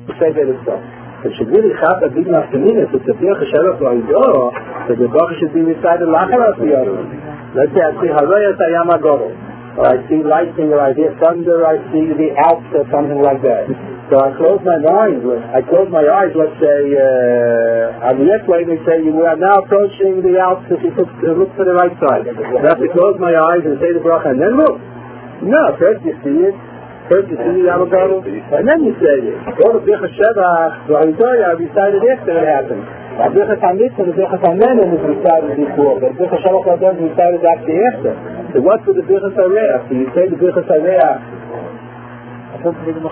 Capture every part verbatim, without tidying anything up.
say that it's so. It should really have a big nafkamina to the Birch Shalach Loido, that the bracha should be recited lacharas the other. Let's say I see Harayas Ayam Agoro, or I see lightning, or I hear thunder, I see the Alps, or something like that. So I close my eyes. I close my eyes. Let's say uh, on the airplane, they say we are now approaching the Alps. If you look, uh, look to the right side, I have to close my eyes and say the bracha, and then look. No, first you see it. First you see the avocado, and then you say it. Go to Birch Shevach, I recited after it happened. Birch Hamitzvah and Birch Hamenim is recited before, but Birch Shevach is recited actually after. So what's with the Birch Hareach? So you say the Birch Hareach. Is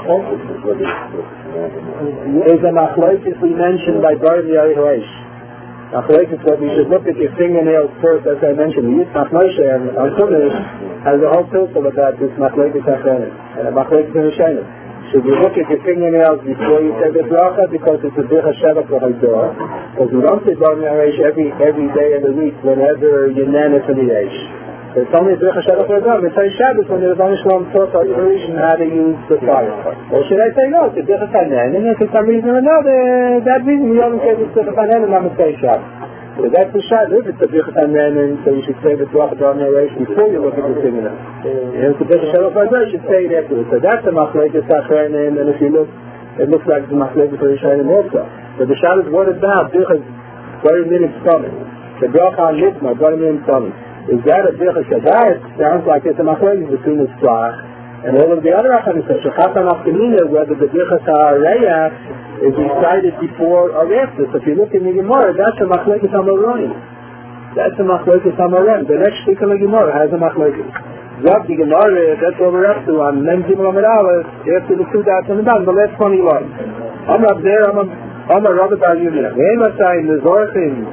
a machlokes we mentioned by Baruch Yehoish. Machlokes that we should look at your fingernails first, as I mentioned. The Yitzchak Moshe and Al-Tumish has a whole pilsel about this machlokes achronim and a machlokes Rishonim. Should you look at your fingernails before you say the bracha, because it's a Birch Shevach l'Haydor? Because we don't say Baruch Yehoish every every day of the week whenever you're nana for the Eish. It's only Birch Shalach Loido. It's on Shabbos when the Rebbeinu Shalom taught our Yerushim how to use the fire. Or should I say no? It's a Birch Hanen, and for some reason or another, that reason we only say it's a Birch Hanen and not a Shabbos. So that's the Shabbos. If it's a Birch Hanen, and so you should say the bracha on Yerush before you look at the singing. And if it's a Birch Shalach Loido, you should say it afterwards. So that's the machlokes achronim, and if you look, it looks like the machlokes Rishonim also. So the Shabbos, what about Birch Baruch Minim Stomach? The bracha on Mitzvah, Baruch Minim Stomach. Is that a Birch Shabbat? Sounds like it's a machlokes between the Splach and all of the other Achanim. So Shechata Nafkamina, whether the Birch HaReach is recited before or after. So if you look in the Gemara, that's a machlokes Amaroni. That's a machlokes Amaroni. The next speaker of the Gemara has a machlokes. Zab the Gemara, that's what we're up to on Mem Gimel Amid Aleph, after the two dots on the bottom, the last twenty lines. I'm up there, I'm a, I'm a Rabbi Bar Yirmiyah. Ve'em asayim nezorchim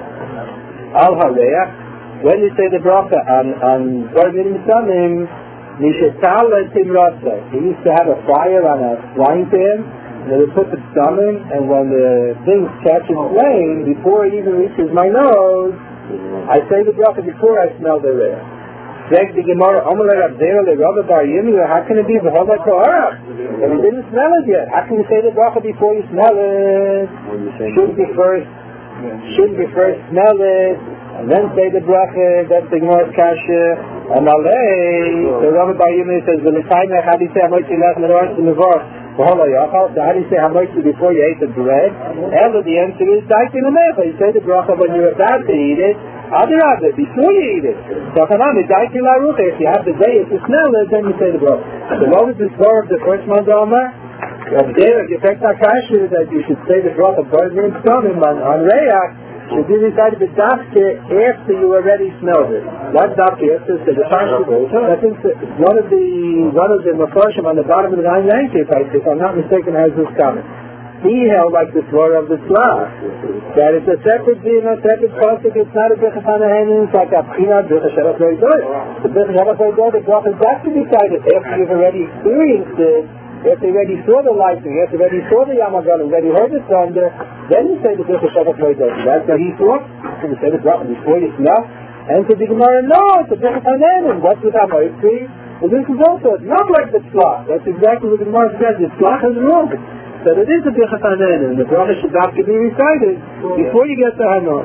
al HaReach. When you say the bracha on on Baruch Minim Samim, Mishetal Timrasa. He used to have a fire on a frying pan, and they would put the stomach, and when the thing catches flame, before it even reaches my nose, I say the bracha before I smell the air. Zek the Gemara, Amalei Rabbeinu le Rabbi Bar Yirmiyah. How can it be the whole like Torah? And he didn't smell it yet. How can you say the bracha before you smell it? Should be first. Should be first smell it, and then say the bracha. That's the Gemara's kasha. And Alei, the Rabbi Bar Yirmiyah says, "The time how do you say Hamoitzi lach menorah to mevorach v'holo yachal?" So how do you say Hamoitzi before you ate the bread? And the answer is Daikin Amecha. You say the bracha when you're about to eat it. Adirabah, before you eat it. So Chanami Daikin Larucha. If you have the day to smell it, then you say the bracha. So what was the score of the first Mandama? Up there, if you take that kasha, that you should say the bracha Baruch Minim Samim on, on Reach, should be recited with dafke after you already smelled it. Not dafke after, so the kasha. I think one of the one of the mafarshim on the bottom of the nine ninety, if, I, if I'm not mistaken, has this comment. He held like the floor of the Slah, that it's a separate being, a separate pasuk. It's not a Birch Hanahanim, it's like a Pchina Birch Shalach Loido. The Birch Shalach Loido, the bracha is got to be recited after you've already experienced it. If they already saw the lightning, if they already saw the Yamagalim, already heard the thunder, then you say the Birch Shabbat Loido. That's what he thought. You say the bracha before you smell. And to the Gemara, no, it's a Birch Hanenim. What's with Hamoitzi? Well, this is also not like the Tzlach. That's exactly what the Gemara says. The Tzlach is wrong. So it is a Birch Hanenim. The bracha should have to be recited before you get to Hanon.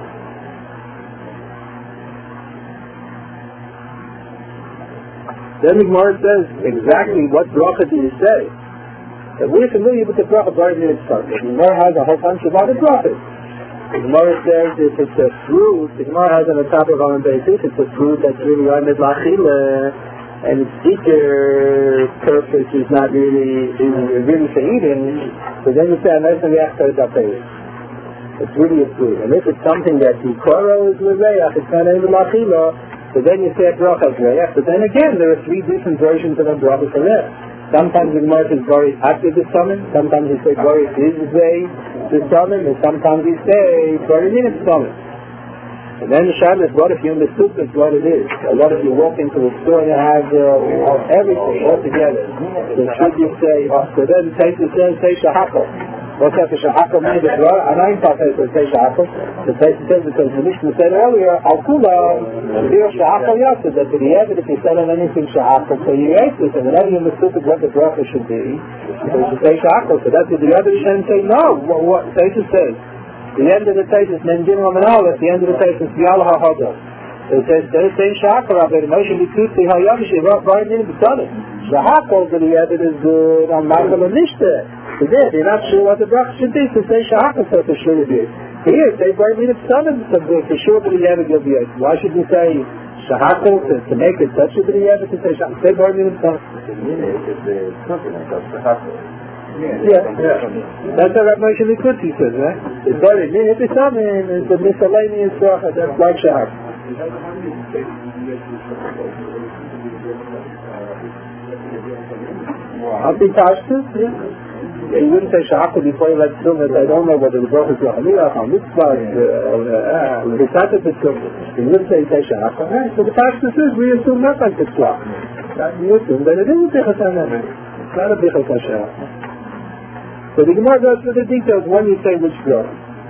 Then the Gemara says exactly what bracha do you say. That we're familiar with the bracha Baruch Minim Samim. The Gemara has a whole bunch of other brachas. The Gemara says if it's a fruit, the Gemara has on the top of our basis, it's a fruit that's really on the lachila, and its eater purpose is not really is really for eating. So then you say unless the reach it's really a fruit. And if it's something that the koro is with reach, it's not in the lachila. So then you say a bracha reach, but then again there are three different versions of a bracha reach. Sometimes the Gemara says Baruch after the summon, sometimes you say Baruch is the summon, and sometimes you say Baruch Minim Samim. And then the Shabbos, what if you understood this, what it is? Or what if you walk into a store and you have uh, everything all together? So should you say, so then take the say Shahakal. What's that? The Shahakal made it well. And I'm talking about the Shahakal. The Taisus says because the Mishnah said earlier, Al Kula, the Shahakal Yasser, that to the end, if you said on anything Shahakal, so you ate this, and whenever you understood what the bracha should be, so you should say Shahakal. So that's what the other shouldn't say no. What, what Taisus says. The end of the Taisus, Menjin Ramanal, at the end of the Taisus, Yalha Hadar. So it says, they're saying Shahakal, Rabbi Moshe Bikuti, Hayamishi, right in the B'Tanim. Shahakal, the other is good on Margal and Nishta. So there, you're not sure what the bracha should be, so say Shahakal, so for sure it is. Here, say Bar Min B'Tanim, so for sure that the other will be it. Why should we say Shahakal to, to make it such a that the other to say Shahakal? Say Bar Min B'Tanim. Yeah, yeah. That's what Rabbi Moshe Likuti says, right? It's Bar Min B'Tanim, it's a miscellaneous bracha, that's like Shahakal. I'll be Tashtus, yeah. You wouldn't say Shahakal before you let Tzumah. I don't know whether the bracha is Yohamiyah, or Mitzvah, or Recited Tzumah. You wouldn't say Shahakal. So the Tashtus is, we assume not like Tzumah. You assume that it is a Bichas HaNefesh. It's not a Bichas HaShahakal. So the Gemara goes through the details when you say which bracha.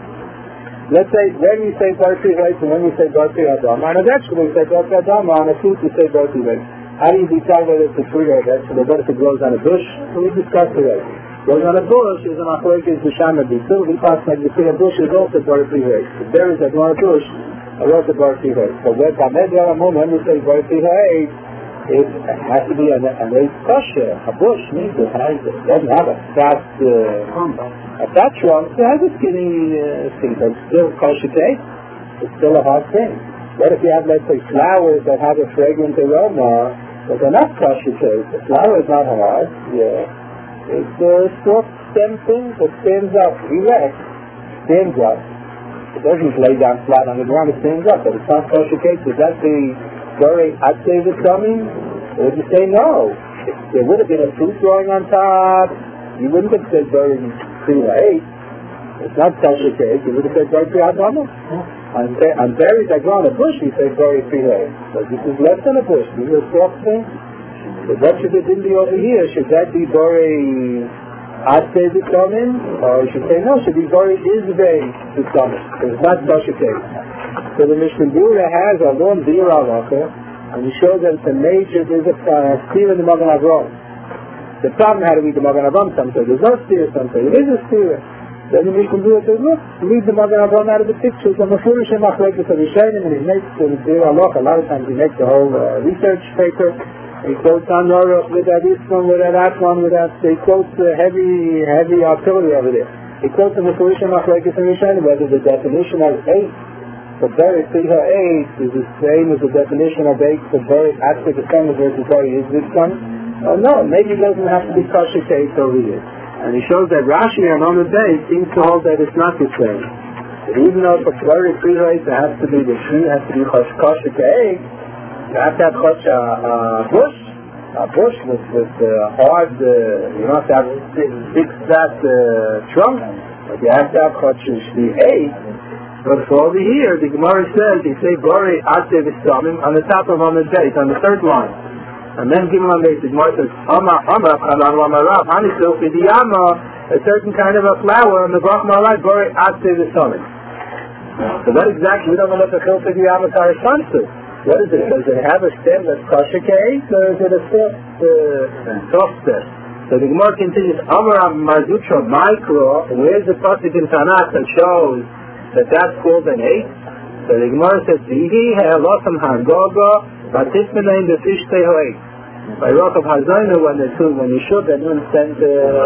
Let's say when you say Barti Reis and when you say Barti Adama. And eventually we say Barti Adama, and a fruit you say Barti Reis. How do you decide whether it's a tree or a vegetable? What if it grows on a bush? So we discussed it already. Growing on a bush is an Achlokes B'Shama B'Sil. We pass like you see a bush is also Barti Reis. If there is a on a bush, I wrote the Barti Reis. So when when you say Barti Reis, it has to be a, a raised kosher. A bush means it has it doesn't have a fat uh, a fat trunk. It has a skinny uh, thing, but it's still kosher cake. It's still a hard thing. What if you have, let's say, flowers that have a fragrant aroma, but they're not kosher cake? The flower is not hard. Yeah, it's a soft stem thing that stands up, relaxed, stands up. It doesn't lay down flat on the ground. It stands up, but it's not kosher cake. Does that be Very, I'd say it's coming, or would you say no? If there would have been a fruit growing on top, you wouldn't have said very pre-late. It's not kosher cake, you would have said very pre-adama. On, on berries that grow on a bush, you say very pre-late. But this is less than a bush, this is a soft thing. So what should it be over here? Should that be very, I'd say it's coming, or you should say no, should be very, is very coming. It's not kosher cake. So the Mishnah Berurah has a long deer halacha, and he shows that it's a major, there's a uh, steer in the Magen Avraham. The problem how to read the Magen Avraham, some say there's no steer, some say it is a steer. Then the Mishnah Berurah says, look, read the Magen Avraham out of the pictures, and the Mefurish and Machlekes of Rishonim, and he makes the deer halacha. A lot of times he makes the whole uh, research paper, he quotes on Noruch with that this one, with that one, with that, so he quotes uh, heavy, heavy artillery over there. He quotes the Mefurish and Machlekes of Rishonim, whether the definition of eight, for buried Priha eight is the same as the definition of eight for buried after the sun versus buried is this one? Uh, no, maybe it doesn't have to be kosher cake over here. And he shows that Rashi on the day seems to hold that it's not the same. But even though for buried Priha eight there has to be the tree has to be kosher cake, you have to have such a uh, bush, a bush with with uh, hard, uh, you don't have to have big, big fat uh, trunk, but you have to have kosher eight. But for over here, the Gemara says, they say, Bori Ate V'Samim, on the top of Amud Beis, on the third line. And then Gimel Amud Beis, the Gemara says, Amar, Amar, Chanan, Amar, Rav, Hanisel, Fidiyama, a certain kind of a flower, and the Brach Malai, Bori Ate V'Samim. So what exactly, we don't know what the Chil Fidiyama corresponds to. What is it? Does it have a stem that's kosher cake, or is it a soft, uh, soft stem? So the Gemara continues, Amar, Marzutra, Micro, where's the pasuk in Tanakh that shows that that's called an eight? So the Gemara says, Vihi ha'elosam ha'goga v'tismenaim b'fishtei ha'eight. By Rochav Hazayna, when they took, when Yeshua ben Nun sent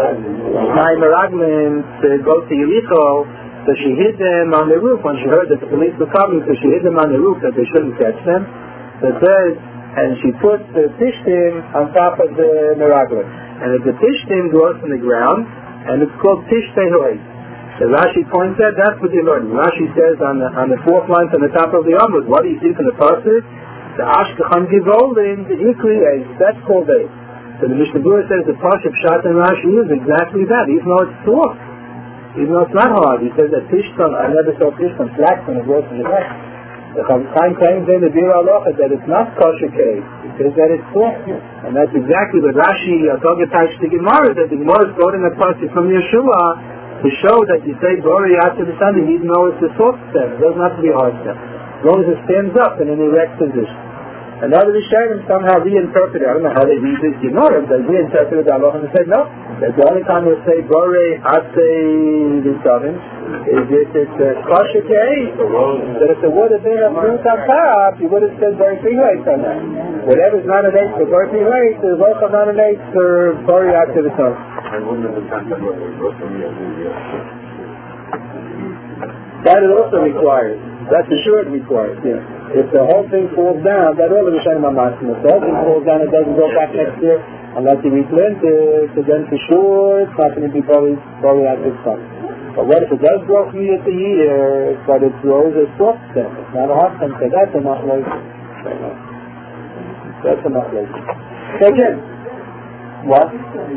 Mai Meraglim to go to Yericho, so she hid them on the roof. When she heard that the police were coming, so she hid them on the roof that they shouldn't catch them. So it says, and she put the tishtim on top of the Meraglim. And if the tishtim grows from the ground, and it's called tishtei ha'eight. So Rashi points out that's what you're learning. Rashi says on the on the fourth line from the top of the Amud, what do you see from the pasuk? The Ashkechan Givolin, the Ikri Eis, that's called Eis. So the Mishnah Berurah says the pasuk Pshat and Rashi is exactly that, even though it's soft, even though it's not hard. He says that Tishtan, I never saw Tishtan flax when it grows from the ground. The Chaim claims in the Bir Alocha that it's not kosher cake, he says that it's soft. And that's exactly what Rashi, Atogatash the Gemara, that the Gemara is quoting a pasuk from Yeshua, to show that you say Bori after the Sunday, even though it's a soft step. It doesn't have to be a hard step. As long as it stands up in an erect position. And now the Rishonim somehow reinterpreted, I don't know how they read this, you know it, they reinterpreted the halacha and said no. That the only time we say Bore Atzei L'Savim is if it's kosher to eat. That if there would have been a fruit on top, you would have said Bore Pihuet on that. Whatever's not an eight for Bore Pihuet, there's also not an eight for Bore Atzei L'Savim. That is also required. That's for sure it requires, yeah. If the whole thing falls down, that all of the Rishonim are masking. If the whole thing falls down, it doesn't go back next year, unless you replant it, so then for sure it's not going to be buried, buried at this time. But what if it does grow from year to year, but it grows a soft stem? It's not a hard stem, so that's a not like. That's a not like. So again, what?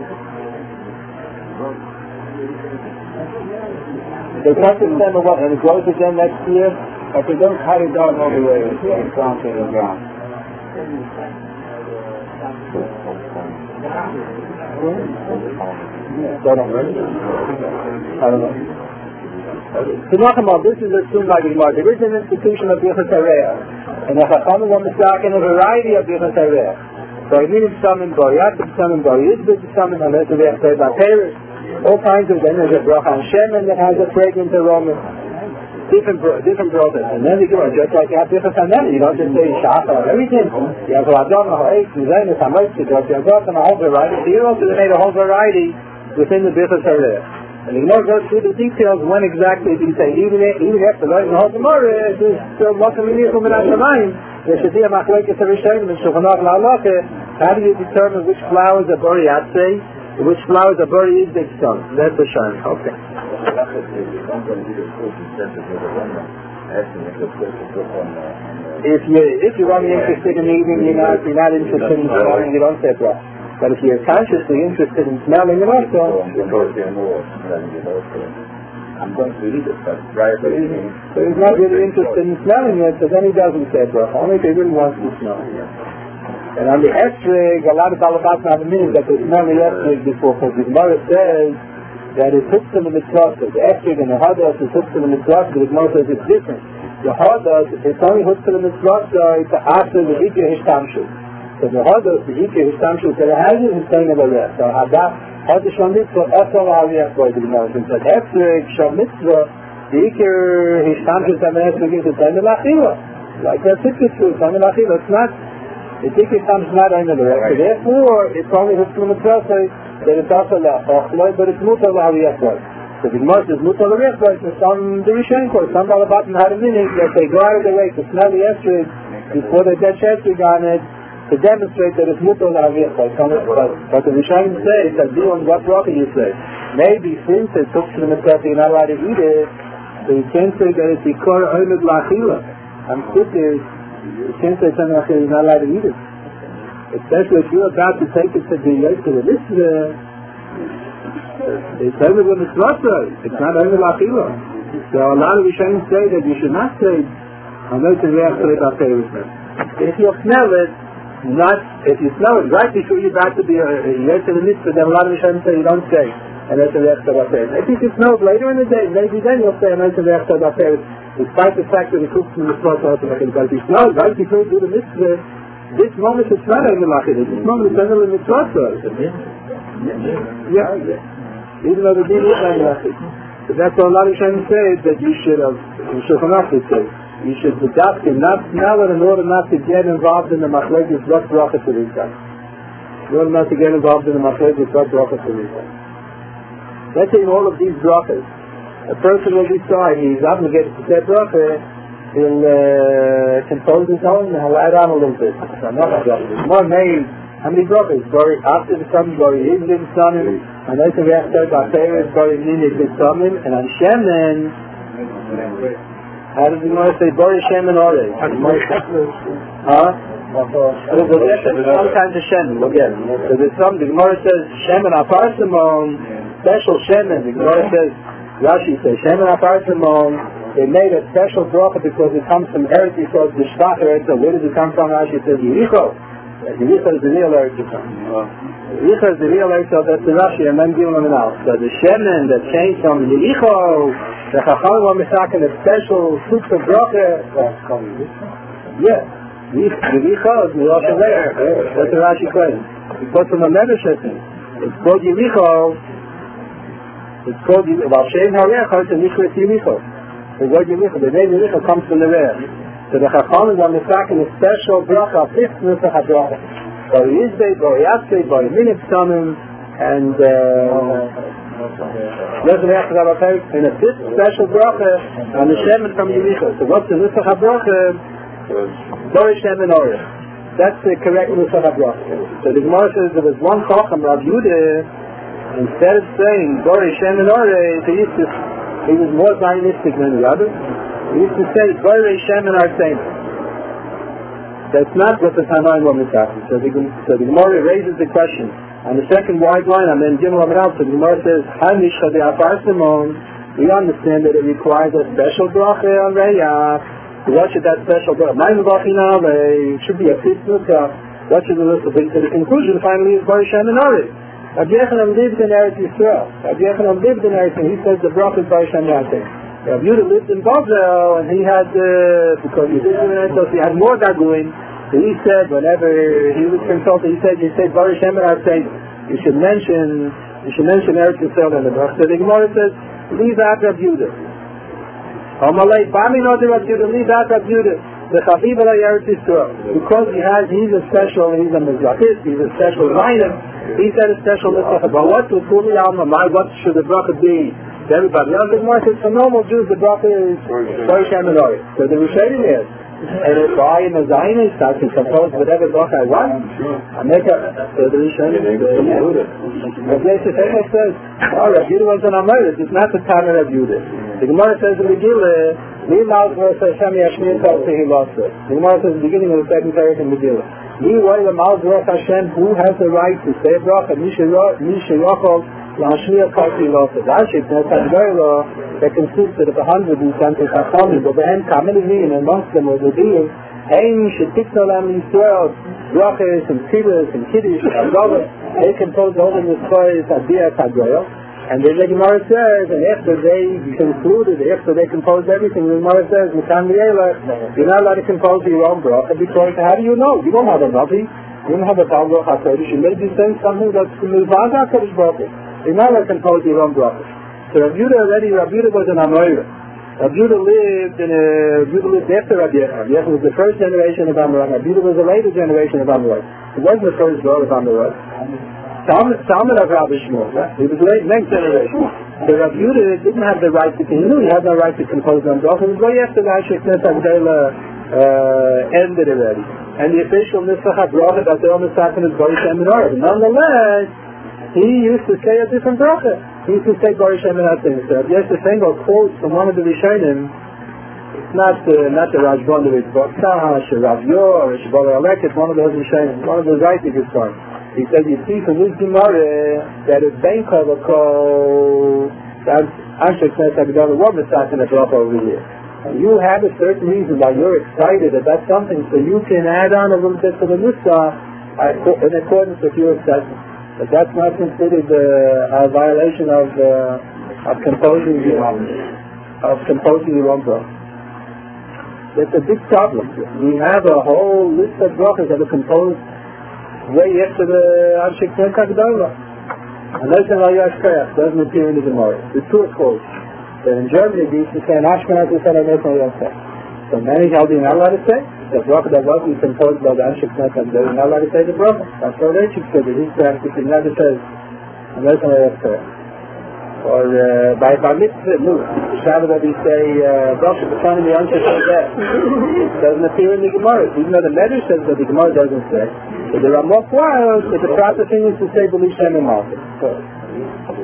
The second stem of what? And it grows again next year? If you don't cut it down all the way, it's down to the ground. I don't know. To talk about this is assumed by the Gemara. There is an institution of Birchas Harei, and the Chachamim are mistaken a variety of Birchas Harei. So it means some in Bori, some in Bori, some in unless we have said about Paris, all kinds of them. There's a bracha on Shemen that has a fragrant aroma. Different, different brothers. And then you go, just like you have different Hanani, you don't just say Shacha or everything. You have Adon, Ha'ek, Zayn, Hamayt, you have Adon, a whole variety. So you also made a whole variety within the Birchas Harei. And you don't go through the details when exactly do you say, even, even after learning the whole Gemara, there's still lots of meaning from Menach Shamayim. There should be a Machlekes Rishonim and Shulchan Aruch La'alacha. How do you determine which flowers are Bori Atzei, which flowers are Bori Yizdik Son? That's the shine. Okay. If you if you're only interested in eating, you're not you're not interested in smelling, you don't say bracha. But if you're consciously interested in smelling it also, I'm going to eat it, but right so he's not really interested in smelling it, so then he doesn't say bracha. Only if he really wants to smell it. And on the esrog, a lot of Balabat have a meaning that they smell the esrog before, because the Gemara says that it puts them in the cluster. The esrog and the hadas, it puts them in the cluster, but the Gemara says it's different. The hadas, it's only puts them in the cluster, it's after the Hikya Hishtamshu. So the hadas, the Hikya Hishtamshu, so the hadas is saying about that. So hadas, hadas Shal Mitzvah, Esal Aliyah, by the Gemara. So the esrog, Shal Mitzvah, the Hikya Hishtamshu, the esrog is the time of Lachila. Like that's it, it's true, time of Lachila. It's not. The ticket comes not under the rest. So therefore, it's only the Mitzvah that it's also La'achloi, but it's Mutar La'aviyachloi. So the Gemara says Mutar La'aviyachloi, so some the Rishonim, some Balabatim had a meaning that they go out of their way to smell the esrog before they get esrog on it to demonstrate that it's Mutar La'aviyachloi. But the Rishonim say, it says, on what bracha you say? Maybe since it took to the Mitzvah, you're not allowed to eat it, so you can't say that it's Ikor Omed La'achila. I'm sitting You can't say something like you're not allowed to eat it. Especially if you're about to take it to the to the listener. It's only when it's slaughter. It's not only lachila. So a lot of Rishonim say that you should not say, I'm going to react to it after everything. If you smell it, not, if you smell it right before you're about to be a yet to the mitzvah, then a lot of Rishonim say you don't say, and that's a react to it. If you can smell it later in the day, maybe then you'll say, and that's a react to it. Despite the fact that it cooks in the slaughter, but if you smell it right before you do the mitzvah, this moment it's not only lachila. This moment it's only the mitzvah. Yeah. Even though the deal is only lachila. But that's what a lot of Rishonim say, that you should have, you should have say, you should deduct and not smell it in order not to get involved in the machlekes what bracha to this guy. In order not to get involved in the machlekes what bracha to this guy. Let's say in all of these brachas, a person will decide he's obligated to say bracha, he'll uh, compose his own and he'll add on a little bit. So not brachas. More made. How many brachas? Bori after the sun, Bori in the sun, and then we have to say Bori Bori in the sun, and on Shemen. How does the Gemara say Bori Shemen Ore? Huh? Sometimes the Shemen, again. So there's some, the Gemara says Shemen Aparsimon, special Shemen. The Gemara says, Rashi says, Shemen Aparsimon, they made a special bracha because it comes from Eretz Yisrael, the Shvach Eretz. So where does it come from? Rashi says, Yericho. Yericho is the real Eretz Yisrael. Yicha is the real Eichel, that's the Rashi, and then Gimel and Al. So the Shemen that changed from the Yicho, the Chachal were making a special soup of broche. Yeah, the Yicho is the Rosh Hashanah. That's the Rashi claims. Because from a Medrash, it's called Yicho. It's called Yicho. Well, Shem Harech, it's a Yicho, it's Yicho. The word Yicho, the name Yicho comes from the Rech. So the Chachal are making a special broche, a fifth Nusach HaBroche. By Yizbei, by Yatzei, by Minit Samim, and in a fifth special bracha on the Shemin from Yericho. So what's the Nusach HaBracha? Bori Shemin Orech. That's the correct Nusach HaBracha. So the Gemara says there was one Chacham, Rav Yehuda, instead of saying Bori Shemin Orech, he used to, he was more Zionistic than the others. He used to say Bori Shemin Arsein. That's not what the Tanaim were talking. So the so the Gemara raises the question on the second wide line, and then Gimel Amral. So the Gemara says, "Hanish Chadei Simon." We understand that it requires a special bracha on Reyach. What should that special bracha? Ma'im Bachinal. It should be a fifth bracha. What should the list bring to the conclusion? Finally, is Bar Shem and Ari. Rabbi Yechanan lived in Eretz Yisrael. Rabbi Yechanan lived in Eretz, and he says the bracha is Bar Shem and Ari. Rabbi Yehuda lived in Bavel, and he had, uh, because he lived in Eretz, he had more Gaguin. So he said, whenever he was consulted, he said, he said, Baruch Shem and Arsein, you should mention, you should mention Eretz Yisrael in the book. So the Gemara says, leave out Rabbi Yehuda. Amalei, Bami Nodi Rabbi Yehuda, leave out Rabbi Yehuda. The Chaviv Alei Eretz Yisrael. Because he has, he's a special, he's a Mizrachist, he's a special Rainim, he said a special Mitzvah. But what to Kuli Alma, my, what should the bracha be? To everybody else, the Gemara says, for normal Jews, the bracha is Baruch Shem and Ari. So the Rishonim is, and if I am a Zionist, I can compose whatever bracha I want. I make a, so the Rishonim is the Yehuda. But Yeshua Amos says, oh, Rabbi Yehuda was an Amoris, it's not the time of Rabbi Yehuda. The Gemara says in Megillah, Li Malz Rosh Hashem Yashmir Kol Tehi Lasa. The Gemara says in the beginning of the second paragraph in Megillah, Li Wai La Malz Rosh Hashem, who has the right to say a bracha, Misha Yochol, Lashmir Kol Tehi Lasa. Rashik, no Tangoyla, that consists of a hundred and something Chachamim, but behind Kamini, and amongst them was the being, Ein Shetikna Lam Yisrael, brachas and tefillas and kiddush and Agavah, they compose all in this story at Bia Kagoyah. And then the Gemara says, and after they concluded, after they composed everything, the Gemara says, Mikan V'yela, you're not allowed to compose your own bracha, because how do you know? You don't have a Navi, you don't have a Baal Baruch HaKodesh, you may be saying something that's Mizvah HaKodesh bracha. You're not allowed to compose your own bracha. So Rabbi Yehuda already, Rabbi Yehuda was an Amoira. Rabbi Yehuda lived in a, Rabbi Yehuda lived after Rabbi Yehuda. Rabbi Yehuda was the first generation of Amorai. Rabbi Yehuda was the later generation of Amorai. He wasn't the first daughter of Amorai. Talmud of Rabbi Shmuel. He was the next generation. So Rabbi Yehuda didn't have the right to, he knew he had no right to compose on bracha. It was way after the Ashik Nesach Dela ended already. And the official Nisach HaBracha that they're on the second is Baruch Shem and Ari. Nonetheless, he used to say a different bracha. He used to say Baruch Shem and Ari. So yes, the thing or quote from one of the Rishonim, it's not the not the Rajban, it's Baksash, or Rav Yor, or Shbala Alek, it's one of those Rishonim, one of those Zaytik is from. He said, you see from this Gemara that it's Benka V'Ko, that Ashek says that the one is talking a bracha over here. And you have a certain reason why you're excited about something, so you can add on a little bit to the Mitzvah in accordance with your excitement. But that's not considered uh, a violation of uh, of composing your own of composing your own bracha. It's a big problem. We have a whole list of brachas that are composed way after the Anshe Knesset Gdola. Unless in Ayash Kayach doesn't appear in the Gemara. The two are quotes. But in Germany, they used to say, Ashkenaz is an Ayash Kayach. So many held you're not allowed to say. The bracha that was composed by the Anshe Knesset Gdola, you're not allowed to say the bracha. That's what they should say. He's practicing, never says, unless in Ayash Kayach. Or uh, by Bar Mitzvah, no. Shabbat that we say, bracha, the son of the Anshe Knesset doesn't appear in the Gemara. Even though the Medrash says that the Gemara doesn't say. So there are more files, but the proper thing is to say B'li Shem and Malchus. Oh, so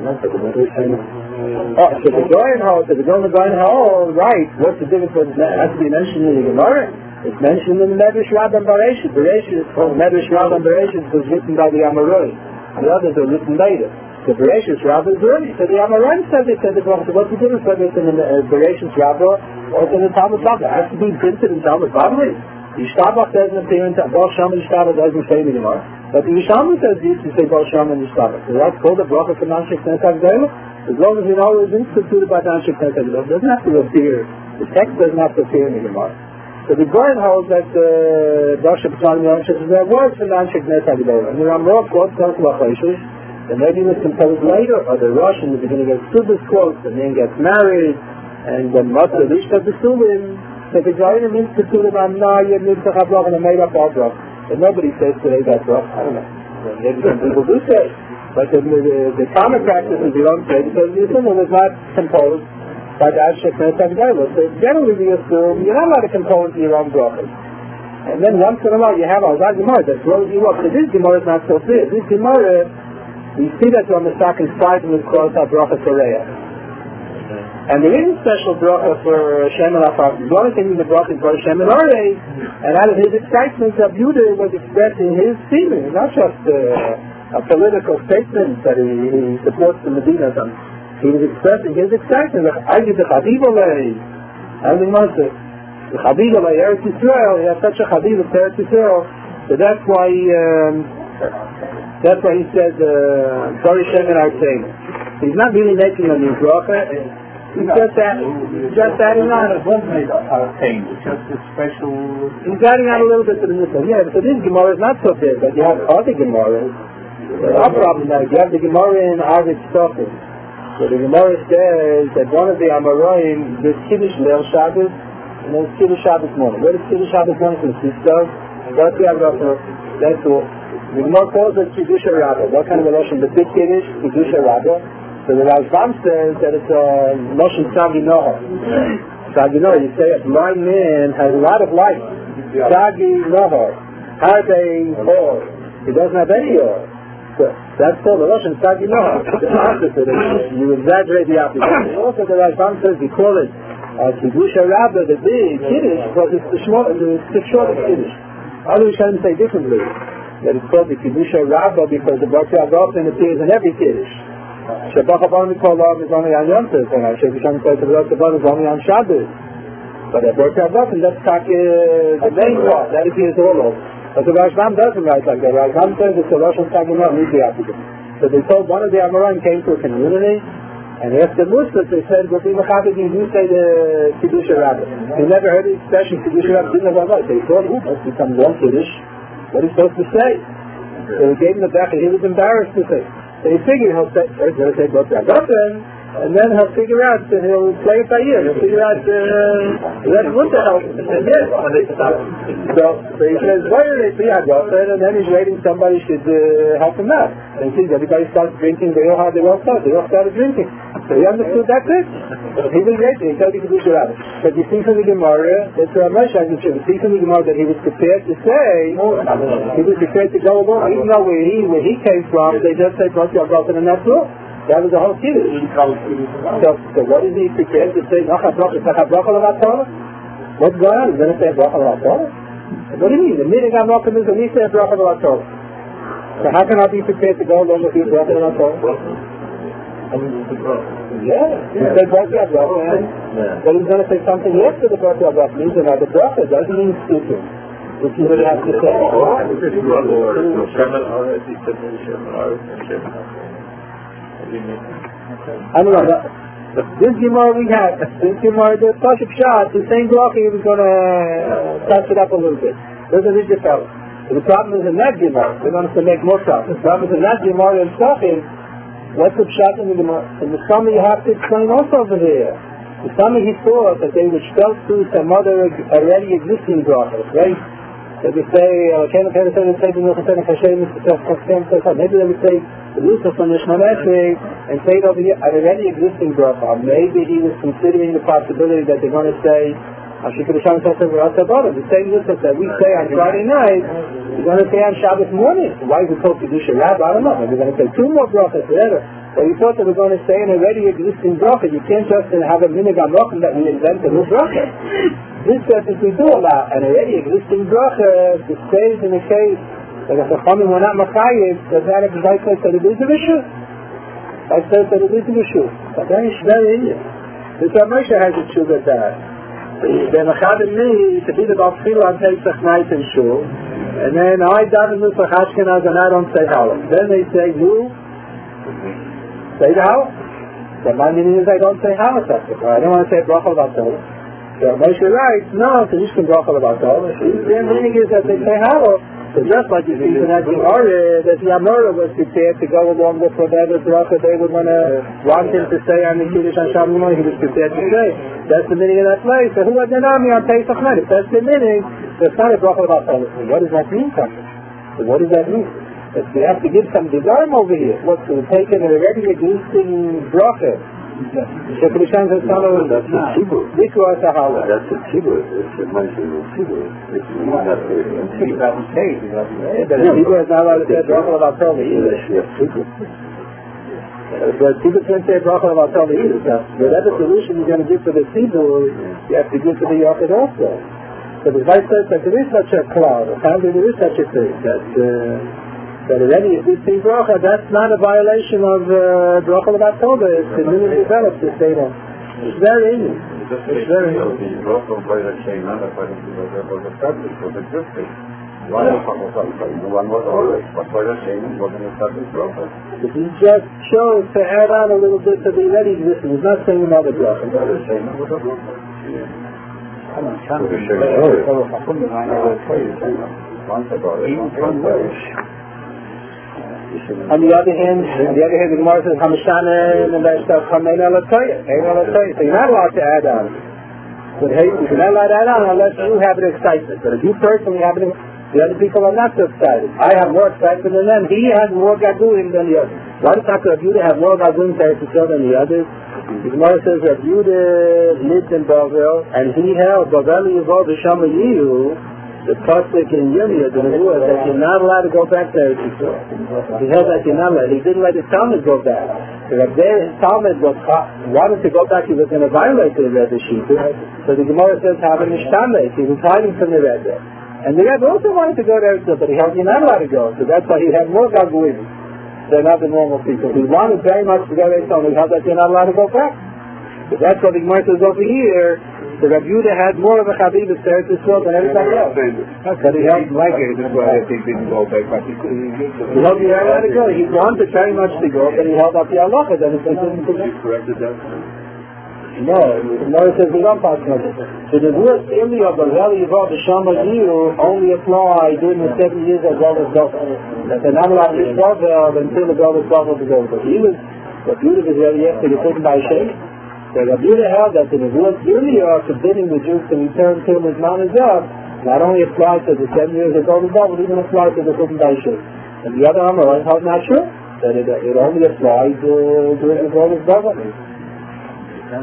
the Goyen Hall, so the Goyen Hall, right, what's the difference? It has to be mentioned in the Gemara. It's mentioned in the Medrash Rabbah Bereshit. Bereshit, oh, Medrash Rabbah Bereshit was written by the Amorai. The others are written later. The Bereshit Rabbah is early. So the Amorai said they said the Bracha. So what's the difference whether it's in the uh, Bereshit Rabbah or it's in the Talmud Bavli? It has to be printed in Talmud Bavli. The Yishtabach doesn't appear in Baal Shem and Yishtabach doesn't say the Gemara. But the Yishalmi says this to say Baal Shem and Yishtabach. So that's called a bracha for Nanshik Netzach Gdela. As long as we know it was instituted by Nanshik Netzach Gdela, it doesn't have to appear. The text doesn't have to appear in the Gemara. So the Goyen holds that the Baal Shem and Yishtabach there was for Nanshik Netzach Gdela. And the Ramrov quotes Kodesh Lachoshes. The maybe it was composed later, or the Rosh in the beginning of Subas quotes, the man gets married, and then Matzah Lishta Besuvim. So the Goyen instituted on Naya Mitzvah Habrach and a made up Habrach. And nobody says today that's rough. I don't know. Maybe some people do say. But the, the, the common practice is you don't say because the Yisrael was not composed by the Ashek Netzach Gdela. So generally we assume you're not allowed to compose your own brachas. And then once in a while you have a Azad Gemara that throws you up. So this Gemara is not so clear. This Gemara, we see that on the second side and we call it a bracha Toreya. And there is a special bracha for Shem and Afar. The only thing in the bracha is for Shem and Arei, and out of his excitement, Yehuda was expressing his feeling, not just uh, a political statement that he, he supports the Medina. He was expressing his excitement. I did the Chabib Olei, I mean, the Chabib Olei, Eretz Yisrael, he has such a Chabib of Eretz Yisrael, so that's why, um, that's why he said, sorry Shem and Arei. He's not really making a new bracha. He's just that, just adding on. It wasn't made out of pain. It's just a special. He's adding on a little bit to the Nissan. Yeah, so this Gemara is not so big, but you have other Gemaras. There are problematic. You have the Gemara in Arvid Stofin. So the Gemara says that one of the Amoraim, there's Kiddush Leil Shabbos, and there's Kiddush Shabbos morning. What is Kiddush Shabbos morning? From Sister. That's the Avraham. That's all. The Gemara calls it Kiddush Rabbah. What kind of relation? The big Kiddush, Kiddush Rabbah. So the Rashbam says that it's a Moshe Tzagi Nohar. Tzagi Nohar, you say a blind man has a lot of light. Tzagi Nohar. Harbe Or. He doesn't have any Or. So that's called the Russian Tzagi Nohar. The opposite. You exaggerate the opposite. Also the Rashbam says you call it Kiddush Rabbah, the big Kiddush, because it's the short, the short Kiddush. Others can say differently. That it's called the Kiddush Rabbah because the Baruch Yadrofen appears in every Kiddush. Shabbat Chabon Mikolav is only on Yom Tov, and Hashem Hashem says the Baruch Chabon is only on Shabbos. But the Baruch Chabon, that's the main part, that appears all over. But the Rashbam doesn't write like that. Rashbam says it's a Rosh Hashanah, not the opposite. So they told one of the Amoraim came to a community, and they asked the Muslims, they said, Gopi Machabit, you do say the Kiddush Rabbah. They never heard the expression Kiddush Rabbah, didn't know about it. They thought, ooh, that's become one Kiddush. What are you supposed to say? So they gave him the back, and he was embarrassed to say. So he figured he'll say, first he'll say, Baruch Yadrofen, and then he'll figure out, uh, he'll play it by ear, he'll figure out, uh, let Munta help him, and yes. So, so he says, why are they Baruch Yadrofen, and then he's waiting somebody should uh, help him out. And he sees everybody starts drinking, they all, they all start, they all started drinking. So he understood that's it. He was waiting, he told you to do Shabbat. But you see from the Gemara, that's what Ramesh has to you see from the Gemara that he was prepared to say, he was prepared to go along, even though where he, where he came from, they just say, Baruch Yadrofen, and that's all. That was the whole Kiddush. So, so what is he prepared to say? What's going on? He's going to say bracha l'Torah? What do you mean? The meaning of Malcolm is when he says bracha l'Torah. So how can I be prepared to go along with you bracha l'Torah? Yeah, he said bracha l'Torah, but he's going to say something after the bracha l'Torah. Means that the bracha doesn't mean speaking. Which you would have to say. I don't know. This Gemara we had, this Gemara, the Pasuk Shah, the same bracha, he was going to uh, touch it up a little bit. Doesn't read the fellow. The problem is in that Gemara. They want us to make more problems. The problem is in that Gemara and Shachim. What's the Pshat in the Gemara? In the summer you have to explain also over here. The summer he thought that they would spell through some other already existing brachas, right? So they say, maybe they would say the Yusuf on Yishmaneshi and say it over here, an already existing bracha. Maybe he was considering the possibility that they're going to say, the same Yusuf that we say on Friday night, we're going to say on Shabbos morning. Why is it called Kiddush Rabbah? I don't know. Maybe we're going to say two more brachas, whatever. But we thought that we're going to say an already existing bracha. You can't just have a minig amokim that we invent a new bracha. This says if we do allow an already existing bracha, the stays in the case that if the Chachamim were not Machayev, does that have the right place that it is an issue? I said that it is an issue. But then it's very Indian. This Moshe has a tshuva that. They're mechadem me to be the Bafila and Pesach night in shul, and then I daven with Ashkenaz and I don't say halal. Then they say, you say the halal. So my meaning is I don't say halal. I don't want to say bracha about Torah. So Moshe writes, no, so you can bracha about Torah. Their meaning is that they say halal. So just like you see in that Gemara, that the Amora was prepared to go along with whatever bracha they would want to want him to say on the Kiddush on Shavuot, he was prepared to say. That's the meaning of that place. So who was the army on Pesach night? If that's the meaning, there's not a bracha about Torah. What does that mean, Pastor? So what does that mean? That we have to give some design over here. What's to take an already existing bracha? So Krishna says, "Follow that's a tzibur. This was a halal. That's a tzibur. It's a mention of tzibur. It's not a tzibur. That was paid. The tzibur is not allowed to say bracha about Torah either. But tzibur can't say bracha about Torah either. Whatever solution you're going to give for the tzibur, you have to give for the yachid also. So the Vice says that there is such a cloud. Apparently there is such a thing that. Uh, That already if this thing bracha, that's not a violation of uh, bracha about Torah. It's the new developed this data. It's very easy. It's very easy. The bracha by the Shema, according to the was established, was existing. Why the one was always, but by the Shema wasn't established bracha. It just shows to add on a little bit to the already existing. It's not saying another bracha. By the Shema was a bracha. Once about it. On the other hand, on the other hand, the Gemara says Hamashana and there's stuff Hamein Alatoya. So you're not allowed to add on. But hey, you're not allowed to add on unless you have an excitement. But if you personally have an excitement, the other people are not so excited. I have more excitement than them. He has more gadulim than the others. Why does Rabbi Yehuda have more gadulim than the others? The Gemara says Rabbi Yehuda lived in Bavel, and he held Bavel Yevod B'Shama Yiyu. The pasuk in Yirmiyah, the Nebuah, that you're not allowed to go back to Eretz Yisrael. He held that you're not allowed. He didn't let his Talmud go back. So if his Talmud was, wanted to go back, he was going to violate the Rebbe Shita. So the Gemara says, have an Ishtameh. He was hiding from the Rebbe. And the Rebbe also wanted to go to Eretz Yisrael, but he held you're not allowed to go. So that's why he had more Gaguim than other normal people. He wanted very much to go to Eretz Yisrael, and he held that you're not allowed to go back. So that's what the Gemara says over here. The Rabbi Yehuda had more of a Chavivus to Eretz Yisrael than everybody else. But he held like it, that's why I think didn't go back, but he couldn't get to it. He held the area to go. He wanted very much to go, but he held up the halacha, then it didn't go. He corrected that? No, no, it says we don't pass on it. So the word only of the Valley of the Shama Yiru only apply during the seven years of Golas Dovel. That they're not allowed to use Dovel until the Golas Dovel is over. But he was, Rabbi Yehuda was really after the put by Sheikh. So Rabbi Yehuda held that the Nebuah Yirmiyah forbidding the Jews to return till his mount is up, not only applies to the seven years of Golden Dove, but even applies to the Chutz Daishim. And the other Amoraim held not true, that it, it only applies uh, during the Golden Dove. Because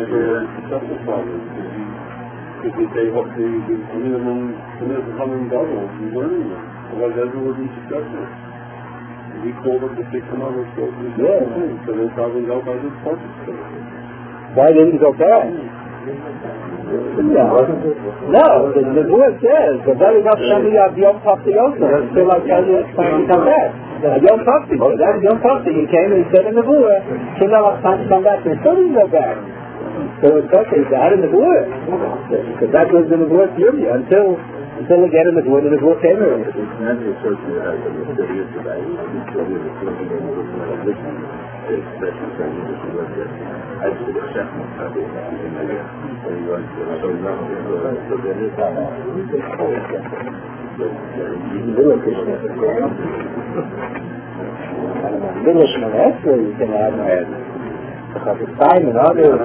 if they hope the minimum coming double, you learn it. Otherwise, everyone would be successful. We called up the six commandments, so they're traveling out by this part. Why didn't he go back? No, no. The Nebuah says the very much Shami of Yom Tov also. Still like how you explain to come back. Yom Tov, so that was Yom Tov. He came and he said in Nebuah, still not like time to come back. They still didn't go back. So it's okay. He had in Nebuah because that was the Nebuah theory until until again in Nebuah the Nebuah came in. Englishman, that's where you can have because it's time and other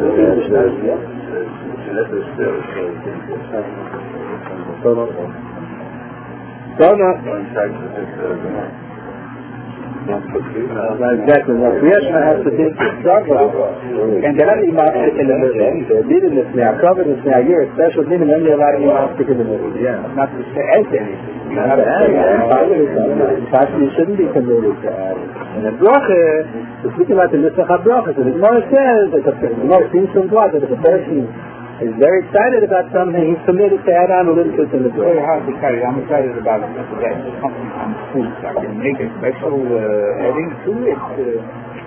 exactly. What Krishna has to think is struggle. And there are imams in the middle. They're leading this now. Covered this now. You're a special meaning when you're allowed imams in the middle. Yeah. Not to say anything. You have to add it. Actually, you shouldn't be committed to add it. And the bracha, we're speaking about the Nisach HaBracha. So the Gemara says that the Gemara seems to imply that if a person is very excited about something, he's committed to add on a little bit in the bracha. Very hard to carry. I'm excited about it. That's something on food. I can make a special uh, adding to it. Uh,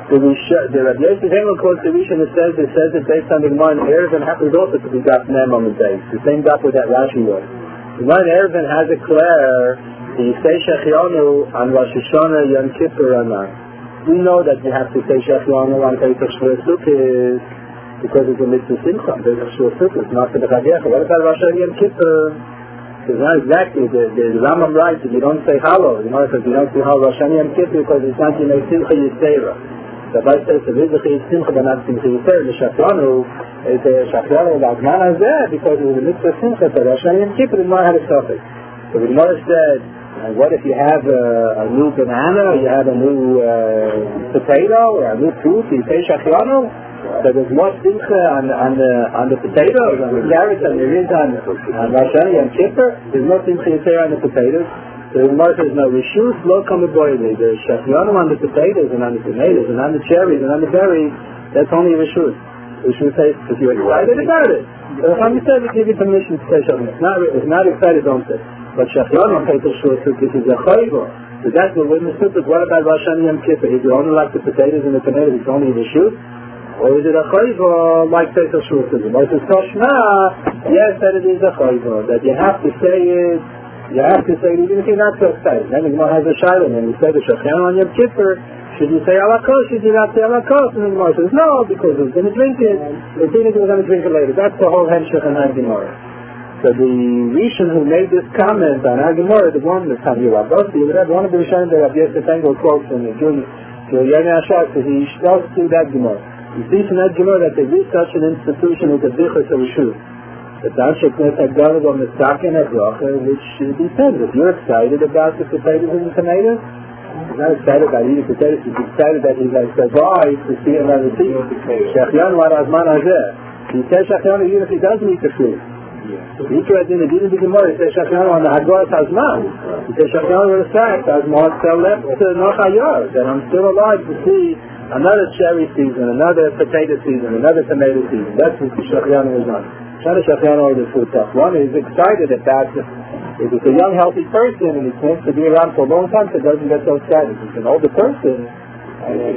The Risha, the Rabbi Yosef Engel quotes the Rishon that says, it says it based on the Gemara in Erevin happens also to be daf nem on the day. The same daf with that Rashi was. The Gemara in Erevin has a clear, the Yisei Shechionu on Rosh Hashanah Yom Kippur or not. We know that you have to say Shechionu on Pesach Shvur Sukkot because it's a mitzvah simcha. Pesach Shvur Sukkot, not for the Chagecha. What about Rosh Hashanah Yom Kippur? It's not exactly, the, the, the Rambam writes that you don't say Halo. The Gemara says you don't say Halo Rosh Hashanah Yom Kippur because it's not you make Simcha Yisera. The Bible says the Rizach is Simcha but not Simcha Yisera. The Shechionu is a Shechionu L'Agman Hazeh because it was a mitzvah simcha. So Rosh Hashanah Yom Kippur, the Gemara had a suffix. So the Gemara said, and what if you have a, a new banana, or you have a new uh, potato, or a new fruit, you say Shechionu? So there's more simcha on, on the on the potatoes, on the carrots, and there is on, on Rosh Hashanah Yom Kippur. There's no simcha Yisera on the potatoes. So the Gemara says, no, Rishus lo kamaboyli. There's Shechionu on the potatoes, and on the tomatoes, and on the cherries, and on the berries. That's only Rishus. Rishus says, if you're excited about it. So if I'm excited to give you permission to say Shechionu. It's not, it's not excited, don't say. But Shechionu on Pesach Shvur Sukkot is a chayva. So that's the witness Sukkot. What about Rosh Hashanah Yom Kippur? Is it only like the potatoes and the tomatoes? It's only Rishus? Or is it a chayva like Pesach Shvur Sukkot? But it's Toshma, yes, that it is a chayva. That you have to say it, you have to say it even if you're not so excited. Then the Gemara has a shayla, and we say the Shechionu on Yom Kippur, should you say alakos, should you not say alakos? And the Gemara says, no, because he was going to drink it. The thing is he was going to drink it later. That's the whole hemshech and the Gemara. So the Rishon who made this comment on our Gemara, the one that's on your Rabbi, one of the Rishonim that Rabbi Yosef Engel quotes from the Julian Ashar, so he does to that Gemara. He sees in that Gemara that there is such an institution as a Bichas of Rishus. The Tanshek Nesak Galav on the Sakin at Bracha, which depends. If you're excited about the potatoes and the tomatoes, he's not excited about eating potatoes, he's excited that he has survived to see another thing. Shechionu Azman Hazeh. He says Shechionu even if he doesn't eat the fruit. He tried in the Dina B'Gemara, he says Shechionu on the Haggaras Hazman. He says Shechionu with a fact, Hazman still left to Nachayar, that I'm still alive to see another cherry season, another potato season, another tomato season. That's what Shechionu is on. Shana Shechionu is the food stuff. One is excited about it. If it's a young, healthy person and he wants to be around for a long time, so he doesn't get so excited. If it's an older person, and, and,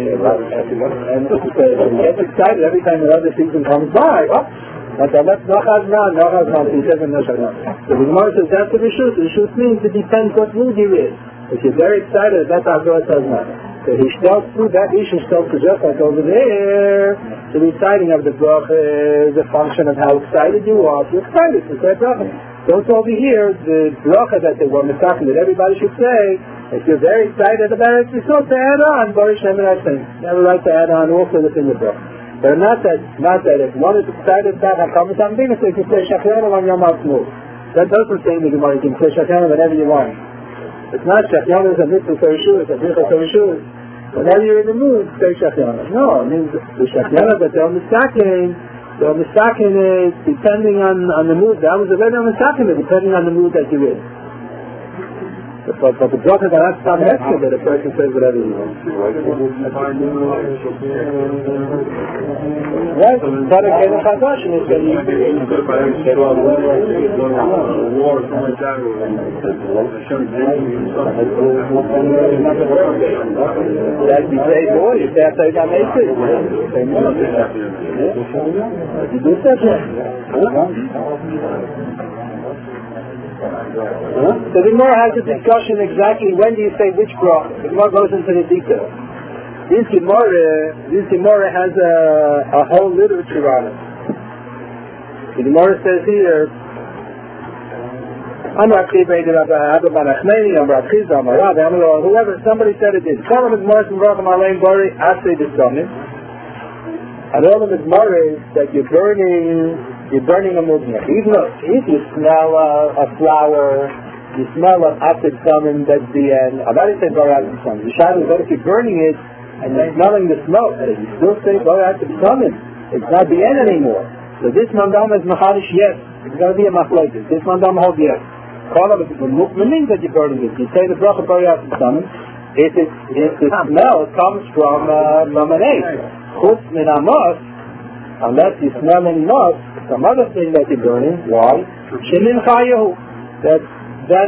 and, and he gets excited every time another season comes by. Oh, but that's no chazman, no chazman. He says no chazman. So the Gemara says that's the Rishus. Rishus means it depends what mood you're in. If you're very excited, that's how good chazman. So he starts through that issue, starts to just like over there. The reciting of the bracha is a function of how excited you are. If you're excited, it's that bracha. So it's over here, the bracha that they were mistaken that everybody should say, if you're very excited about it, you're supposed to add on, Baruch Shem and Hashem. You have a right to add on also within the bracha. But not that, not that if one is excited about HaKamas HaMdina, so you can say Shechionu on Yom HaAtzmaut. That doesn't say in the Gemara, you can say Shechionu whenever you want. It's not Shechionu is a mitzvah for Rishus, a mitzvah for Rishus. Whenever you're in the mood, say Shechionu. No, it means the Shechionu that they're mistaken, they're mistaken is depending on, on the mood. That was already on mistaken, depending on the mood that you're in. But, but, but the bracha that has some extra that a person says whatever he wants. Right? But again, the Chadash is that you that'd be great more if they have to make it. You do that? Huh? So the Gemara has a discussion exactly when do you say which bracha. The Gemara goes into the details. This Gemara, this Gemara has a, a whole literature on it. The Gemara says here, whoever, somebody said it is. And all of the Gemara is that you're burning You're burning a mudna. Even if you smell uh, a flower, you smell an acid summon, that's the end. I've already said bar acid summon. The shadow is that if you're burning it and you're smelling the smoke, you still say bar acid summon. It's not the end anymore. So this mandam is machadish, yes. It's going to be a machlokes. This mandam holds yes. Call it the mukma means that you're burning it. You say the bracha bar acid summon. If it if the smell comes from uh, from an egg, chutz min amos, unless you're smelling musk, some other thing that you're burning. Why? Shemin chayahu. That that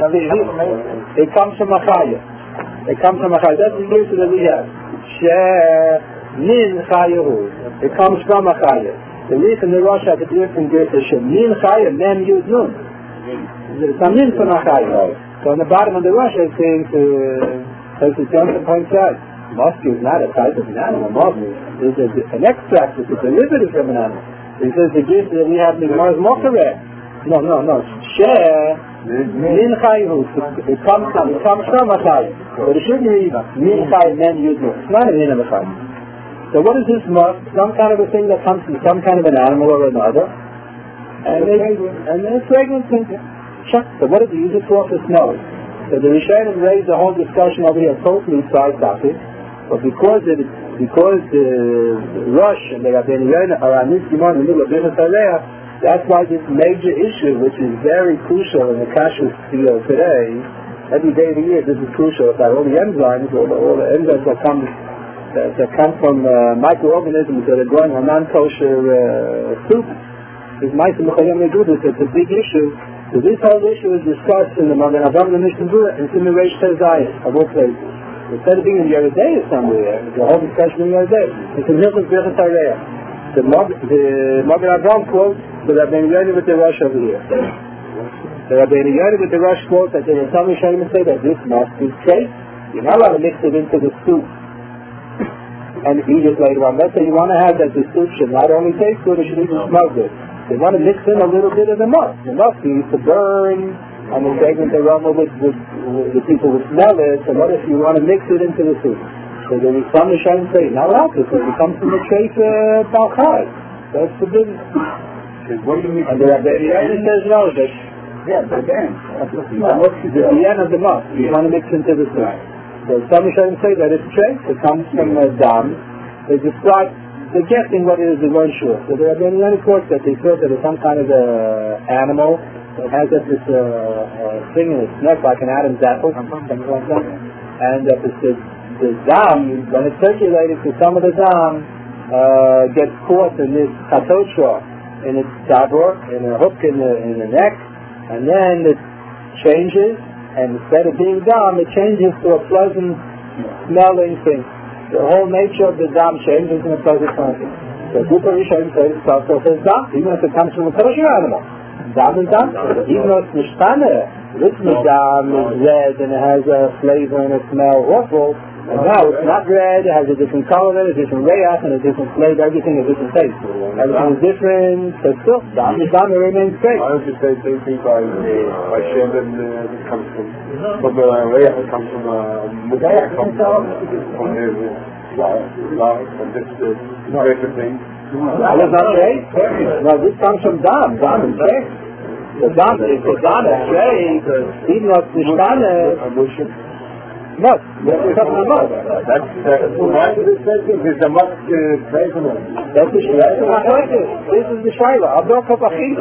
it comes from a chaya. It comes from a chaya. That's the use that we have. She Min Chayahu. It comes from a Chaya. The reason the Rosh has a different definition. Min Chaya, Mem Yud Nun. It's a Min from a Chaya. So on the bottom of the Rosh it says, uh, as the Johnson points out, musk is not a type of an animal. Musk is a, an extract, it's a derivative from an animal. He says the gift that we have in the Gemara is more correct. No, no, no. Share, Min Chayahu. It comes from, it comes from a Chaya. But it shouldn't be Min Chaya, Mem Yud Nun. It's not an Min of a Chaya. So what is this musk? Some kind of a thing that comes from some kind of an animal or another. And they, and then it's fragrant thing. So what did they use it for? For smelling. So the Rishonim raised the whole discussion over here, totally side topic. But because it, because the Rosh and the Rabbeinu Yonah are on this Gemara in the middle of Birchas Harei, that's why this major issue, which is very crucial in the kashrus field today, every day of the year this is crucial about all the enzymes, all the, all the enzymes that come that, that come from uh, microorganisms that are growing on non-kosher uh, soup. These mice and mechalim, they do this. It's a big issue. So this whole issue is discussed in the Magen Avraham and the Mishnah Berurah and it's in the Reish Tezayis of all places. Instead of being in the other day somewhere, the whole discussion in the other day, it's in Hilchos Birchas Harei. The Magen Avraham quotes the Rabbeinu Yonah with the Rosh over here. The Rabbeinu Yonah with the Rosh quotes that there are some Rishonim say that this must be trace. You're not allowed to mix it into the soup and eat it later on. Let's say you want to have that the soup should not only taste good, it should even smell good. They want to mix in a little bit of the musk. The musk used to burn and the fragrant aroma with, with, with the people would smell it. So what if you want to mix it into the soup? So there is some Rishonim say, not allowed to, because it comes from the trace of Balchai. That's forbidden. And the Rabbeinu Yonah says no, that yeah, but then the end of the musk, you want to mix into the soup. So some Rishonim say that it's trace, it comes from uh, dam. They describe, they're guessing what it is, they weren't sure. So there have been many reports that they thought that it's some kind of uh, animal that has this uh, uh, thing in its neck like an Adam's apple, something like that. And that the, the dam, when it's circulated to some of the dam, uh, gets caught in this chatotra, in its tabor, in a hook in the, in the neck, and then it changes. And instead of being dam, it changes to a pleasant smelling thing. The whole nature of the dam changes in a pleasant smelling. So Gupa Rishonim says it's also says dam, even if it comes from a kosher animal. Dam is dam. Even though it's nishtana, this dam is red and it has a flavor and a smell awful. And now it's not red, it has a different color, a different rayach, and a different flavor, everything is different taste. Everything is different, but still, dam is dam, it remains great. Why don't you say same thing by, by Shem and uh, this comes from, from the rayach, it comes from a mutayach, comes from his life, and this is the different thing. That was not great. No, this comes from dam, dam is great. The dam is the dam is great, even though it's nishtana. Musk. We're talking about musk. That's why did it say this? The musk fragrance. That's the shaila. This is the shaila. Ador kabachina.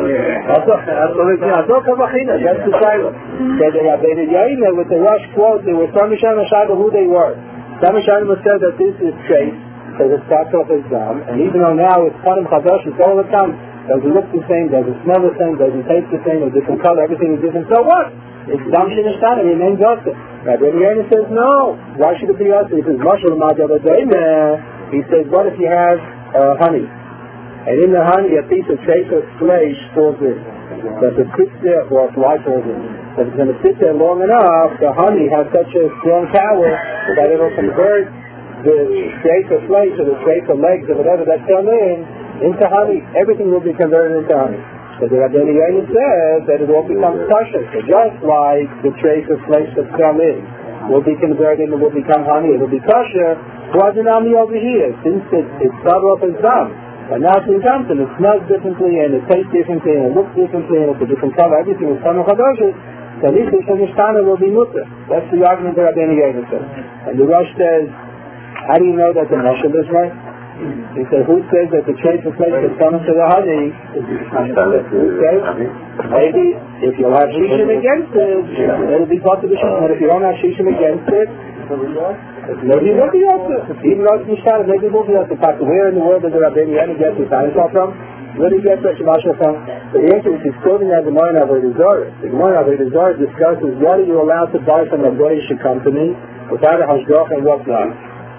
Ador kabachina. That's the shaila. So the Rabbeinu Yonah with the Rosh quote, there were some Rishonim shaila who they were. Some Rishonim said that this is trace, because it starts off as dam, and even though now it's panim chadash, it's all the time. Does it look the same? Does it smell the same? Does it taste the same? A different color? Everything is different. So what? It's dam shenishtan, it remains also. Rabbeinu Yonah says no. Why should it be also? He says mashal ma'adavadayna. He says what if you have uh, honey, and in the honey a piece of trace of flesh falls in. Does it sit there or fly falls in? If it's going to sit there long enough, the honey has such a strong power that it will convert the trace of flesh or the trace of legs or whatever that fell in into honey. Everything will be converted into honey. So the Rabbeinu Yonah says that it all becomes kosher. So just like the trace of flesh that fell in will be converted and will become honey, it will be kosher. Quadrinami over here, since it, it started off as dam, and now it's in Johnson, it smells differently and it tastes differently and it looks differently and it's a different color, everything is Tanakh Hadashis. So this is Nishtana will be mutter. That's the argument that Rabbeinu Yonah says. And the Rosh says, how do you know that the Meshach is right? He said, who says that the trace of flesh is coming to the honey? Who says? Maybe if you have shishim against it, it'll be part of the shishim. But if you don't have shishim against it, maybe it will be also. Even though it's nishtana, maybe it will be also. Where in the world does the Rabbeinu Yonah get this dinosaur from? Where did he get such a mashal from? The answer is he's quoting as the Gemara in Avodah Zarah. The Gemara in Avodah Zarah discusses what are you allowed to buy from a Goyish company without a hashgacha and what not.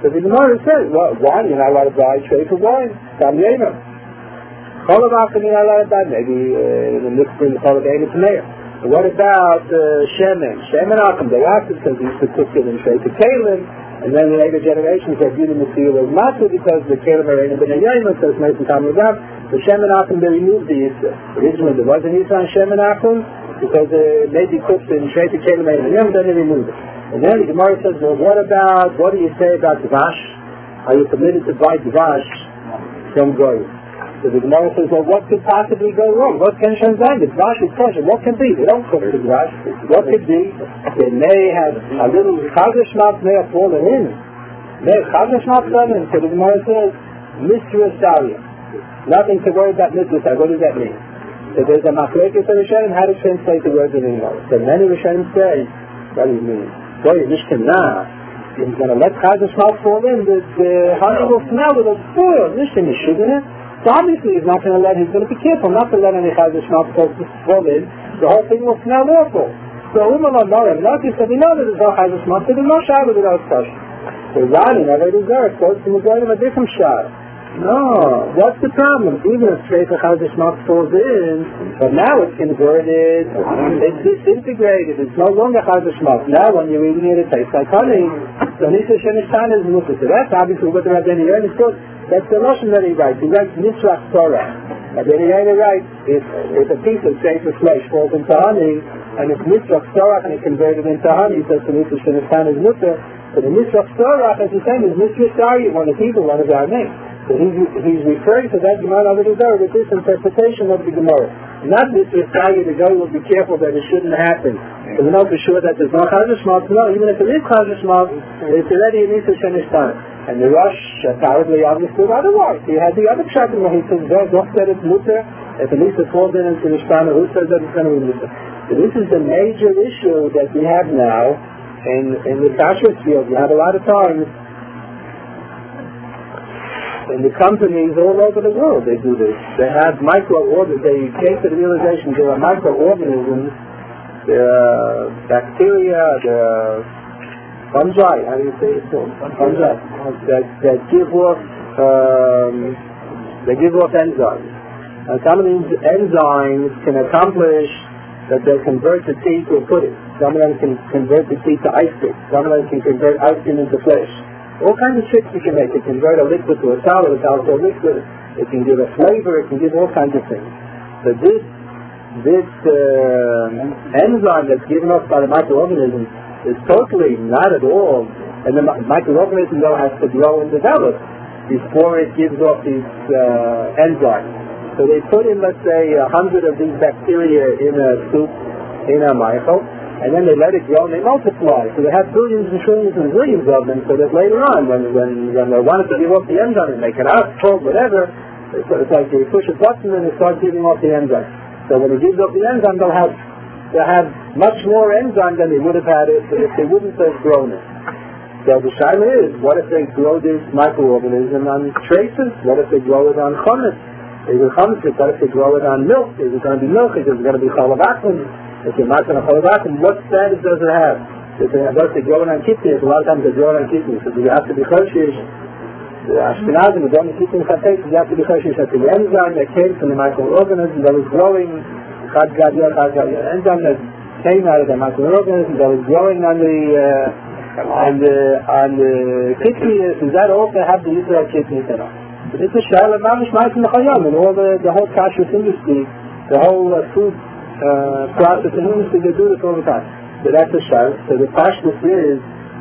So the Gemara says, well, wine, you're not allowed to buy trade for wine. Tam Yemer. Cholavachim, you're not allowed to buy. Maybe uh, in the mixed in the Cholavachim Tameir. So what about uh, Shemen? Shemen Akum, they asked it because he used to cook it in trade to Kalim, and then the later generations are viewed in the field as Matzu because the Kalim are in the Bnei Yemer, so it's made from Tam Yemer. The Shemen Akum, they removed the Yisra. Originally there wasn't Yisra on Shemen Akum because it uh, may be cooked in trade to Kalim and then they removed it. And then the Gemara says, well, what about, what do you say about Dvash? Are you permitted to buy Dvash from Goy? So the Gemara says, well, what could possibly go wrong? What can Shanzai? The Dvash is kosher. What can be? They don't cook the Dvash. What could be? They may have a little Chazashmat may have fallen in. May have Chazashmat fallen in. So the Gemara says, Mistress Daria. Nothing to worry about Mistress Daria. What does that mean? So there's a Machlekes of Rishonim, how to translate the words in English. So many Rishonim say, what do you mean? Boy, Mishkanah, he's going to let Chazal Shmal fall in, the, the honey will smell, it'll spoil. Mishkan is shooting it. So obviously he's not going to let, he's going to be careful not to let any Chazal Shmal fall in. The whole thing will smell awful. So Umal Amorim, not just that we know that there's no Chazal Shmal, so there's no shot with without touch. So Rani, never do go, it's supposed to be going to a different shot. No, what's the problem? Even if straight Chazal Shmal falls in, but now it's converted, it's disintegrated, it's no longer Chazal Shmal. Now when you're eating it, it tastes like honey. So Nisa Shenishtan is Musa. So that's obviously what the Rabbeinu Yoin is called. That's the Russian that he writes. He writes Nisrach Torah. Rabbeinu Yoin writes, if, if a piece of safer flesh falls into honey, and it's Nisrach Torah and it's converted into honey, so Nisa Shenishtan is Musa. So the Nisrach Torah, as he's saying, is Nisrach Dari, one of the people, one of our names. So he's, he's referring to that Gemara over there with this interpretation of the Gemara. Not this to tell you the guy will be careful that it shouldn't happen. So we know for sure that there's no Chazal Shmal. No, even if it is Chazal Shmal, it's already an Issa Shenishtan. And the Rosh apparently understood otherwise. He had the other pshat where he says, don't say it's mutter. If an Issa falls in into Nishtan, who says that it's going to be mutter? So this is the major issue that we have now in, in the Kashrut field. You have a lot of times in the companies all over the world they do this. They have microorganisms, they came to the realization there are microorganisms, there are bacteria, there are fungi, how do you say it? Fungi, that, that give off, um, they give off enzymes. And some of these enzymes can accomplish that they'll convert the tea to a pudding. Some of them can convert the tea to ice cream. Some of them can convert ice cream into flesh. All kinds of tricks you can make. It can convert a liquid to a solid, a solid to a liquid. It can give a flavor. It can give all kinds of things. So this this uh, enzyme that's given off by the microorganism is totally not at all. And the microorganism though has to grow and develop before it gives off these uh, enzymes. So they put in, let's say, a hundred of these bacteria in a soup, in a micro. And then they let it grow and they multiply. So they have billions and trillions and billions of them, so that later on, when when, when they wanted to give off the enzyme and make it out, cold, whatever, it's, it's like they push a button and it starts giving off the enzyme. So when it gives off the enzyme, they'll have they'll have much more enzyme than they would have had if, if they wouldn't have grown it. So the shaila is, what if they grow this microorganism on traces? What if they grow it on chametz? Is it chametz? What if they grow it on milk? Is it going to be milk? Is it going to be cholavakim? If you're not going to follow that, what status does it have? If they have to grow it on kidneys, a lot of times they grow it on kidneys. So you have to be choshish. The Ashkenazim, the don't keep in context, you have to be choshish that the enzyme that came from the microorganism that was growing, chad gadya, chad gadya, enzyme that came out of the microorganism that was growing on the uh, on the on the kidneys, does that also have the use of kidneys in it? So this is shayla mamish ma'asim l'chayam, and all the the whole kashrut industry, the whole uh, food Uh, process and industry, they do this all the time. So that's a shayla. So the pashtus is,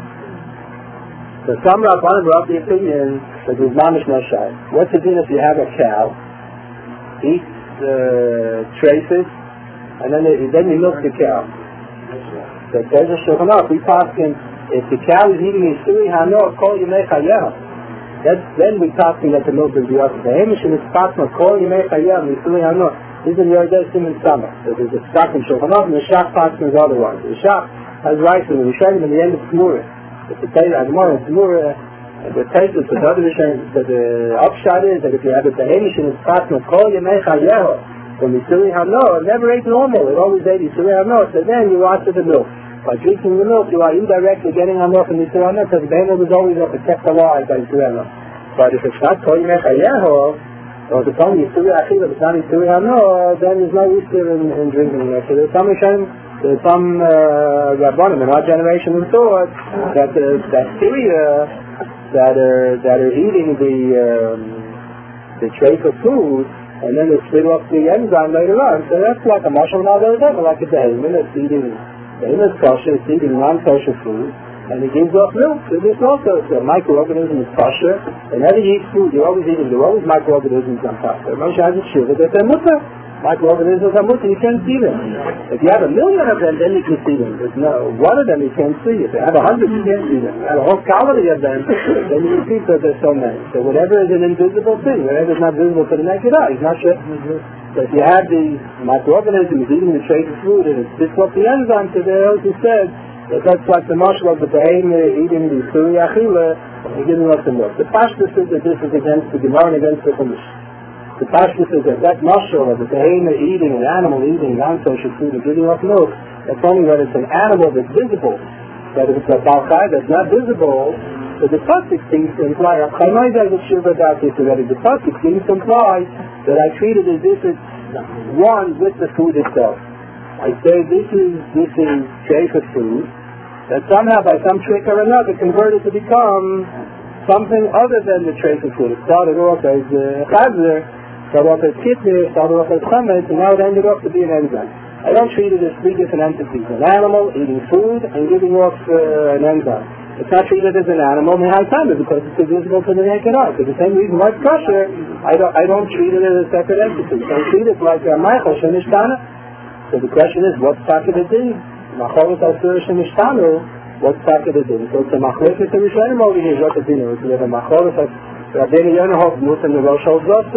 so some rabbanim were of the opinion that there's mamish no shayla. What's the deal if you have a cow, eats uh, traces, and then they, then you milk the cow? So there's a shulchan aruch. We pass in, if the cow is eating a suri hanor, kol yemei chayah. That's then we pass in that the milk is the other. The hamish in this pasma, kol yemei chayah, the suri hanor. This is in Yordei Siman Summer. So there's a stock in Shulchan Aruch, and the Shach Paskin is otherwise. The Shach has rights in the Rishonim in the end of Tzmura. If the Torah, Gemara in Tzmura, the Taisus, the other Rishonim, the upshot is that if you have a Behemish in his Paskin, Kol Yemei Chayeho, from Yisuri Hanor, it never ate normal. It always ate Yisuri Hanor. So then you watch the milk. By drinking the milk, you are indirectly getting on off in the Yisur Hana, because the behemoth is always up to kept alive by Yisur Hana. But if it's not Kol Yimei Chayeho, or if it's only Yisur Achila, if it's not Yisur Hana, then there's no Yisur in, in drinking it. So there's some Hashem, there's some uh, Rabbanim in our generation who thought that the bacteria that are that are eating the um, the tray of food, and then they split off the enzyme later on. So that's like a mashal na'adar devil, like a behemoth that's eating behemoth kosher, it's eating non-kosher food, and it gives off milk. So this also, the microorganism is kosher. Whenever you eat food, you're always eating, there are always microorganisms on top. Moshe has a shiva that they're mutter. Microorganisms are mutter, you can't see them. If you have a million of them, then you can see them. If no, one of them you can't see. If you have a hundred, you can't see them. If you have a whole colony of them, then you can see that there's so many. So whatever is an invisible thing, whatever is not visible to the naked eye, is not sure. So if you have the microorganisms eating the trace of food and it spits off the enzyme, so there also said that that's like the marshal of the behemoth eating the Yisur Achila and giving us the milk. The pashtus is that this is against the Gemara and against the Chumash. The pashtus is that that marshal of the behemoth eating, an animal eating non-kosher food and giving us milk, that's only when it's an animal that's visible. But if it's a balchai that's not visible, so the pasuk seems to imply, the pasuk seems to imply that I treat it as if it's one with the food itself. I say this is this is treifah food that somehow by some trick or another converted to become something other than the treifah food. It started off as uh, chazir, started off as kitnir, started off as chametz, and now it ended up to be an enzyme. I don't treat it as three different entities: an animal eating food and giving off uh, an enzyme. It's not treated as an animal in high time because it's invisible to the naked eye. For the same reason, like kosher, I don't I don't treat it as a separate entity. I treat it like a meichel shenishtana. So the question is, what's taka the din? Macholet asur shenishtanu. What's taka the din? So it's a machlekes the Rishonim over here. What the din is? We have a macholet of Rabbeinu Yonah Nus and the Rosh Hashanah.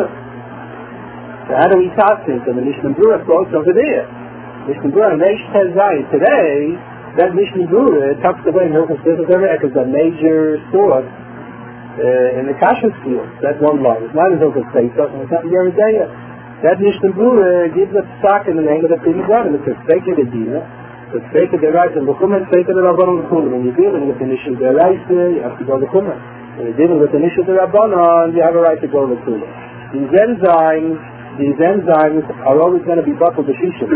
So how do we talk this? And the Mishnah Berurah quotes over there. Mishnah Berurah Reish Tes Zayin today. That Mishnah Berurah talks about Hilchos Birkas Hamazon as a major source uh, in the Kashrus field. That's one line. It's not in Hilchos Pesach, and it's not in Yoreh Deah. That Mishnah Berurah gives us stock in the name of the Pri Megadim. It's a Tzveika Dedina, it's a Tzveika Deraisa, and L'chumah Tzveika D'Rabbanan L'chumah. When you're dealing with an issue Deraisa, you have to go L'chumah. When you're dealing with an issue D'Rabbanan, you have a right to go L'chumah. These enzymes, these enzymes are always going to be buckled to Shishim.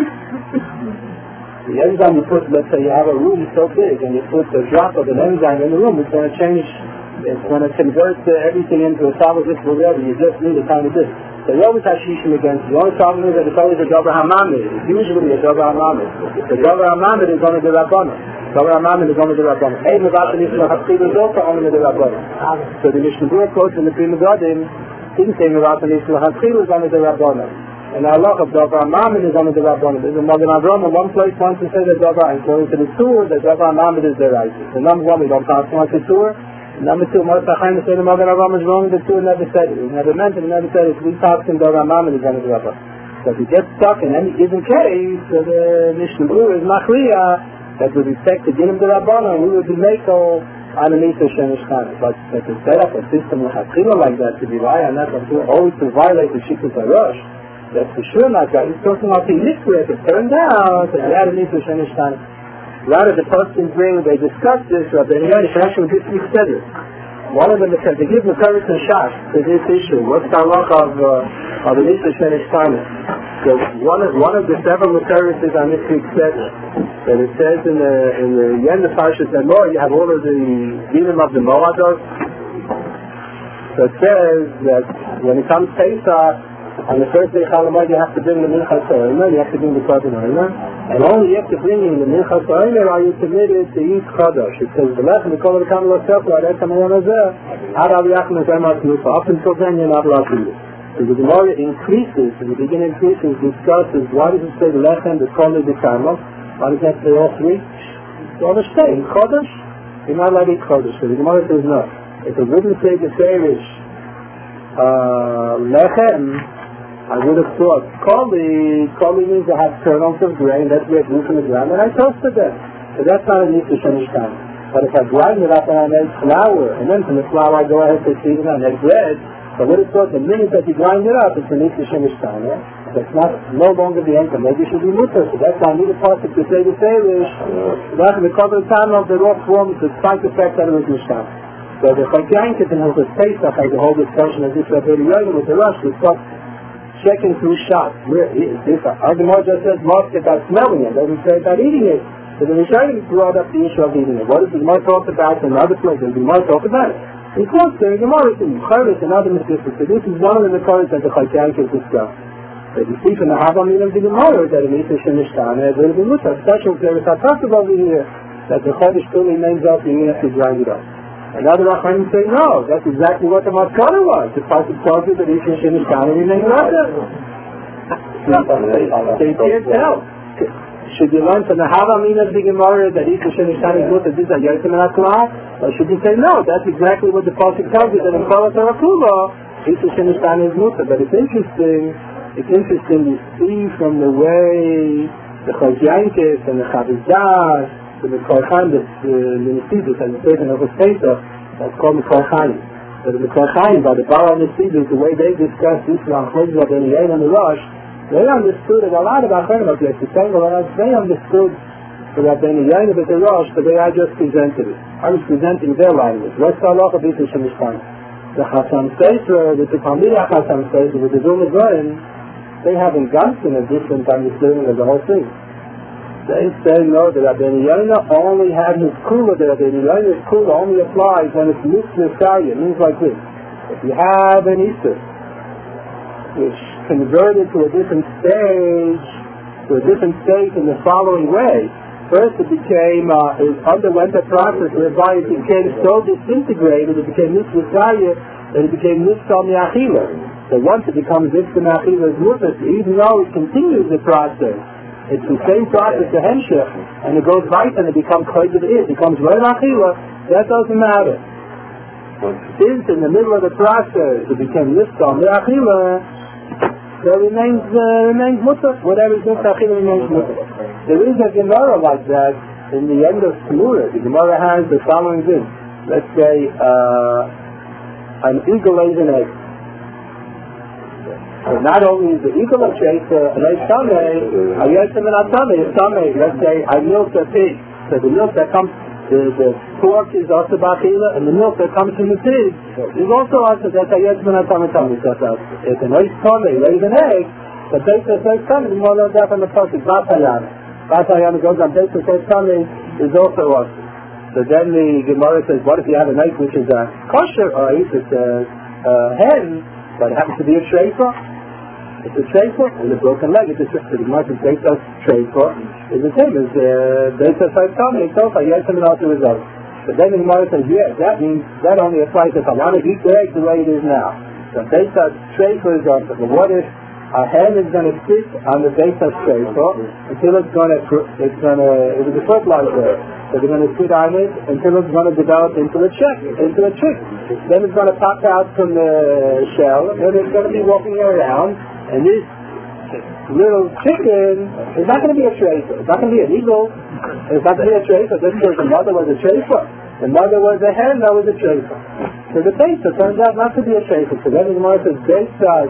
The enzyme you put, let's say you have a room so big and you put a drop of an enzyme in the room, it's going to change, it's going to convert uh, everything into a solid liquid whatever. You just need a tiny bit. So you always have shishim against it. The only problem is that it's always a dover hamamid. It's usually a dover hamamid. The dover hamamid is only the Rabbanan. Dover hamamid is only the Rabbanan. Hey, Mevat Nisla Hatzil is also only the Rabbanan. So the Mishnah Berurah quotes in the Pri Megadim, didn't say Mevat Nisla Hatzil is only the Rabbanan. And Allah of Dover Hamamid is only the Rabbanan. There's a Magen Avraham in one place wants to say that Dover, according to the Tur, that Dover Hamamid is the right. So number one, we don't pass on the Tur. Number two, Mordechai Chaim said the Magen Avraham is wrong, the Tur never said it. He never meant it, he never said it. We pass in Dover Hamamid is only the Rabbanan. So if you get stuck in any given case, so the Mishnah Berurah is Machriya, that with respect to Dinim the Rabbanan, we would be Mekel on an Easter Shemish Khan. But to set up a system like that to be right, and that's always to violate the Shikut HaRosh, that's for sure not right. He's talking about the Nikra. It turned out that he had an Easter Shemish Khan. A lot of the posting bring, they discuss this, but then again, it's actually this week's study. One of them is that they give the Paris and Shas to this issue. What's the halacha of, uh, of an Easter Shemish Khan? So one of, one of the several Paris's on this week's study, that it says in the, in the Yen the Parshas Emor, you have all of the Dinim of the Moados. So it says that when it comes Pesach, on the first day Chalamoid you have to bring the Minchas Ha'omer, you have to bring the Korban Omer, and only after bringing the Minchas Ha'omer are you permitted to eat Chadash. It says, V'lechem v'kol v'kam l'sefla aretam ha'yonazeh, ad av yachem v'zem ha'tnufa. Up until then you're not allowed to eat it. So the Gemara increases, in the beginning increases, discusses, why does it say Lechem v'kol v'kam? Why does it say all three? So the same, Chadash, you're not allowed to eat Chadash. So the Gemara says no. If it wouldn't say the Serish, uh, Lechem, I would have thought, Koli, Koli means I have kernels of grain, that's where it grew from the ground, and I toasted them. So that's not an Easter Shemish Khan. But if I grind it up and I make flour, and then from the flour I go ahead to feed it and I make bread, so I would have thought the minute that you grind it up, it's an Easter Shemish Khan. Yeah? That's not no longer the income. Maybe it should be mutter. So that's why I need a pasuk to say the Serish. That's the cover of time of the rock form, the side effect out of his Mishnah. So the Chaykiyanket in Hilchos Pesach has a whole discussion as if Rabbi Yoda with the rush we start checking through shots. Where is this? Our Gemara just says must about smelling it. Doesn't say about eating it. So the Rishonim brought up the issue of eating it. What does the Gemara talk about in other places? The Gemara talk about it. In close to the Gemara in Chavis and other Mitzvahs. So this is one of the Mekores that the Chaykiyanket discussed. But you see from the Havamim of the Gemara that it means to Shemishtana, there will be mutter. Special there is a talk over here that the Chodesh fully names out the unit to grind it up. Another Rachmanim say no, that's exactly what the Maskana was. The Pasuk tells you that each Shemishtana remains mutter. So you can't tell. Should you learn from the Havamim of the Gemara that each Shemishtana is mutter, this is a Yosim and Aklah? Or should you say no, that's exactly what the Pasuk tells you that in Kolat Harakula, each Shemishtana is mutter. But it's interesting. It's interesting to see from the way the Chaykiyanket and the Chavizah and the Korchan, the Nesidus and the Satan of the Pesach, that's called the Korchan. But the Korchan, by the Baal Nesidus, the way they discussed this on Chayzah and the Yain and the Rosh, they understood it a lot of Acharim of this. They understood the Rabbeinu Yain of the Rosh, but they are just presented it. I was presenting their language. What's the halacha b'Yisrael Shemishkan? The Chasam Sefer, the Tupamira Chasam Sefer, with the Zulma Goyim, they haven't gotten a different understanding of the whole thing. They say no, the Rabbeinu Yonah only had his kula. The Rabbeinu Yonah's kula only applies when it's mitzvah sarya. It means like this: if you have an Easter which converted to a different stage, to a different state in the following way. First, it became, uh, it underwent a process whereby it became so disintegrated, it became mitzvah sarya, that it became mitzvah mi'achila. So once it becomes mitzvah mi'achila as mutter, even though it continues the process, it's the same process, the hemshech, and it goes right and it becomes chayv of it, it becomes right achila, that doesn't matter. Since in the middle of the process it became mitzvah mi'achila, so it remains, uh, remains mutter. Whatever is mitzvah achila remains mutter. There is a Gemara like that in the end of Shmura. The Gemara has the following thing. Let's say uh, an eagle lays an egg. So not only is the eagle a chaser, and I Sameh, I yes him and I Sameh, Sameh, let's say I milk a pig. So the milk that comes, the, the pork is also bachila, and the milk that comes from the pig is also also that I yes him and I Sameh Sameh. So if an Ois Sameh lays an egg, but they say Ois Sameh, you want to know that on the pasuk, Vatayana. Vatayana goes on, they say Ois Sameh is also us. So then the Gemara says, what if you have an egg which is a kosher Ois, it's a hen, but it happens to be a shreifah? It's a treifa, and a broken leg, it's a treifa. The Gemara says Beisas treifa is the same as Beisas Haitami, it's also yes and also result. But then the Gemara says, yes, that means that only applies if I want to eat the egg the way it is now. So Beisas treifa is also, but what if a hen is going to sit on the Beisas treifa until it's going to, it's going to, it was a fertilizer. So they're going to sit on it until it's going to develop into a chick, into a chick. Then it's going to pop out from the shell, and it's going to be walking around. And this little chicken is not going to be a tracer. It's not going to be an eagle. It's not going to be a tracer. This because the mother was a tracer. The mother was a hen that was a tracer. So the tracer turns out not to be a tracer. So then the Gemara says, Beisas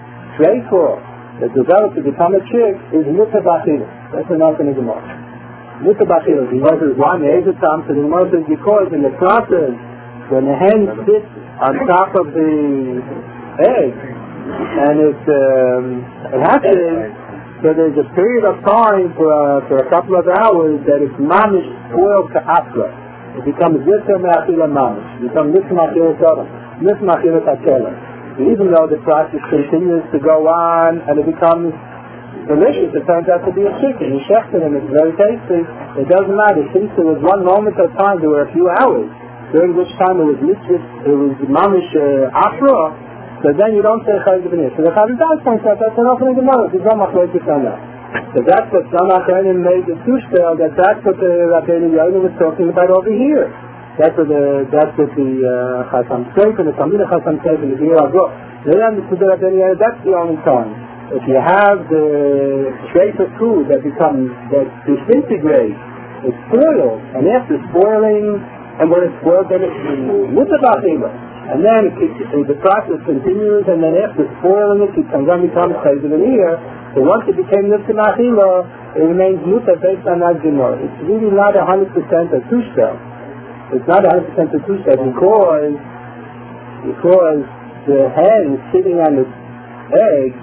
tracer that developed to become a chick is mutter bachila. That's enough in the Gemara. Mutter bachila. The Gemara says, why may it come? So the Gemara says, because in the process, when the hen sits on top of the egg, and it, um, it happens, so there's a period of time for, uh, for a couple of hours that it's mamish spoiled to akra. It becomes yisr me'achila mamish. It becomes yisr me'achila sodom, yisr me'achila takela. Even though the process continues to go on and it becomes delicious, it turns out to be a chicken. You shecht it and it's very tasty. It doesn't matter. Since there was one moment of time, there were a few hours, during which time it was mitzvah, it was mamish uh, akra, so then you don't say Chayz B'nir. So the Chavizah points out that's enough in the Gemara. There's no machlokes on that. So that's what some Achronim made the Tushtel, that that's what the Rabbeinu Yonah was talking about over here. That's what the, that's what the uh, Chasam Sefer, the Talmidei Chasam Sefer, the Be'er Agro. They understood the Rabbeinu Yonah, that's the only time. If you have the trace of food that becomes, that disintegrates, it's spoiled, and after spoiling, and when it's spoiled, then it's mutter bachila. And then it, it, the process continues, and then after spoiling it, it can then become chayzer in here. So once it became nifta ma'achila, it remains muta based on that gemara. It's really not a hundred percent a two-step. It's not a hundred percent a two-step because because the hen is sitting on the egg.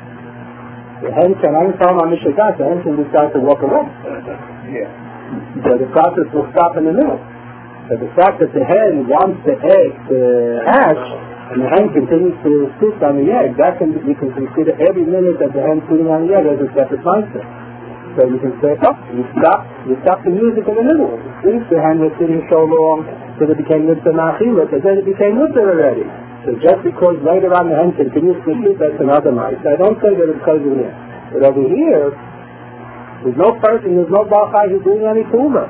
The hen can only tell my mishagat. The hen can decide to walk away. Yeah. So the process will stop in the middle. So the fact that the hen wants the egg to hatch, and the hen continues to sit on the egg, that can you can consider every minute that the hen sitting on the egg as a separate mindset. So you can say, oh, you stop, you stop the music in the middle. Since the hen was sitting so long, so it became nifta ma'achila, but then it became nifta already. So just because later on the hen continues to sit, that's another mindset. I don't say that it's because of it. But over here, there's no person, there's no balchai who's doing any tumah.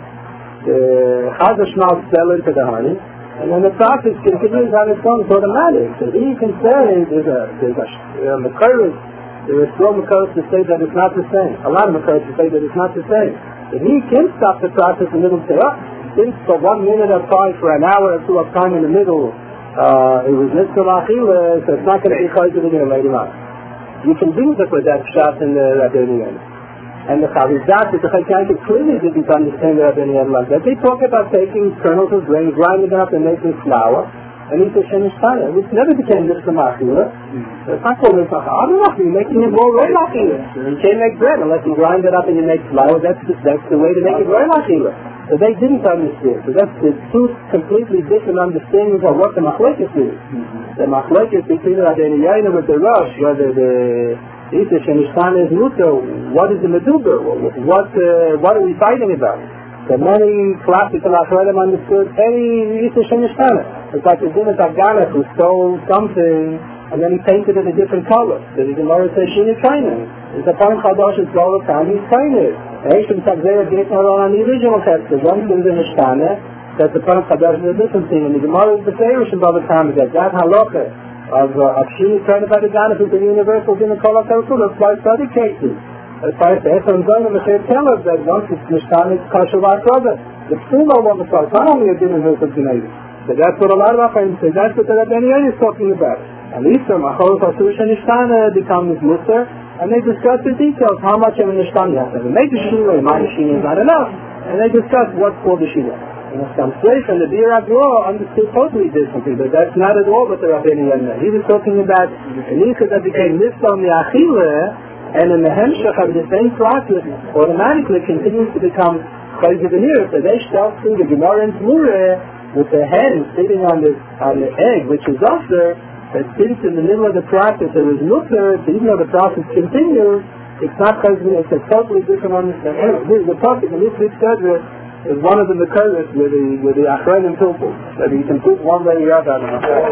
The chazashmal sell into the honey, and then the process continues on its own. It's automatic. So he can say there's a there's a uh, makaris. There are still makaris to say that it's not the same. A lot of makaris to say that it's not the same. But he can stop the process in the middle and say, oh, since for one minute of time, for an hour or two of time in the middle, uh, it was nifta ma'achila, so it's not going to be chayzer in here later on. You can do the for that shot in the Rabbeinu. And the Chavidat, the Chaykaita clearly didn't understand the Rabbeinu like that. They talk about taking kernels of grain, grinding it up and making flour, and eat the Shemish Tana, which never became this Machila. It's not called this Machila. You're making it more Roy Machila. You can't make bread unless you grind it up and you make flour. That's the, that's the way to make it Roy Machila. So they didn't understand. So that's the two completely different understandings of what the Machlekes is. The Machlekes between the Rabbeinu Yaina with the Rosh, whether the Isa Shemishtana is muta. What is the meduber? What uh, what are we fighting about? So many classical Achronim understood any Isa Shemishtana. It's like the Dinas Agana who stole something and then he painted it a different color. So the Gemara says Shini China. It's a Parim Chadosh is all the time he's painted. Heshim Tzavzera didn't know on the original text. There's one thing in Mishtana that the Parim Chadosh is a different thing. And the Gemara is the Feirish all the time that that halacha of uh, of Shini turned by the Ganef is the universal in the Kol HaTarkul applies to other cases. As far as the Esam Zon and the Sher tell us that once it's Mishtan, it's Kasher V'Akrova. The Psumo one is not only a din of Hilchot Gnei. So that's what a lot of Achayim say. That's what the Rabbeinu is talking about. At least the Machol Chasush and Mishtana becomes Musar, and they discuss the details, how much of a Mishtan you have to have. Maybe Shila, my Shila is not enough. And they discuss what's called the Shila. And some place and the Bir Agro understood totally differently, but that's not at all what the Rabbeinu Yonah. He was talking about an Ika that became Nifta on the Achila, and in the Hemshech of the same process automatically continues to become Chayzer V'nir. So they start through the Gemara and Tmureh with the hen sitting on the on the egg, which is also that since in the middle of the process there was Mutter, so even though the process continues, it's not Chayzer V'nir, it's a totally different understanding. This is the topic in this week's Sedra. Is one of the Mekaris with the with the Achronim Pilpul that you can put one way or the other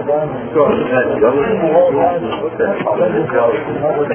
on.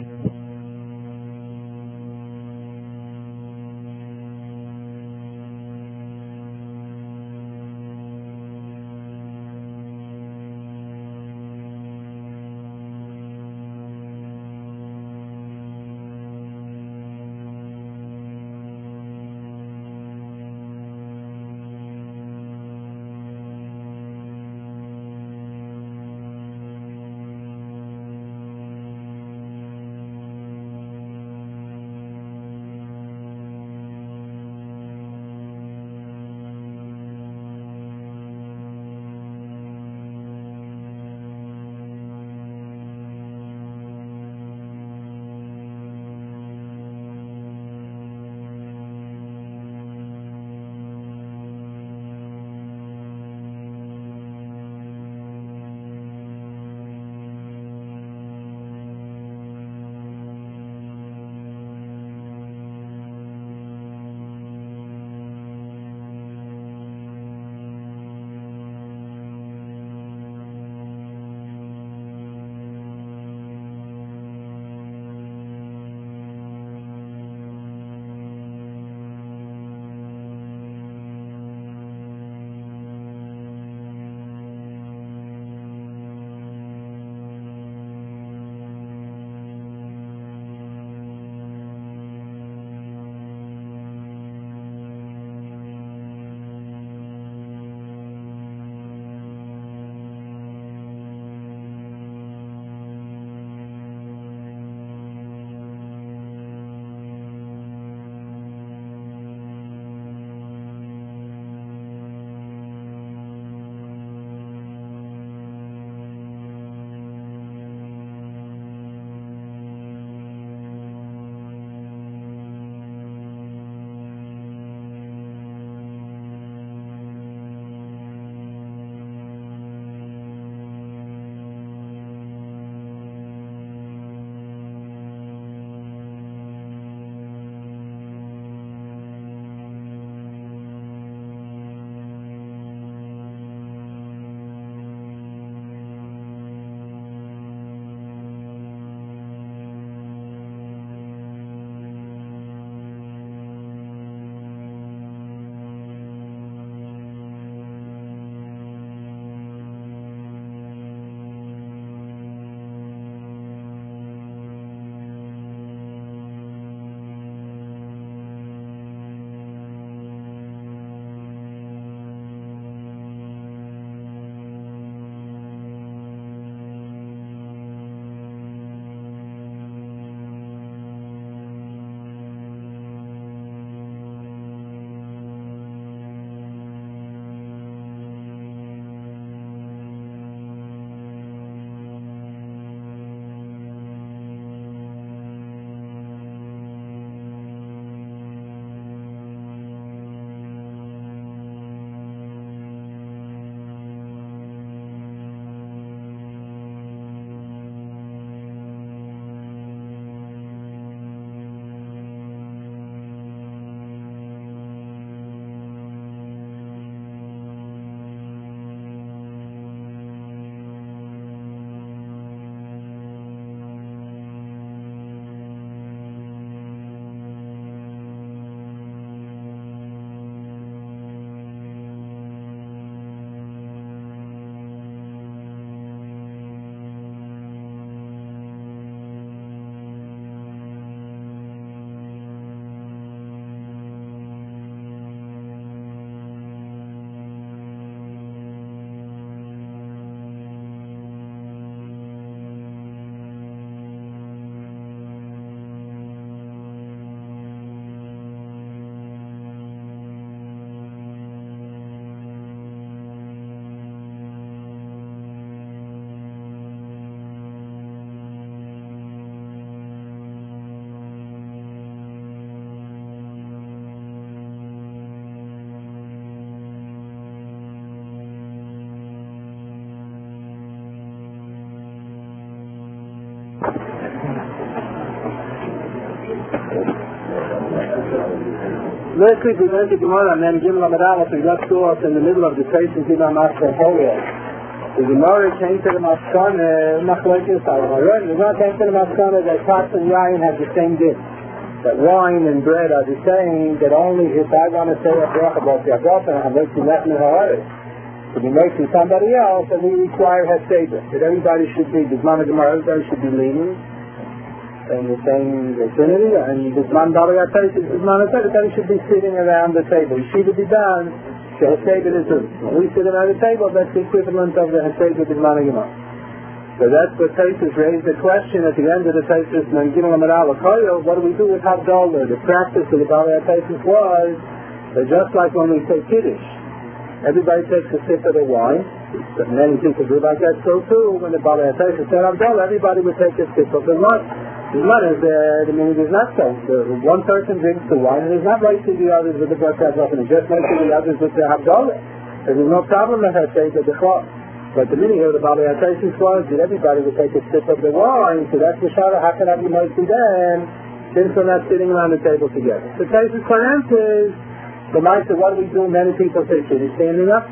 Last week we learned the Gemara and then Gimel Amud Aleph, we left off in the middle of the Taisus in Amaskar Hoya. The Gemara came to the Maskana, Machlokes Halacha. The Gemara came to the Maskana that pots and yayin have the same din. That wine and bread are the same, that only if I want to say a bracha about the Agafa, I'm making that in the Haaretz. To be making somebody else, and we require Heseda. That everybody should be, the Gemara Gemara, everybody should be leaning. In the same vicinity, and this man Baliyat Taisus, this man everybody should be sitting around the table. You see to be done, the Hesed is it. When we sit around the table, that's the equivalent of the Hesed with the man Gemara. So that's what Taisus raised the question at the end of the Taisus, and Gimel Amud Aleph, what do we do with Havdalah? The practice of the Baliyat Taisus was that just like when we say Kiddush, everybody takes a sip of the wine, but many people do like that, so too, when the Baliyat Taisus said Havdalah, everybody would take a sip of the wine. The one is, uh, I mean, it is not so. The, one person drinks the wine, and it is not right to the others with the Berkat Zofen. It just makes the others with the Havdalah. There is no problem with her saying that the Chol. But the meaning of the Baliyat Taisus was that everybody would take a sip of the wine, so that's the Shara. How can I be mercy then, since we're not sitting around the table together? So Taisus' answers, the Master, what do we do? Many people say, is standing up.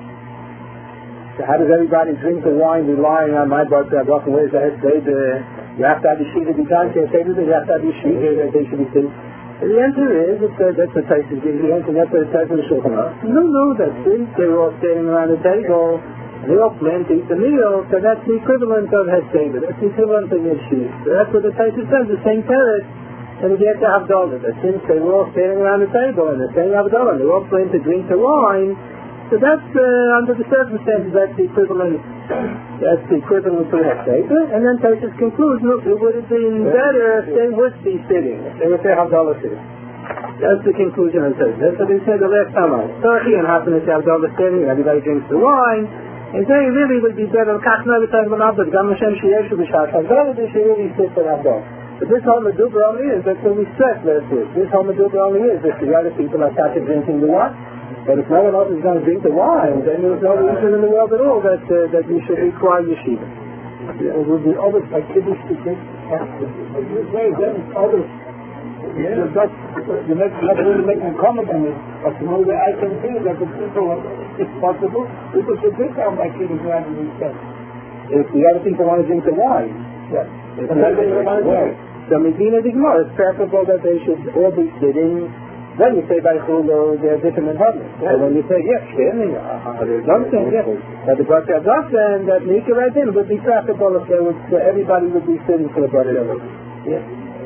So how does everybody drink the wine relying on my Berkat Zofen? Where's the head say the... You have to have Yeshiva be done, can't say that you have to have Yeshiva that they should be sitting. And the answer is, it's, uh, that's what Taisus gives the answer, that's what it says in the Shulchan Aruch. No, no, that since they were all standing around the table, and they all planned to eat the meal, so that's the equivalent of Heseda, that's the equivalent of Yeshiva. So that's what the Taisus says, the same parrot, and you get to Havdalah, that since they were all standing around the table, and they're saying Havdalah, and they all planned to drink the wine, so that's, uh, under the circumstances, that's the equivalent, that's the equivalent to Heseda. And then Taisus concludes, look, it would have been better if they would be sitting, if they would say Havdalah sitting. That's the conclusion of Taisus. That's what they said the last time on Turkey, and happened to say Havdalah sitting, and everybody drinks the wine, and they really would be better, Kachna V'Tayv L'Mabdad, Gam Hashem Sheyeshu B'Shach Havdalah, they should really sit for Havdalah. But this whole Medubra only is, that's what we stressed last week. This whole Medubra only is, if the other people are started drinking the wine. But if no one else is going to drink the wine, then there's no reason in the world at all that uh, that you should require Yeshiva. Yeah, it would be always like Kiddush to drink after. Then it's always, yeah. That's, you make, not really making a comment on it, but you know that I can see that the people, if possible, people should drink out by Kiddush rather than instead. If the other people want to drink the wine, yeah. If the other people want to drink, so Medina Digmar, it's preferable that they should all be sitting. When you say by Chulu, they're different in Hadley. Yeah. And when you say, yes, standing, uh, there's something, yes. But the Berkat Zofen, that Nika right in, would be preferable if they would, so everybody would be sitting for the Berkat Zofen. Yes.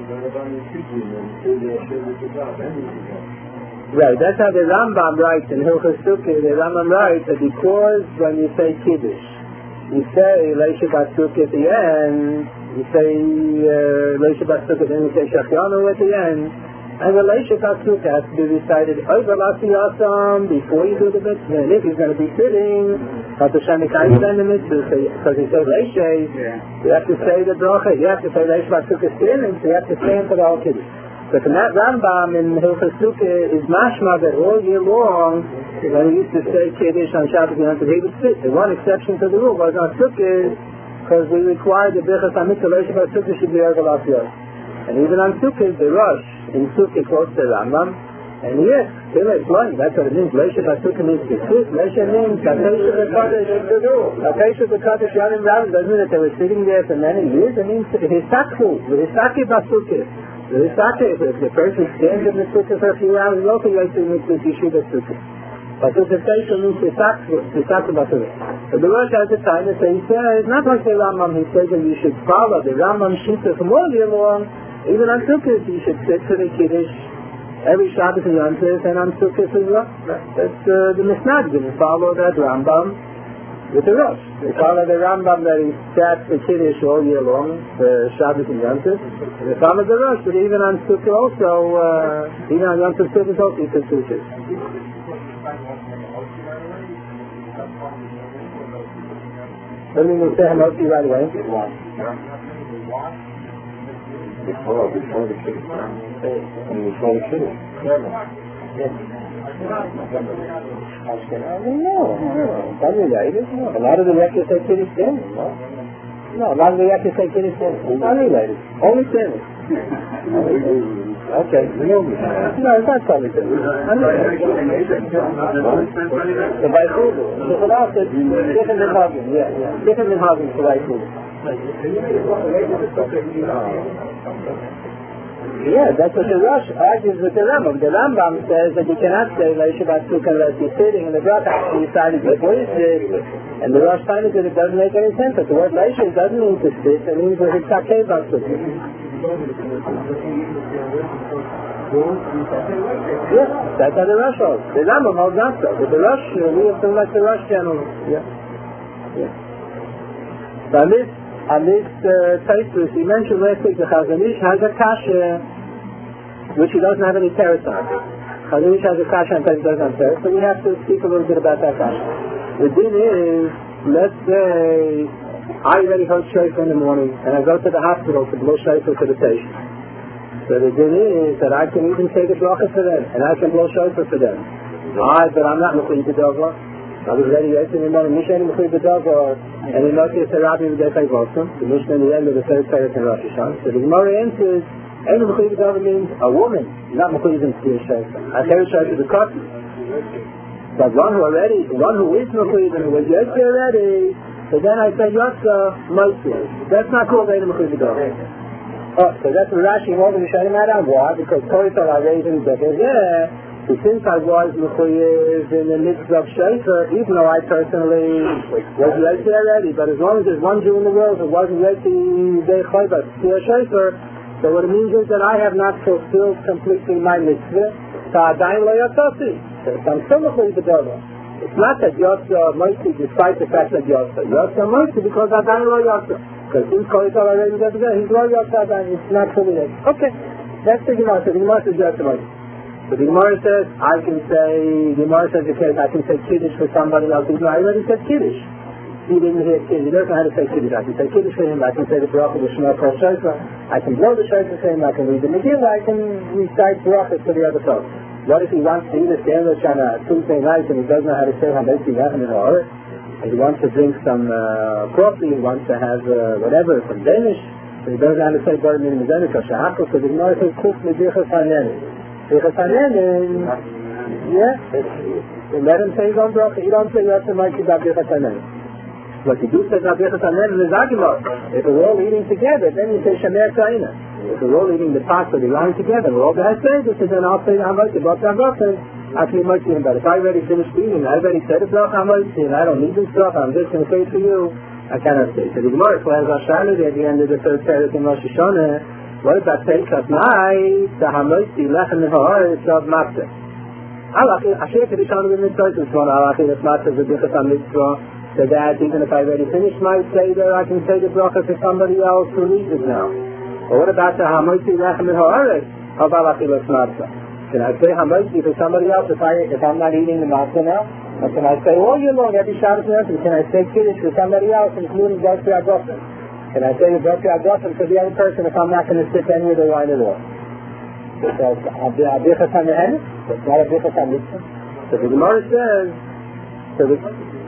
Right, that's how the Rambam writes in Hilchos Sukkah. The Rambam writes that because when you say Kiddush, you say Leisha Batsukah at the end, you say Leisha Batsukah, then you say Shachianu at the end. And the Leisha Batsukah has to be recited over Lasiyasam before you do the mitzvah. And if he's going to be sitting, at the Shemikayim then the mitzvah, because he says Leisha, you have to say the bracha, you have to say Leisha Batsukah standing, so you have to stand for the whole Kiddush. So from that Rambam in Hilchos Sukkah is mashma that all year long, when he used to say Kiddush on Shabbos, he would sit. The one exception to the rule was on Sukkah, because we required the Birchas HaMitzvah Leisha Batsukah should be over Lasiyasam. And even on Sukkah, the Rosh in Sukkah quotes the Rambam, and yes, still it's learning, that's what it means. Leisha Batsukah means to sit. Leisha means Katesha B'Kadosh, Katesha B'Kadosh Yanim Rambam, doesn't mean that they were sitting there for many years. It means Hisakhu, Hisaki Batsukah. Hisaki, if the person stands in the Sukkah for a few hours, it's also like to meet the Yeshiva Sukkah. But the Hisakhu means Hisakhu Batsukah. So the Rosh has a time that he says, not like the Rambam, he says that you should follow the Rambam Shita from all year long. Even on Sukkot, you should sit for the Kiddush every Shabbos and Yom Tov, and on Sukkot as well. That's uh, the Misnagdim. You follow that Rambam with the Rosh. They follow the Rambam that he sat for Kiddush all year long, for Shabbos and Yom Tov. They follow the Rosh, but even on Sukkot also, uh, even on Yom Tov Sukkot also, you can switch it. Let me say Hamotzi right away. Before, before the Kiddush. And before the Kiddush. Yes. No, no. Unrelated, no. A lot of the records say Kiddush then, no? No, a lot of the records say Kiddush then. It's unrelated. Only sin. Okay. No, it's not totally different. The Baichudu. The Chalas is different than Hagen. Yeah, yeah. Different than Hagen for Baichudu. Yeah, that's what the Rosh argues with the Rambam. The Rambam says that you cannot say Leishabat Sukkah unless you're sitting in the Bracha. He decided to avoid it, and the Rosh finds that it doesn't make any sense. But the word Leisha doesn't mean to sit, it means that it's Sakeh Sukkah. Yeah, that's how the Rosh holds. The Rambam holds not so. But the Rosh, we have to let the Rosh channel. Yeah. Yeah. So on this, on this uh, Taisus, he mentioned last week the Chazon Ish has a kasha which he doesn't have any teretz on. Chazon Ish has a kasha and Taisus doesn't have teretz, so we have to speak a little bit about that kasha. The din is, let's say, I already heard shofar in the morning, and I go to the hospital to blow shofar for the patient. So the din is that I can even take a bracha for them, and I can blow shofar for them. I, but I'm not Mechuyah B'Davor. I was ready yesterday morning, Mishnah and Mechuyah B'Davor, and in Moshe Sarabi V'Dechai Vosim, the Mishnah in the end of the third parak in Rosh Hashanah. So the Gemara answers, Ein Mechuyah B'Davor means a woman, not Mechuyah B'Davor shofar. I carry shofar to the cotton. But one who already, one who is Mechuyah and who was yesterday already, so then I say Yotza Moshe. That's not called Ein Mechuyah B'Davor. Oh, so that's what Rashi wanted to show him out on. Why? Because Koytal are raising the yeah. So since I was Mechuyev in the midst of Shofar, even though I personally was ready already, but as long as there's one Jew in the world who wasn't ready to be Chaybat to a Shofar, so what it means is that I have not fulfilled completely my mitzvah, so Adain Lo Yotzi. So I'm still Mechuyev B'Davor. It's not that Yotza Moisi, despite the fact that Yotza. Yotza Moisi because Adain Lo Yotza. Because since Koytal already does it, he's Lo Yotza Adain, it's not fully there. Okay, that's the Gemara. So the Gemara says Yotza Moisi. So the Gemara says, I can say, the Gemara says, okay, I can say Kiddush for somebody else. Even though I already said Kiddush. He didn't hear Kiddush. He doesn't know how to say Kiddush. I can say Kiddush for him. I can say the Bracha, the Shema Kol Shofar. I can blow the Shofar for him. I can read the Megillah. I can recite Bracha for the other folks. What if he wants to eat a sandwich on a Tuesday night and he doesn't know how to say Hamotzi Lechem in Ha'aretz? And he wants to drink some uh, coffee. He wants to have uh, whatever, some Danish. So he doesn't know how to say Bar Minim Zenish or Shahakos. So the Gemara says, Kuf Medichas Haneni. Bechasanen, yeah, let him say his own bracha. You don't say you have to make it Bechasanen. But you do say Bechasanen in the Zagimah. If we're all eating together, then you say Shemer Kaina. If we're all eating the pasta, we're lying together, we're all behind Seder, so then I'll say I'm like the bracha, I'm bracha. Actually, much even better. If I already finished eating, I already said the bracha, I'm like, and I don't need this bracha, I'm just going to say it for you, I cannot say. So the Gemara claims Ashana at the end of the third parak in Rosh Hashanah. What about Pesach night? The Hamotzi Lechem in Ha'aretz of Matzah. Alachi, Asher Kiddush Hanu B'Mitzvah is one. Alachi, that's Matzah is a B'chas HaMitzvah. So that even if I already finished my Seder, I can say the bracha to somebody else who needs it now. Or what about the Hamotzi Lechem in Ha'aretz of Alachi Lech Matzah? Can I say Hamotzi for somebody else if, I, if I'm not eating the Matzah now? Or can I say all year long, every Shabbos and everything? Can I say Kiddush for somebody else, including Gosri Agofen? Can I say the Bracha Agofen for the other person if I'm not going to sip any of the wine at all? Because a Bichas HaNehenes, it's not a Bichas HaMitzvah. So the Gemara says, so the,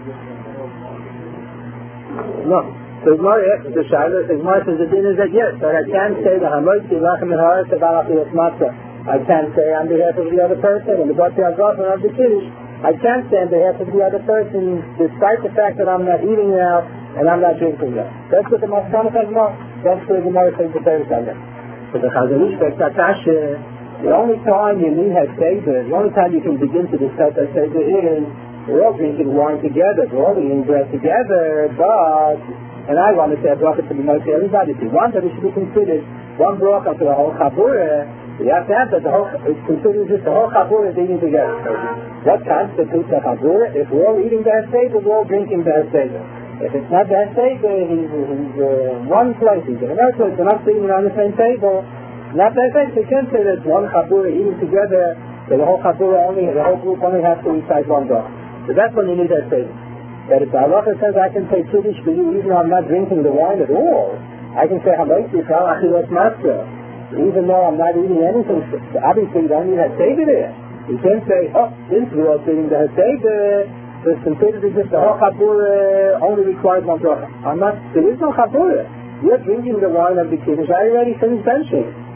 no, so the Gemara, the Shiloh, the Gemara says the din is that yes, but I can't say the Hamotzi Lechem in Ha'aretz of Alachi Matzah. I can't say on behalf of the other person, and the Bracha Agofen of the Kiddush, I can't say on behalf of the other person, despite the fact that I'm not eating now, and I'm not drinking that. That's what the Maskana says now. That's what the Gemara says the Torah says. So the Chazon Ish Bektashe, the only time you need Seder, the only time you can begin to discuss Seder is we're all drinking wine together, we're all eating bread together, but, and I want to say a bracha to be known to everybody. If you want that it should be considered one bracha to the whole Chabura, you have to have that the whole, it's considered just the whole Chabura is eating together. What constitutes a Chabura? If we're all eating the Seder, we're all drinking the Seder. If it's not that table, he's, he's uh, one place, he's in another place, they're not sitting on the same table. Not that place, you can't say that one Chabura eating together, so the whole Chabura only, the whole group only has to recite one bracha. So that's when you need that table. That if the halacha says I can say Kiddush for you even though I'm not drinking the wine at all, I can say Hamotzi for Alachi Lech Matzah, even though I'm not eating anything. Obviously you don't need that table there. You can't say, oh, since we're all sitting the table, so it's considered as if the whole Chabura only requires one bracha. I'm not, there is no Chabura. You're drinking the wine of the Kiddush. I already finished benching.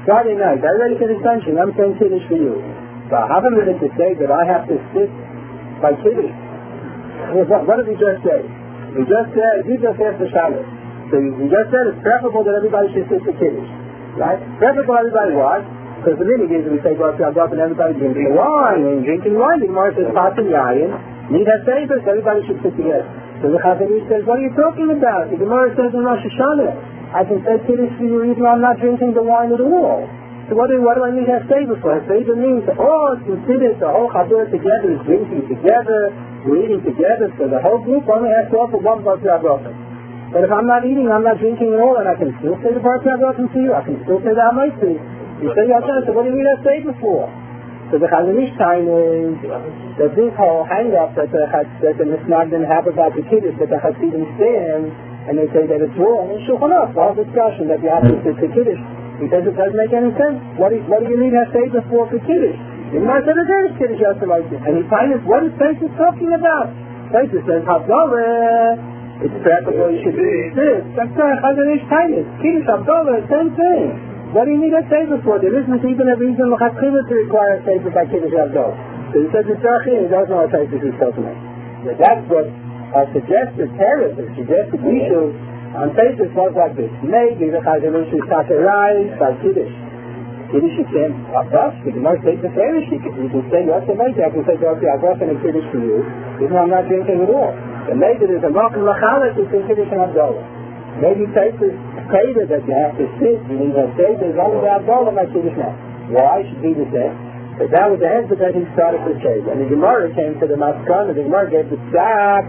Friday night, I ready for the sunshine, I'm saying Kiddush for you. So I have a minute to say that I have to sit by Kiddush. What, what did we just say? We just said, you just asked the Shabbos. So we just said it's preferable that everybody should sit for Kiddush. Right? Preferable everybody what? Because the meaning is we say, well, and everybody drinking wine, and drinking wine, the Gemara says, Patim Yayin, need have favors, everybody should sit together. So the Chazanish says, what are you talking about? The Gemara says in Rosh Hashanah, I can say Kiddush for you even though I'm not drinking the wine at all. So what do, what do I need to have favor for? Favor means, oh, consider the whole Chabur together is drinking together, we're eating together, so the whole group only has to offer one Bar Tzavrotim. But if I'm not eating, I'm not drinking at all, and I can still say the Bar Tzavrotim to you, I can still say the Hamaisi. You say yourself, so what do you need to have favor for? So the Chazanish time is that this whole hang-up that the, that the Misnagdim have about the Kiddush, that the Hasidim stand, and they say that it's wrong, and Shulchan Aruch, the whole discussion that you have to sit for Kiddush, because it doesn't make any sense. What do, what do you need to have favor for for Kiddush? You might say there is Kiddush Yosemaisi. And he finds what is Taisus talking about? Taisus says, Havdalah, it's preferable you should do this. That's not Chazanish Tainis. Kiddush, Havdalah, same thing. What do you need a favor for? There isn't even a reason l'chachila to require a favor by Kiddush Havdalah. So he says it's Tzarchim, he doesn't know what Taisus is talking about. But that's what our suggested terrorists, the suggested issues on Taisus was like this. Maybe the Chazanish is Takerai by Kiddush. Kiddush you can't us, but you might take the Farish, you can say Yosemaisi, I can say Yosemaisi, I've offered a Kiddush for you, even though I'm not drinking at all. And maybe there's a Malkum Lachalik between Kiddush and Havdalah. Maybe Taisus Tater that you have to sit, you need to say there's only the Havdalah by Kiddush now. Why should be the same? But that was the answer that he started to say. And the Gemara came to the Maskana, the Gemara gave the stack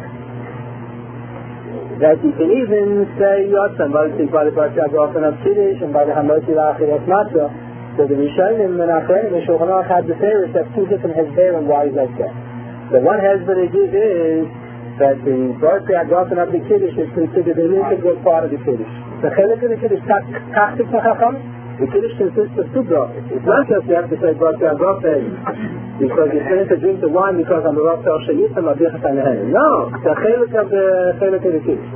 that you can even say Yotzam, by the Bar Tzavrotim of Kiddush and by the Hamoti La'achilas Matzah. So the Rishonim and Achrenim and Shulchan Aruch had the Pharis have two different hezber and why is that that. The one hezber they give is that the Bar Tzavrotim of the Kiddush is considered an integral part of the Kiddush. The Chelik of the Kiddush, Tachtik Nachacham, the Kiddush consists of two brachas. It's not just you have to say Bar Tzavrotim because you're going to drink the wine because I'm a Rav Tel Sheyitzam Abichas Anahen. No, the Chelik of the Chelik of the Kiddush.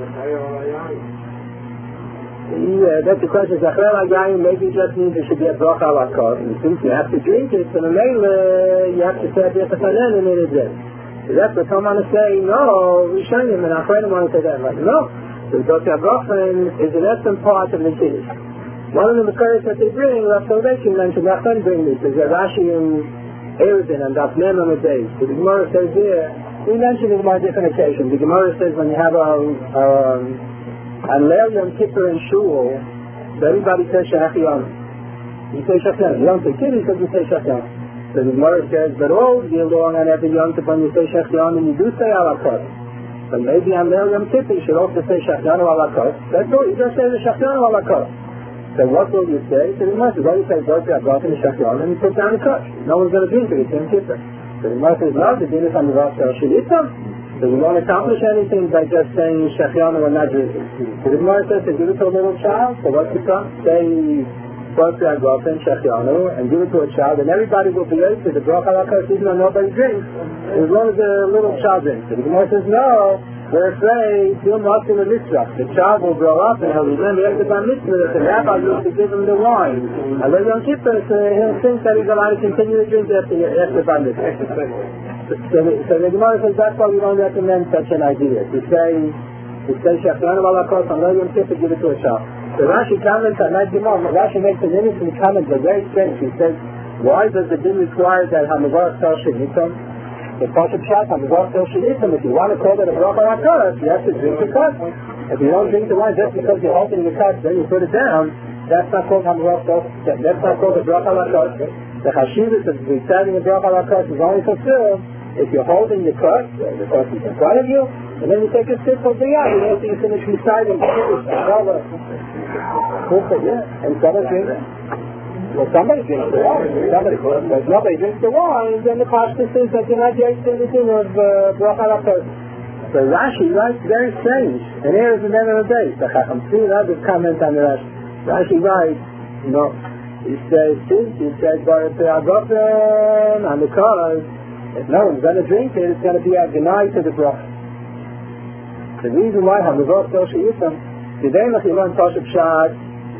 Yeah, that's the question. Zachrel HaYayin maybe just means there should be a bracha ala kol. And since you have to drink it, so the Mele, you have to say Abichas Anahen and then it's it. So that's what some want to say, no, Rishonim and Achrenim want to say that. Like, no. So the Bar Tzavrotim is an essence part of the Kiddush. One of the Mekaris that they bring, Rav Soloveitchik mentioned, Nachman bring this, is Rashi in Eruvin and Daf Mem on the day. So the Gemara says there, we mentioned it on different occasions. The Gemara says when you have a, um, on Leil Yom Kippur and Shul, everybody says Shehechiyam. You say Shehechiyam. You don't say Kiddush, but you say Shehechiyam. So the Gemara says, but all year long on every Yom Kippur when you say Shehechiyam and you do say Alakot. But maybe on Leil Yom Kippur you should also say Shehechiyam or Alakot. That's all, you just say the Shehechiyam or Alakot. So what will you say? So the Gemara says, well you say Bar Tzavrotim and Shehechiyam and you put down the Kosh. No one's going to drink it, it's Yom Kippur. So the Gemara says, no, the din is on the Rav Tel Sheyitzam. So we won't accomplish anything by just saying Shehechiyanu or not drinking. So the Gemara says to give it to a little child, so what's the problem? Say Bar Tzavrotim, Shehechiyanu, and give it to a child, and everybody will be able to the bracha lakos even though nobody drinks, as long as the little child drinks. So the Gemara says no, we're afraid he'll not do the mitzvah. The child will grow up and he'll remember after the mitzvah that the rabbi used to give him the wine. And then Yom Kippur, so he'll think that he's allowed to continue to drink after after the mitzvah. So the, so the Gemara says that's why we don't recommend such an idea. To say, to say Shehechiyanu Alakos on Yom Kippur, give it to a child. So Rashi comments on that Gemara. Rashi makes an innocent comment, but very strange. He says, why does the din require that Hamazar Tel Sheyitzam? The Pashup Shat Hamazar Tel Sheyitzam. If you want to call it a bracha lakos, you have to drink the cup. If you don't drink the wine just because you're opening the cup, then you put it down. That's not called Hamazar Tel. That's not called a bracha lakos. The Hashivas of reciting the bracha lakos is only fulfilled if you're holding the cup, the cup is in front of you, and then you take a sip of the yacht, and after you finish reciting the Kiddush, and someone drinks. Well, somebody drinks the wine. Somebody, but if nobody drinks the wine, then the pashtus says that you're not yet in the din of bracha lakos. So Rashi writes very strange, and here is the name of the day. The Chacham see another comment on the Rashi. Rashi writes, you know, he says, since he said Bar Tzavrotim on the cause, if no one's going to drink it, it's going to be a genai to the bracha. The reason why Hamazar Tel Sheyitzam, today if you learn Pashup Shat,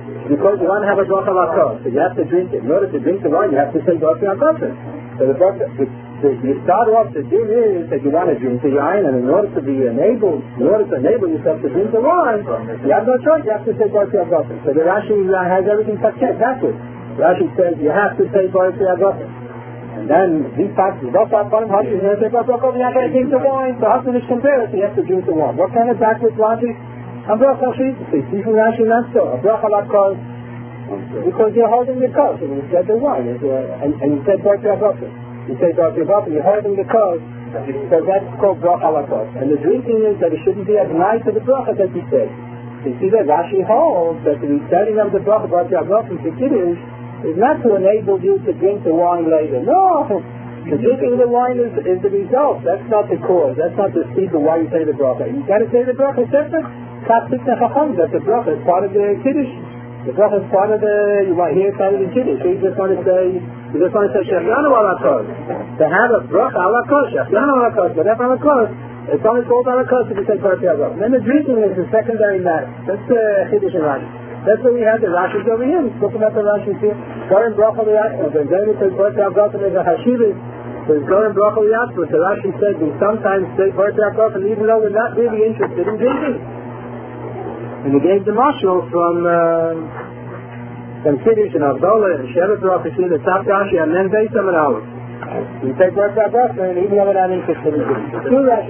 Because you want to have a bracha lakos, so you have to drink it. In order to drink the wine, you have to say bracha lakos. So the bracha, the, the, you start off, the din is that you want to drink the wine, and in order to be enabled, in order to enable yourself to drink the wine, you have no choice, you have to say bracha lakos. So the Rashi has everything backwards. Rashi says you have to say bracha lakos. And then these facts, those are fun, how you say bracha lakos, you're not going to drink the wine, so how can you compare it? So you have to drink the wine. What kind of backwards logic? A bracha shit, see from Rashi not so. A bracha lakos, because you're holding the kos, and you said the wine, and, uh, and, and you said bracha lakos. You say bracha lakos, you're holding the kos, so that's called bracha lakos. And the drinking is that it shouldn't be as nice to the bracha that you said. You see that Rashi holds that the reciting of the bracha, bracha lakos, and the kiddush, is not to enable you to drink the wine later. No! The drinking the wine is, is the result. That's not the cause. That's not the seed of why you say the bracha. You got to say the bracha separate. That the bracha is part of the kiddush. The bracha is part of the, you might hear part of the kiddush. You just want to say, you just want to say Shechlianu ala kos. To have a bracha ala kos, Shechlianu ala kos, whatever ala kos, it's only called ala kos if you say bracha ala kos. Then the drinking is a secondary matter. That's the kiddush in Rashi. That's what we have the Rashi's over here. We're talking about the Rashi's here. Goren bracha liyatzma. Then then it says bracha ala kos and there's a hashivas. There's Goren bracha liyatzma. The Rashi said we sometimes say bracha ala kos, and even though we're not really interested in drinking. And he gave the marshal from uh, from Kiddush and Avdolah and Shevet Bracha, the top Rashi, and then Beis Amanal. You take bracha bracha, and even though we're not interested in drinking. Two Rashi.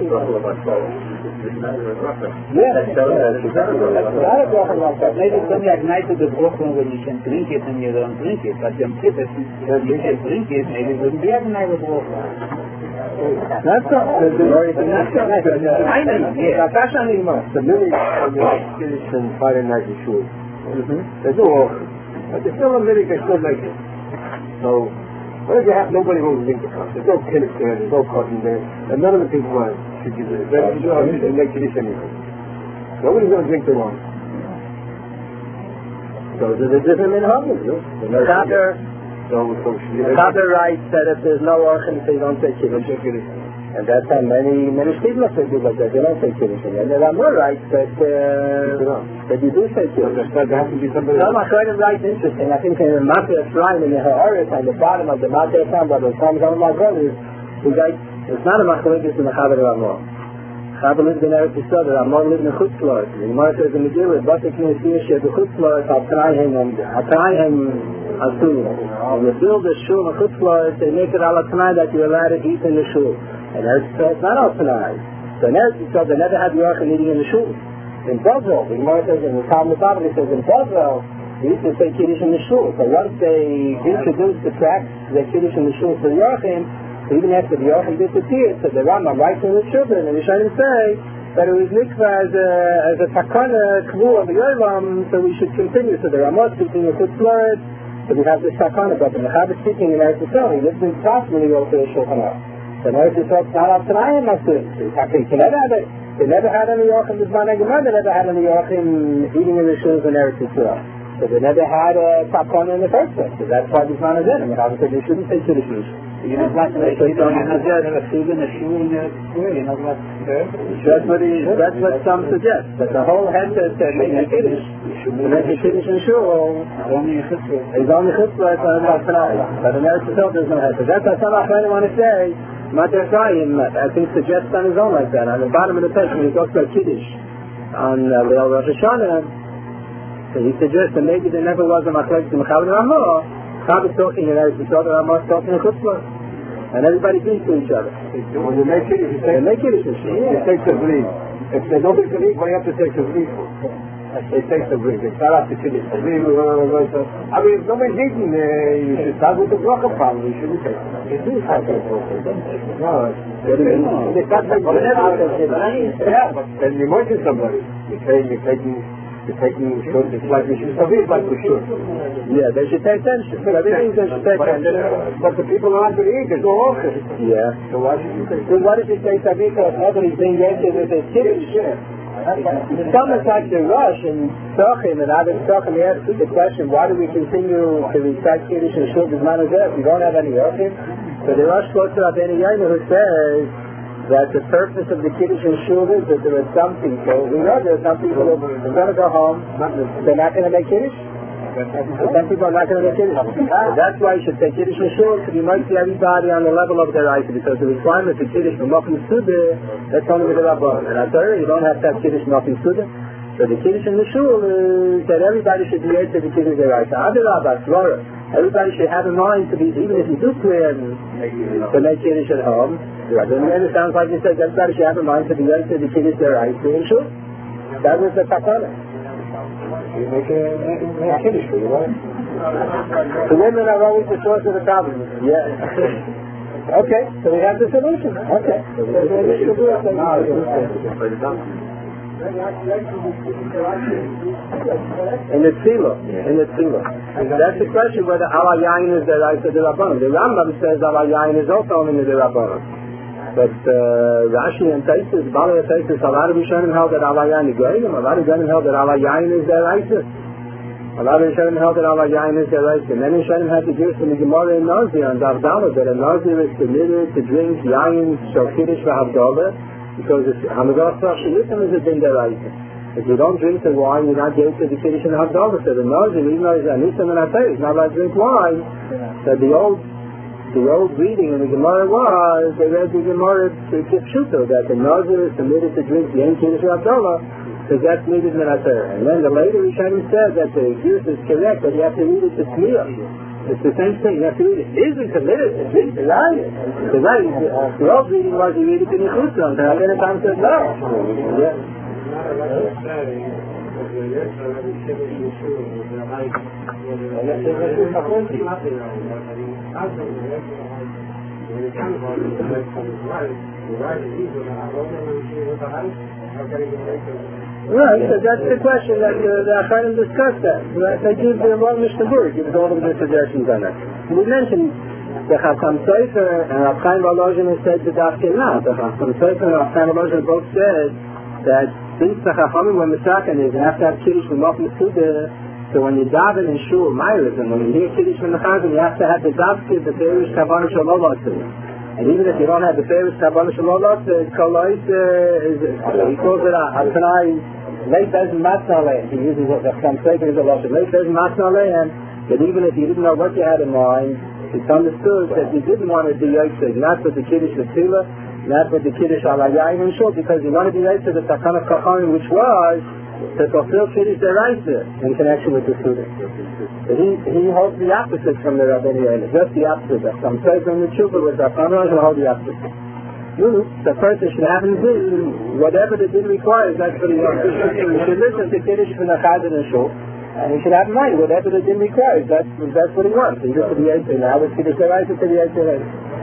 Yeah, that's not a bracha like that. Maybe it's only at night of the bracha when you can drink it and you don't drink it. But Yom Kippur, you can drink it, maybe it wouldn't be at night of the bracha. That's not the that's not I know. Yeah, that's not anymore. The minute Kiddush and Friday night is shul. There's no offer. But there's still a minute they still make it. So, what if you have nobody who will drink the cup? There's no Kiddush there, there's no cotton there, and none of the people want to give it. They don't make Kiddush anyway. Nobody's going to drink the wine. So there's a different minhag. The Chaber, So, so the Chaber writes that if there's no orchan, they don't say Kiddush. And that's how many, many students do like that. They don't say Kiddush. And the Ramah writes that, uh, that you do say Kiddush. There has to be somebody No, my friend writes interesting. I think in the Mateh Ephraim, in the Ha'aretz, on the bottom of the Mateh Ephraim, by the time one of my brothers, he writes, it's not a machlokes in the Chaber Ramah. Chaber lived in Eretz Yisrael, the Ramah lived in Chutz La'aretz. The Gemara says in the Megillah, Batek Knesiyah Sheh B'Chutz La'aretz, Al-Trayhem, Al-Trayhem, Al-Tulu. When you build a shul in Chutz La'aretz, they make it Al-Tanai that you're allowed to eat in the shul. And Eretz Yisrael, it's not Al-Tanai. So in Eretz Yisrael, they never had the Yorchan eating in the shul. In Bavel, the Gemara says, in the Talmud Babel, it says in Bavel, they used to say Kiddush in the shul. So once they introduced the practice, the Kiddush in the shul for the Yorchan, even after the Yorchan disappeared, so the Rambam writes in the children, and they try to say that it was mikvah as a, as a takana kvu of the Yolam, so we should continue. So the Ramah speaking in Chutz La'aretz, so we have this takana, but the Mechaber speaking in Eretz Yisrael, he lives in Tzaf when he goes to the Shulchan Aruch. So in Eretz Yisrael, it's not up to Nayim Masul. They never had it. They never had any Yorchan, this man Gemara, they never had any Yorchan eating in the shuls in Eretz Yisrael. So they never had a takana in the first place. So that's why this man is in. And Mechaber said they shouldn't say Kiddush. You know what they say, don't suggest a food in a shoe in a square, you know what? That's what he, that's what some suggest. But the whole head says that making a Kiddush, to make a Kiddush in shul, only a chutzpah. It's only chutzpah, it's not tonight. But in Eretz Yisrael there's no head. So that's what some of I want to say. Mateh Ephraim, I think, suggests on his own like that. On the bottom of the page, when he talks about Kiddush, on uh, Rosh Hashanah, so he suggests that maybe there never was a machlokes in Mechaber Ramah. Chaber's talking in Eretz Yisrael, the Ramah's talking in Chutz La'aretz. And everybody beats to each other. When you make it, you They make it a shul. It takes a breed. If they don't take a breed, what do you have to take a breed for? It takes a breed. It's not up to Kiddush. I mean, if nobody's eating, uh, you should start with the bracha problem. You shouldn't take it. It is hard to take it. No, it's not like yeah, but then you mention somebody. You're saying you're taking You're taking short, it's like you should be like we should. Yeah, they should pay attention. But everything they should pay attention. But the people are not going to eat, there's no offer. Yeah. So why should you say so what if you say Savika if nobody's being answered with his Kiddush? It's almost like the rush in Tzachim and Adam Tzachim, we ask the question, why do we continue to recite Kiddush and Shul B'zman Hazeh if we don't have any Yorchim? So the rush quotes Rabbeinu Yaina who says that the purpose of the Kiddush and Shul is that there are some people, we know there are some people who are going to go home, they're not going to make Kiddush, Some people are not going to get Kiddush. That's why you should say Kiddush Mishul to be mighty everybody on the level of their Isa, because the requirement for Kiddush from Mokum Suda, that's only with the Rabban. And I tell you, you don't have to have Kiddush Mokum Suda. So the Kiddush in Mishul is that everybody should be able to the Kiddush their Isa. Other Rabbas, Flora, everybody should have in mind to be, even if you do plan to make Kiddush at home, it sounds like you said everybody should have in mind to be able to the Kiddush their Isa in Mishul. That was the takana. You make a, make a Kiddush for you, right? The women are always the source of the problem. Yeah. Okay, so we have the solution. Okay. In the Tzila. In the Tzila. That's the question whether Ala Yain is the right of the Rabbanon. The Rambam says Ala Yain is also only the Rabbanon. But uh, Rashi and Taisus, Bala and Taisus, a lot of Rishonim held that Ala Yain is Goyim, a lot of Rishonim held that Ala Yain is their Isis. A lot of Rishonim held that Ala Yain is their Isis. And then Rishonim had to give from the Gemara in Nazir and Davdala that a Nazir is permitted to drink Yain, Shokiddish, Vahavdala, because Hamadah Sashiyitim is a din their Isis. If you don't drink the wine, you're not getting to the Kiddush and Havdalah. So the Nazir, even though he's Anisam and Atay, he's not allowed to drink wine. So the old The old reading in the Gemara was, they read the Gemara to Kipshuto, that the Nazir is permitted to drink the Ein Kiddush Havdalah, because that's needed in Atayr. And then the later Rishonim said that the excuse is correct, but you have to read it to Smiyah. It's the same thing, you have to read it. Isn't committed to drink the right. The right, the old reading was you read it to Nichutzon, and then the time said no. Yeah. Right, so that's the question that uh, the Acharim discussed that. They give the one Mishnah Berurah, gives all of the suggestions on that. We mentioned the Chacham Sofer and Rav Chaim Volozhin has said the Dafkinah. The Chacham Sofer and Rav Chaim Volozhin both said that since the Chachamim were Misakin is you have to have Kiddush from Mokum Suda, so when you daven in Shul, Myris, and when you hear Kiddush from the Chazan, you have to have the Davkid, the Perish Kavanah Shalom. And even if you don't have the Perish Kavanah Shalom, the Kolais is, he calls it a Tanai, late doesn't Matna Aleim. He uses the Chacham Sofer as a Lashon. Late doesn't Matna Aleim, that even if you didn't know what you had in mind, it's understood that you didn't want to do Yosef, not with the Kiddush Latila, not with the Kiddush Ala Yain and Shul, because you wanted to be Yosef the Takana Chachamim, which was to fulfill Kiddush Deraisa in connection with the student. But he, he holds the opposite from the Rabbeinu Yoel, just the opposite. Some say from the Chubah with the Chachamim, and hold the opposite. You, the person should have in din, whatever the din requires, that's what he wants. You should listen to Kiddush from the Chazan and Shul, and he should have in mind whatever the din requires, that's, that's what he wants. He used to be Yosef, now it's Kiddush Deraisa to be Yosef.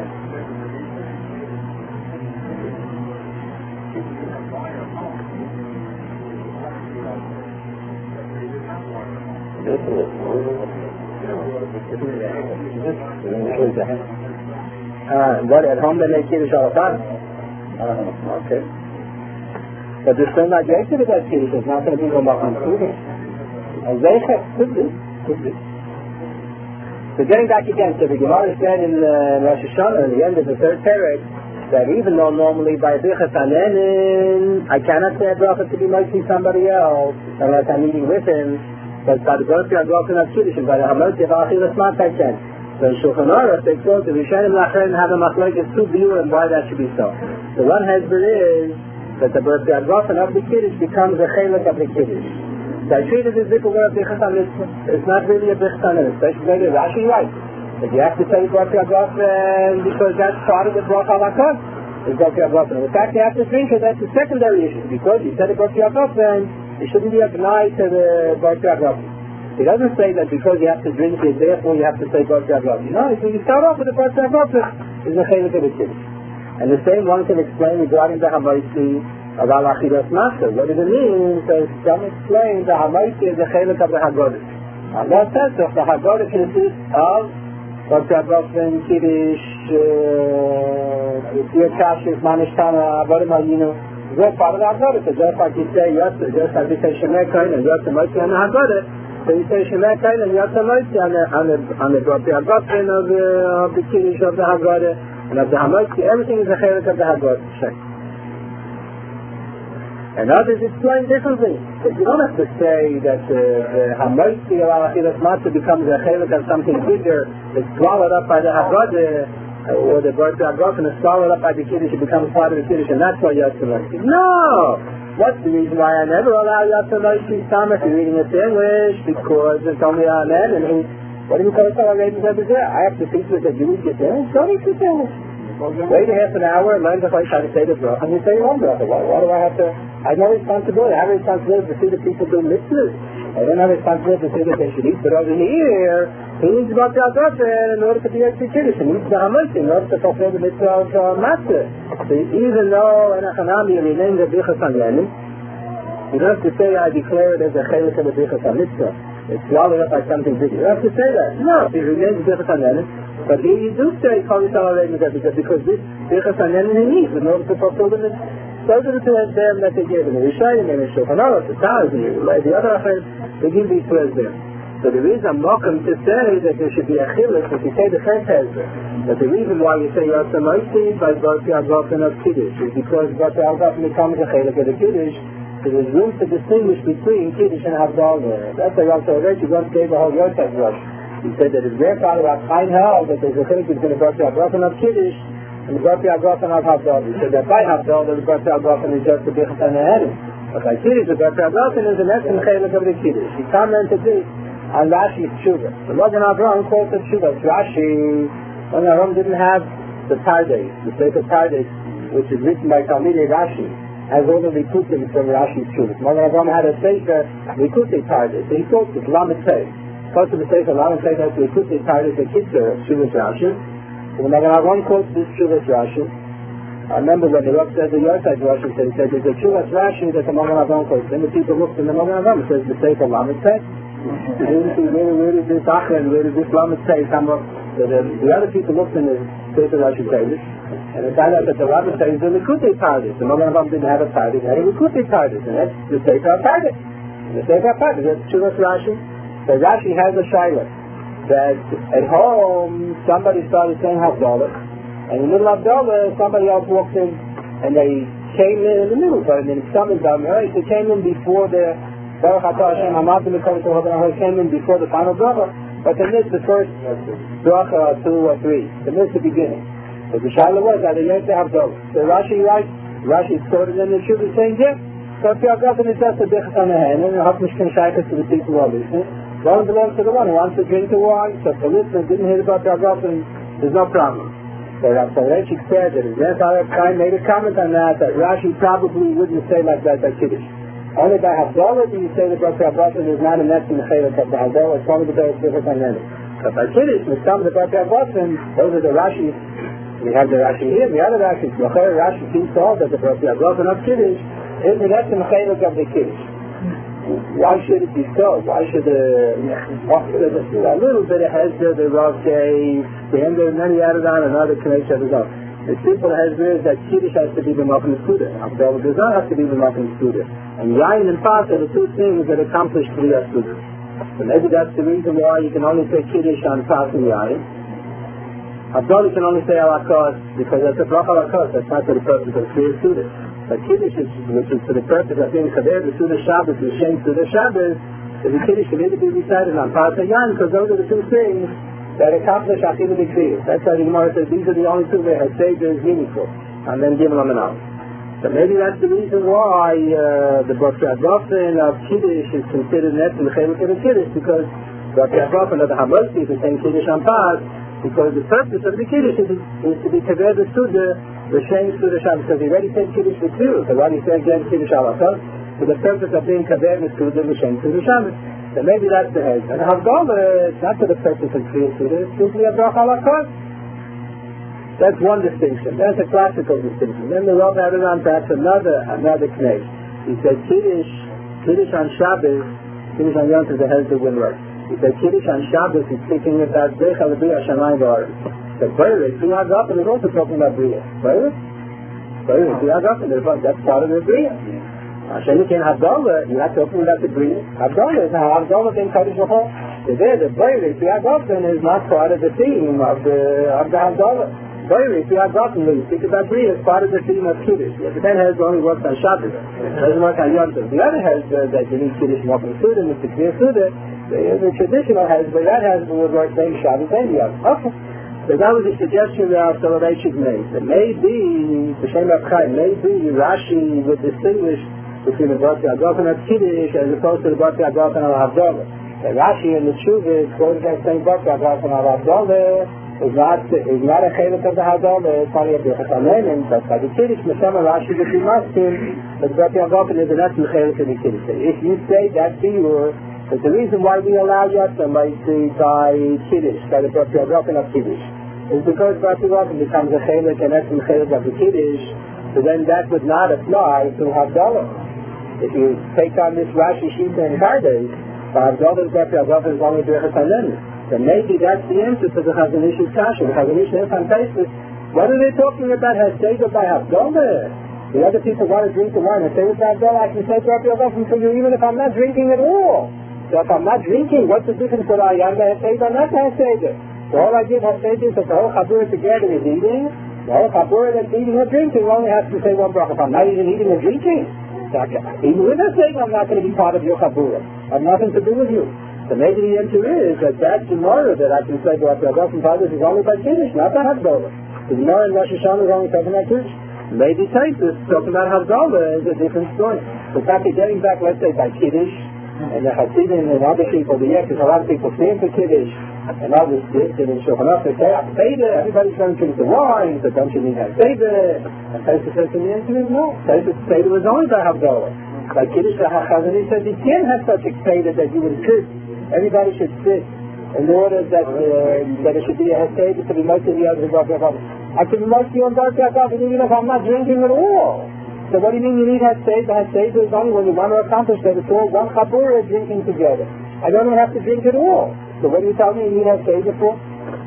Uh, what, at home they make Kiddush all the time? Uh, okay. But they're still not Yosef with that Kiddush, it's not going to be going back on Kiddush. And they could be, could be. So getting back again, so the Gemara said in uh, Rosh Hashanah, at the end of the third period, that even though normally by Bichas Hanenin, I cannot say a bracha to be mighty somebody else, unless I'm eating with him, but by the birthday I'm going to have Kiddush, and by the Hamelti of Achilas Mat I can. So in Shulchan Aruch, they quote the Rishonim L'Acharim have a machlokes two views and why that should be so. The one hezbollah is that the birthday of the Kiddush becomes a chelik of the Kiddush. So I treat it as if it were a Bichas HaMitzvah. It's not really a Bichas HaMitzvah. Especially Rashi right. But you have to say birthday of because that's part of the bracha halakha. It's birthday of The fact you have to drink it, that's a secondary issue. Because you said a birthday of then it shouldn't be applied to the birthday of He doesn't say that because you have to drink it, therefore you have to say birthday of No, so you start off with the birthday of is a chelik of the Kiddush. And the same one can explain regarding the Hamaisi of Al-Achidas Master. What does it mean? So some explain the Hamaisi is a chelik of the Haggadah. Allah says that the Haggadah consists of birthday of Kiddush, Yir Kashif, Manishtana, Avodah Malinu. They're part of the Haggadah. So just like you say, Yotze, just like you say Shemei Kain and Yotze Moshe and the Haggadah, so you say Shemei Kain and Yotze Moshe on the on the on the birthday of the of the Kiddush of the Haggadah and of the Hamotzi, everything is a chelik of the Haggadah. And others explain differently. But you don't have to say that uh, the Hamoitzi of Achilas Matzah becomes a chelik of something bigger, it's swallowed up by the Haggadah, or the birth of Haggadah is swallowed up by the Kiddush, it becomes part of the Kiddush, and that's why you have to learn. No! What's the reason why I never allow you to learn Stam if you're reading a sandwich? Because it's only Amen, and who, what do you call it? I have to teach you that you read your sandwich? Don't eat your sandwich. Wait a half an hour and learn the place how to say the bracha, and you say your own bracha. Why, why do I have to? I have no responsibility. I have a responsibility to see the people do mitzvahs. I don't have a responsibility to see that they should eat. But over here, he needs to go to Al-Gafren in order to be a Kiddush. He needs the Hamoitzi in order to fulfill the mitzvah of uh, Matzah. So even though in Achanami remains a Bichas HaNenim, you don't have to say I declare it as a chelik of the Bichas HaMitzvah. It's swallowed up by something bigger. You don't have to say that. No, it remains a Bichas HaNenim. But here you do say Kol Yisrael Alei Mizeh because this Bichas HaNenim he needs in order to fulfill the mitzvah. Those are the two Esberim that they gave him. The Rishayim and the Shulchan Aruch, the Taz, the other Achim, they give these two Esberim. So there is a mokum to say that there should be a chiluk if you say the first Esber. But the reason why you say Yosem Oisi by Barti Al-Gofen of Kiddush is because Barti Al-Gofen becomes a chiluk of the Kiddush. So there's room to distinguish between Kiddush and Havdalah. That's why Yosem Oisi once gave the whole Yosef Rush. He said that his grandfather was fine held that there's a chiluk that's going to Barti Al-Gofen of Kiddush and the Barti Al-Gofen of Havdalah. He said that by Havdalah the Barti Al-Gofen is just the Bichas HaNenim. But by Kiddush the Barti Al-Gofen is an excellent chiluk of the Kiddush. He commented this on Rashi's Tshuva. The Magen Avraham quotes the Tshuva. Rashi, Magen Avraham didn't have the Tardes, the Sefer Tardes, which is written by Talmidei Rashi, as all the Likutim from Rashi's Tshuva. Magen Avraham had a Sefer Likutei Tardes. So he quotes it, Lamed Tei. Quotes the Sefer Lamed Tei has Likutei Tardes, the Kitzur of Tshuva's Rashi. So the Magen Avraham quotes this Tshuva's Rashi. I remember when the Rav said the Yosef Rashi said, he said, there's a Tshuva's Rashi that the Magen Avraham quotes. Then the people looked in the Magen Avraham, it says the Sefer Lamed Tei. Where, where did this Achran, where did this Lamed say come up? The, the, the other people looked in the Sefer Rashi Tavis, and it found out that the Lamed says the Likutei Tardes. The Magen Avraham didn't have a Tardes, had a Likutei Tardes, and that's the Sefer Tardes. The Sefer Tardes, that's Tshuva's Rashi. So Rashi has a shayla that at home somebody started saying Havdalah, and in the middle of Havdalah somebody else walked in, and they came in in the middle, but then someone down there, they came in before the Baruch Atah Hashem Hamad L'Mikol Torah came in before the final bracha, but they missed the first bracha or two or three. They missed the beginning. So the shayla was that they used to have those. So Rashi writes, Rashi quoted in the Shuvah saying, yeah, so if you have gotten it just a Bichas HaNehem, and you have Mishkan Shaykhas to the people who are listening, one belongs to the one who wants to drink the wine. So if the listener didn't hear about the Agafen, there's no problem. So Rav Soloveitchik said that his grandfather Chaim made a comment on that, that Rashi probably wouldn't say like that by Kiddush. Only by Havdalah do you say that Barti Al-Gofen is not a next in the Chaylik of the Havdalah, it's only the Beis Bichas HaNenim. But by Kiddush, with some of the Barti Al-Gofen, those are the Rashis. We have the Rashi here, the other Rashi, the Rashi seems to hold that the Barti Al-Gofen of Kiddush is the next in the Chaylik of the Kiddush. Why should it be so? Why should the, a little bit of Hezbollah the Rav gave, the end of many added on, another connection of his own. The simple Hezbollah is that Kiddush has to be the Malchus Suda. Havdalah does not have to be the Malchus Suda. And Yain and Pas are the two things that accomplish Kriyas Suda. So maybe that's the reason why you can only say Kiddush on Pas and Yain. Havdalah can only say Al-Akos because that's a Brach Al-Akos, that's not for the purpose of Kriyas Suda. But Kiddush, is, which is for the purpose of being Chaver, the Suda Shabbos, the Shem Suda Shabbos, the Kiddush can either be recited on Pas and Yain because those are the two things that accomplish Achilah B'Kriyas. That's why the Gemara says these are the only two that have saved is meaningful. And then Gimel Amenal. So maybe that's the reason why uh, the Barti Al-Gofen of Kiddush is considered next in the Chaylik of the Kiddush, because Barti Al-Gofen of the Hamoitzi is the same Kiddush on Pas, because the purpose of the Kiddush is, is to be Kaver the Suda, the Shem Suda Shabbos, because he already said Kiddush the Kiddush, so why he said again Kiddush Al-Akos, for the purpose of being Kaver the Suda, the Shem Suda Shabbos. So maybe that's the head. And Havdalah, it's not for the purpose of Kriyas Suda, it's simply a Brach Al-Akos. That's one distinction. That's a classical distinction. Then the Rav added on that's another another knech. He said Kiddush, Kiddush on Shabbos, Kiddush on Yom Tov, the Hezbollah wouldn't work. He said Kiddush on Shabbos is speaking about Beichal B'Riah Shamayim V'Aretz. The B'Aretz, B'Riah Agafen is also talking about B'Riah. B'Aretz? B'Aretz, B'Riah Agafen, that's part of the B'Riah. Hashem can Havdalah, you're not talking about the B'Riah. Havdalah is how Havdalah being Kaddish L'chol. There, the B'Aretz, B'Riah Agafen is not part of the theme of the, of the Havdalah. Clearly, if you have gotten loose, because that tree is part of the theme of Kiddush. The Ben has only works on Shabbos. Doesn't work on Yom Tov. The other has uh, that you need Kiddush walking through them, it's the clear through the, the, the traditional has, but that has would work maybe Shabbos and Yom. Okay. So that was a suggestion that our celebration made. That maybe, the Shem of Chaim, maybe Rashi would distinguish between the Bati Agofen of Kiddush as opposed to the Bati Agofen of Havdalah. The Rashi and the Tshuva quote against saying Bati Agofen of Havdalah is not, is not a chelik of the Havdalah, it's only a Birchas Alenim, but by the Kiddush, Meshama Rashi would be masking, but the Bati Agofen is an essence chelik of the Kiddush. If you say that Biur, but the reason why we allow Yatzah by Kiddush, by the Bati Agofen of Kiddush, is because Bati Agofen becomes a chelik, an essence chelik of the Kiddush, so then that would not apply to Havdalah. If you take on this Rashi Shita and Kardes, Havdalah is Bati Agofen is only Birchas Alenim. Then maybe that's the answer to the Chazon Ish's Kasha. The Chazon Ish is on basis. What are they talking about? Haseda by Havdalah? The other people want to drink the wine. Haseda by Havdalah, I can say Bati Agofen for you even if I'm not drinking at all. So if I'm not drinking, what's the difference that I am to Haseda or not to Haseda? So all I give Haseda is that the whole Chabura together is eating. The whole Chabura that's eating or drinking only has to say one bracha. If I'm not even eating or drinking, even with Haseda, I'm not going to be part of your Chabura. I have nothing to do with you. So maybe the answer is that that Gemara that I can say about the Agofen Tadas is only by Kiddush, not by Havdalah. The Gemara in Rosh Hashanah is only talking about Kiddush. Maybe Taisus talking about Havdalah is a different story. But after getting back, let's say, by Kiddush, and the Hasidim and other people, the yeah, because a lot of people stand for Kiddush, and others did, and in Shulchan Aruch they say, Haseda, everybody's going to drink the wine, so don't you need Haseda? And Taisus says, and the answer is no. Taisus Haseda was only by Havdalah. By Kiddush, the Chazon Ish says, you can't have such a Haseda that you would insist. Everybody should sit in order that uh, that it should be a Haseda to be most of the other Bati Agofen. I can be most of you on Bati Agofen even if I'm not drinking at all. So what do you mean you need Haseda? Haseda is only when you want to accomplish that it's all one Chabura drinking together. I don't even have to drink at all. So what do you tell me you need Haseda for?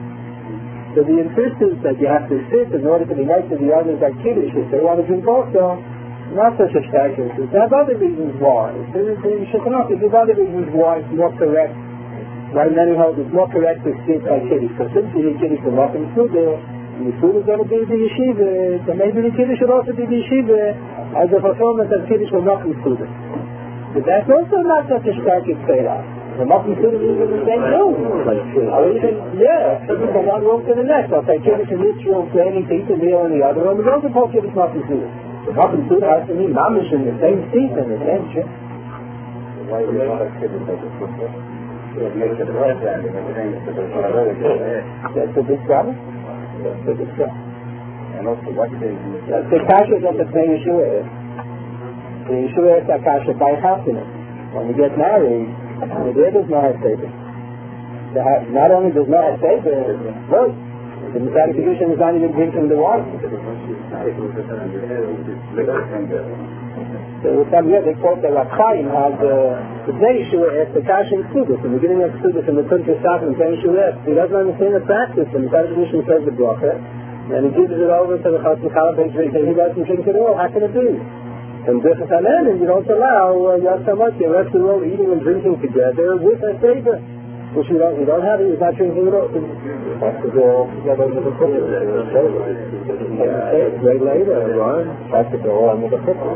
So the insistence that you have to sit in order to be nice to the others like Kiddush, if they want to drink also, not such a factor. There's other reasons why. There's other reasons why it's more correct. Why many hold it's more correct to sit by Kiddush. So since you need Kiddush to walk in food there, and the food is going to be the yeshiva, so maybe the Kiddush should also be the yeshiva as a fulfillment of Kiddush will not be food. But that's also not such a stark experiment. The Mokum Suda is in the same room. Or even, yeah, from one room to the next. I'll say Kiddush in this room, planning to eat the meal in the other room. We don't suppose Kiddush Mokum Suda. The Mokum Suda has to mean Mamish in the same seat in the same ship. Why do you want a Kiddush like a football? It makes it right and everything is that's a big problem. That's a big problem. And also, what is that's the kasha that the same Yeshua is. The Yeshua is that kasha by happiness. When you get married, the day does not have favor. Not only does not have favor, but the Messiah Kedushin is not even drinking the water. So with some here, they quote that Rav Chaim has the Bnei Yeshua asked the kasha in Ksudus, in the beginning of Ksudus, in the Kuntra Saf, and Bnei Yeshua asked, he doesn't understand the practice, and the Messiah Kedushin says the bracha, and he gives it over to the Chas Mechalab and he doesn't drink it all. How can it be? And Birchas Alenim, you don't allow uh, Yad Shamat, the rest of the world eating and drinking together with a favor, which you don't, you don't have it, he's not drinking it all. Has to go together with the cooker. Yeah, way later, Ron, has to go on with the cooker.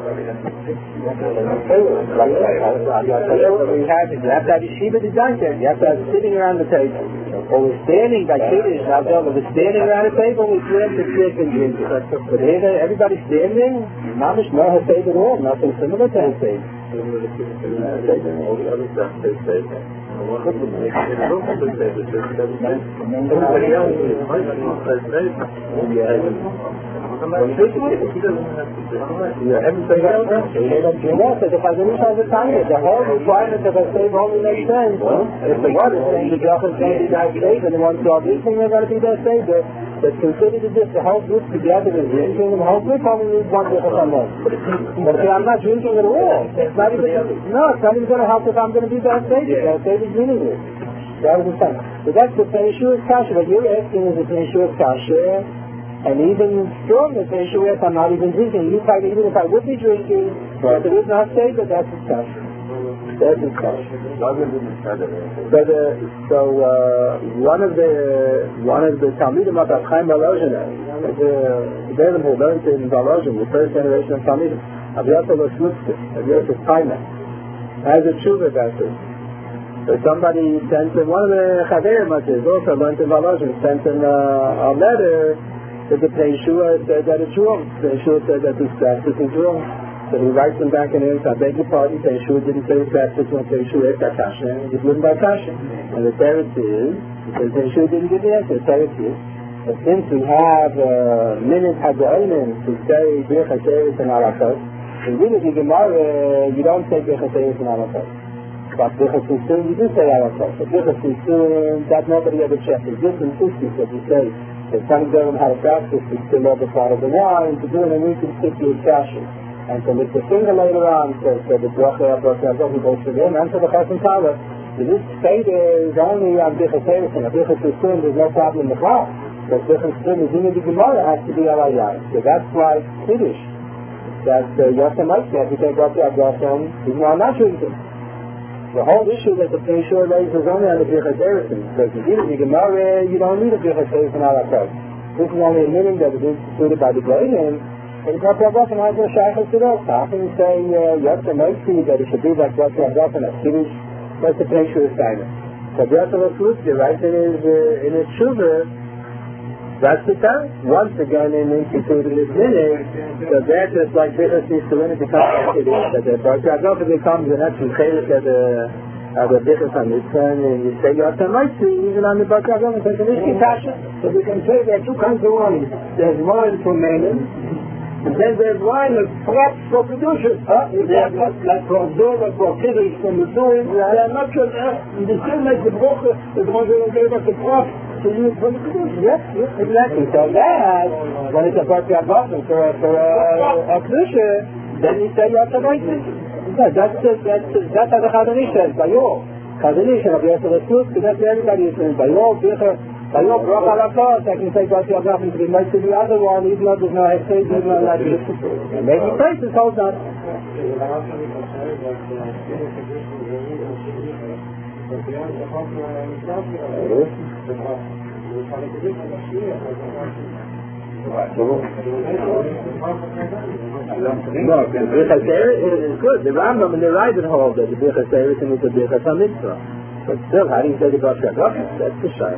You have to have that yeshiva design there. You have to have sitting around the table. Or we're standing by Kiddush, now we're standing around the table, we drink the drink and drink it. But here, everybody's standing, Mamish no Hased at all, nothing similar to Hased. Yeah, everything else. Yeah, so the Chazon Ish has a time. The whole requirement of a save only makes sense. If the one is saying the Jochel is going to be that saved, and the one twelve is saying they're going to be that saved, that's considered as if the whole group together is drinking, and the whole group only needs one Jochel Samen. But if I'm not drinking at all, it's not even, no, it's not even going to help if I'm going to be that saved. That saved is meaningless. That was the time. So that's the Yeshua's kasha. What you're asking is the Yeshua's kasha. And even stronger, say, sure, yes, I'm not even drinking. You fight, even if I would be drinking, but it is not safe, but that's the stuff. That is kosher. So, the, so uh, one of the one of the Talmidim of Chaim Volozhin, the Beilim who learned in Volozhin, the first generation of Talmidim, Avyasa Loslutzke, Avyasa Taima, has a tshuva about this. So somebody sent him, one of the Chaverim also learned in Volozhin, sent him uh, a letter that the Yeshua said that it's wrong. The Yeshua said that this practice is wrong. So he writes them back in here, I beg your pardon, the Yeshua didn't say this practice, when the Yeshua is Kasha, and it's written by Kasha. And the teretz is, because the Yeshua didn't give the answer, the teretz is, but since we have a minute Hagoinim to say Birchas Eretz and Arakot, in really the Gemara, you don't say Birchas Eretz and Arakot. But Birchas Yisum, you do say Arakot. But Birchas Yisum, that nobody ever checked. It's just insistent that you say, that some of them had a practice to still over part of the wine, to do it, and we can stick to his Kasha. And so with the finger later on, so, so the bracha of bracha of he goes to them, and to the Chasam Kala. So this state is only on Birchas Eretz, and Birchas Yisum, there's no problem in the class. But Birchas Yisum is in the Gemara, has to be Alayai. So that's why Kiddush, that Yosem might say, if you take bracha of bracha, he's not not drinking. The whole issue that the Peshur raises is only on the Birchas Eretz. Because if you do the Gemara, you don't need a Birchas Eretz and Alayai. This is only a meaning that is instituted by the Goyim. And it's not that often has no shaykhs to those. How can you say, Yosem might see that it should be like bracha of bracha and a Kiddush? That's the Peshur assignment. So bracha of bracha, right, it is uh, in a tshuva. That's the time. Once again, in instituted this minute, so that's just like Birchas Yisrael becomes like Kiddush. That the bracha of bracha becomes an actual chelik of the of the Birchas HaMitzvah, and you say Yosem might see even on the bracha of bracha. So this is kasha. So we can say there are two kinds of wine. There's wine for Menon. And then there's wine that's props for Kedusha. Huh? They're not like for Abdullah, for Kiddush, for Misurim. They're not just, uh, they still make the brocha, the ones that gave us the props to use for the Kedusha. Yes, yes, exactly. So that, when it's a birthday of Boston for a, for a, a Kedusha, then you say Yosem Mighty. That's, that's, that's, that's how the Chazanish says, by all. Chazanish, and Yosem Mighty, that's what everybody is saying, by all, Birchas. I know, bracha lakot, I can say bracha lakot to be nice to the other one, even though there's no hesed, even though like this. And maybe places hold on. No, the Birchas Eretz is good. The Rambam and the Raiden hold that the Birchas Eretz is the Birchas HaMitzvah. But still, how do you say the bracha lakot? That's the shame.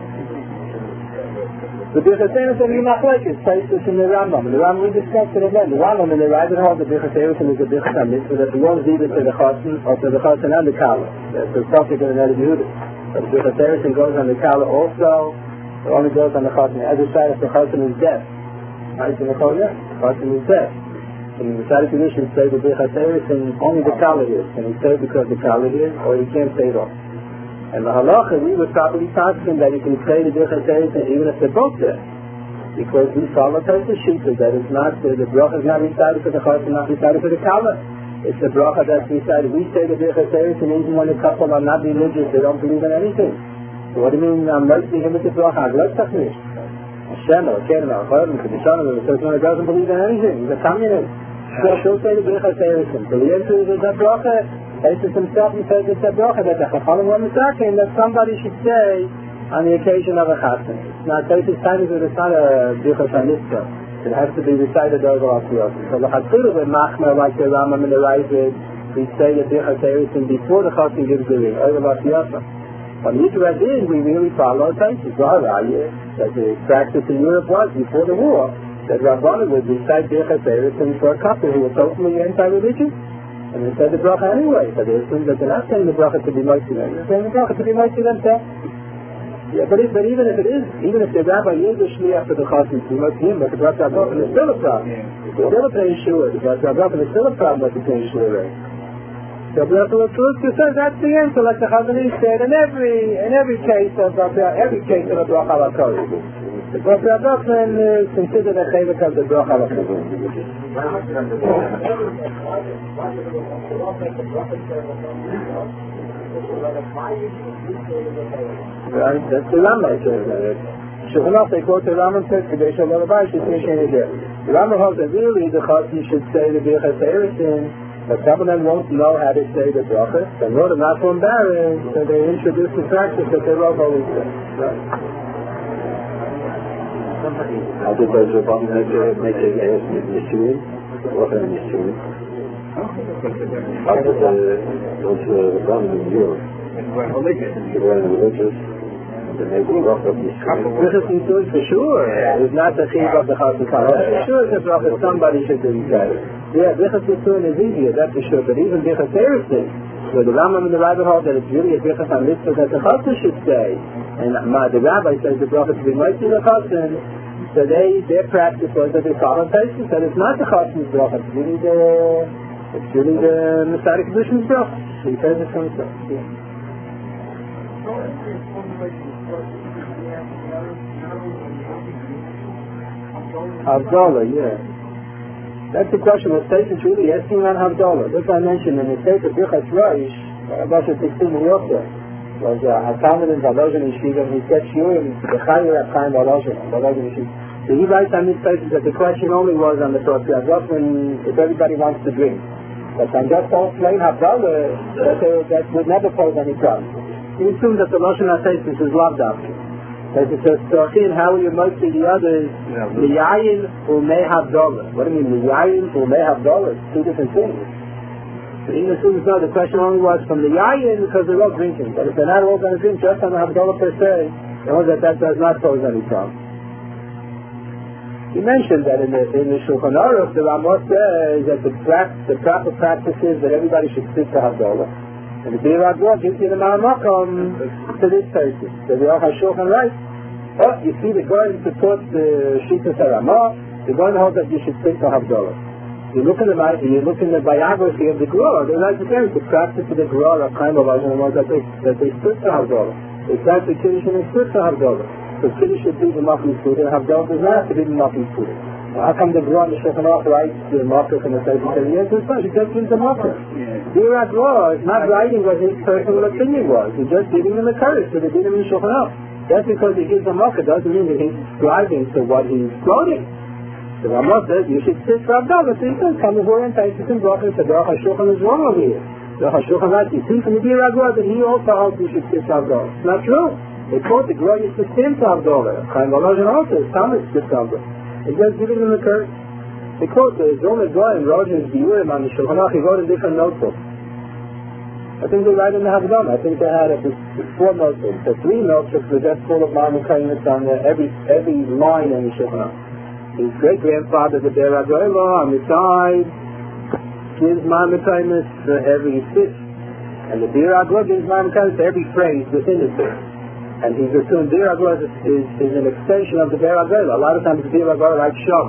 The Birchas Eretz and the Machlekes place this in the Rambam. The Rambam we discussed it again. The Rambam and the Raiden hold the Birchas Eretz is the Birchas HaMitzvah that belongs either to the Chassan or to the Chassan and the Kala. That's the topic in the Neder Yehuda. But the Birchas Eretz goes on the Kala also. It only goes on the Chassan. The other side of the Chassan is death. Right in the Koya? The Chassan is death. And the side of conditions say the Birchas Eretz and only the Kala is. Can he say because the Kala is, or he can't say it all? And the halacha, we would probably confident that you can say the Birchas Eretz even if they're both there. Because we follow the Shita, that it's not, the, the bracha is not recited for the Chassan, not recited for the Kala. It's the bracha that's recited. We say the Birchas Eretz, and even when a couple are not religious, they don't believe in anything. So what do you mean, I'm not seeing him with the bracha? I'm not talking Hashem, or Kedem, or Chodim, or Kedishon, or the person who doesn't believe in anything. He's a communist. So she'll say the Birchas Eretz. So the answer is that bracha, Eisus himself, he says it's a bracha that the Chachamim were misakin that somebody should say on the occasion of a chassan. It's not Eisus time is it's not a Birchas HaMitzvah. It has to be recited over all three. So the Chatzil with Machmer, like the Rambam and the Ravid, we say the Birchas Eretz before the chassan gives the ring, over Lasiyasa. When Yisrael did, we really follow Eisus. That the practice in Europe was before the war, that Rabbanan would recite Birchas Eretz for a couple who were totally anti-religious. And they said the bracha anyway, but they assume that they're not saying the bracha to be mighty them. They're saying the bracha to be mighty themselves. Yeah, but, it, but even if it is, even if the rabbi is a shliach for the chassan to be mighty him, but the bracha bracha is still a problem. It's still a pain shua. The bracha bracha is still a problem with the pain shua. So bracha bracha says that's the answer, like the Chazanish said in every in every case of every case of a bracha bracha. The bracha bracha is considered a chaylik of the bracha bracha. Right, that's the Rambam says. Shulchan they quote the Rambam says, "Today shall never buy." Should say Sheni there. The Rambam holds that really the chassan should say the Birchas Eretz But some of them won't know how to say the brachas, and more than not so embarrassed, so they introduce the practice that they wrote always say. Right? How did those Rabbans make it, make it as Yishuim? What are Yishuim? How did those Rabbans in Europe? They were religious. They made the brach of Yishuim. This is Yishuim for sure. It's not the chiv of the Chas V'Kara. For sure it's a brach that somebody should do that. Yeah, Bichas Yishuim is easier, that's for sure. But even Bichas Eresin, where the Rambam and the Rabbi hold that it's really a Bichas HaMitzvah that the Chassan should say. And uh, the Rabbi says the brach to be mighty to the Chassan. So they, their practice was that they follow places, that it's not the Chassan's brach, it's really the, it's really the Messiah Kedushin's brach. He says it for himself. Yeah. Havdalah, yeah. That's the question. Was Satan truly asking on Havdalah? This I mentioned in the state of Birchas Rosh, Rabbi Sixteen Yosef was a Talmud in Volozhin Yeshiva, and he said Shiurim, the Chayyur at Chaim Volozhin, Volozhin Yeshiva. So he writes on these places that the question only was on the Torah, just when, if everybody wants to drink. But on just all plain Havdalah, that, that would never pose any problem. He assumes that the Lashon HaSeitis is loved after. As it says, Torchin, how will you most see the others? Liyayin Umei Havdalah. What do you mean, Liyayin Umei Havdalah? Two different things. So even assumes, no, the question only was from the Yayin because they're all drinking. But if they're not all going to drink just on the Havdalah per se, know that that does not pose any problem. He mentioned that in the, in the Shulchan Aruch, the Ramah says that the, pra- the proper practice is that everybody should stick to Havdalah. And the Bir Agor gives you the Ma'amakom to this person. So the Aruch HaShulchan writes, oh, you see, they're going to put the Shittas HaRamah, they're going to hold that you should stick to Havdalah. You look in the you look in the biography of the Gra, they like to say the practice of the Gra of Chaim Volozhin was that they that they stood to Havdalah. They practiced Kiddush and they stood to Havdalah. So Kiddush should be the Machlis Purim, and Havdalah does not have to be the Machlis Purim. How come the Gra and the Shulchan Aruch writes the Makar from the Sefer Yes, it's not. He just gives the Makar. Bir Gra is not writing what his personal opinion was. He's just giving them the courage to the Din in Shulchan Aruch. Just because he gives the Makar doesn't mean that he's striving to what he's quoting. The Ramah says you should sit for Havdalah. So he says, come over and take this and brachas. The Aruch HaShulchan is wrong over here. The Aruch HaShulchan writes, you see from the Bir Gra that he also holds you should sit for Havdalah. It's not true. They quote the Gra used to sit for Havdalah. Chaim Volozhin also, Thomas sit for Havdalah. It's just giving them the curse. They quote the Zomer Gra and Roger's Biurim on the Shulchan Aruch. He wrote in different notebooks. I think they write in the Havdalah. I think they had a, four notebooks. The three notebooks were just full of Ma'amukayimits on the, every every line in the Shulchan Aruch. His great-grandfather, the Ber Agoyla, on the side, gives Ma'amukayimits for every sit. And the Bir Agla gives Ma'amukayimits for every phrase within the sit. And he's assumed Bir Agla is, is, is an extension of the Ber Agoyla. A lot of times the Bir Agla like Sham.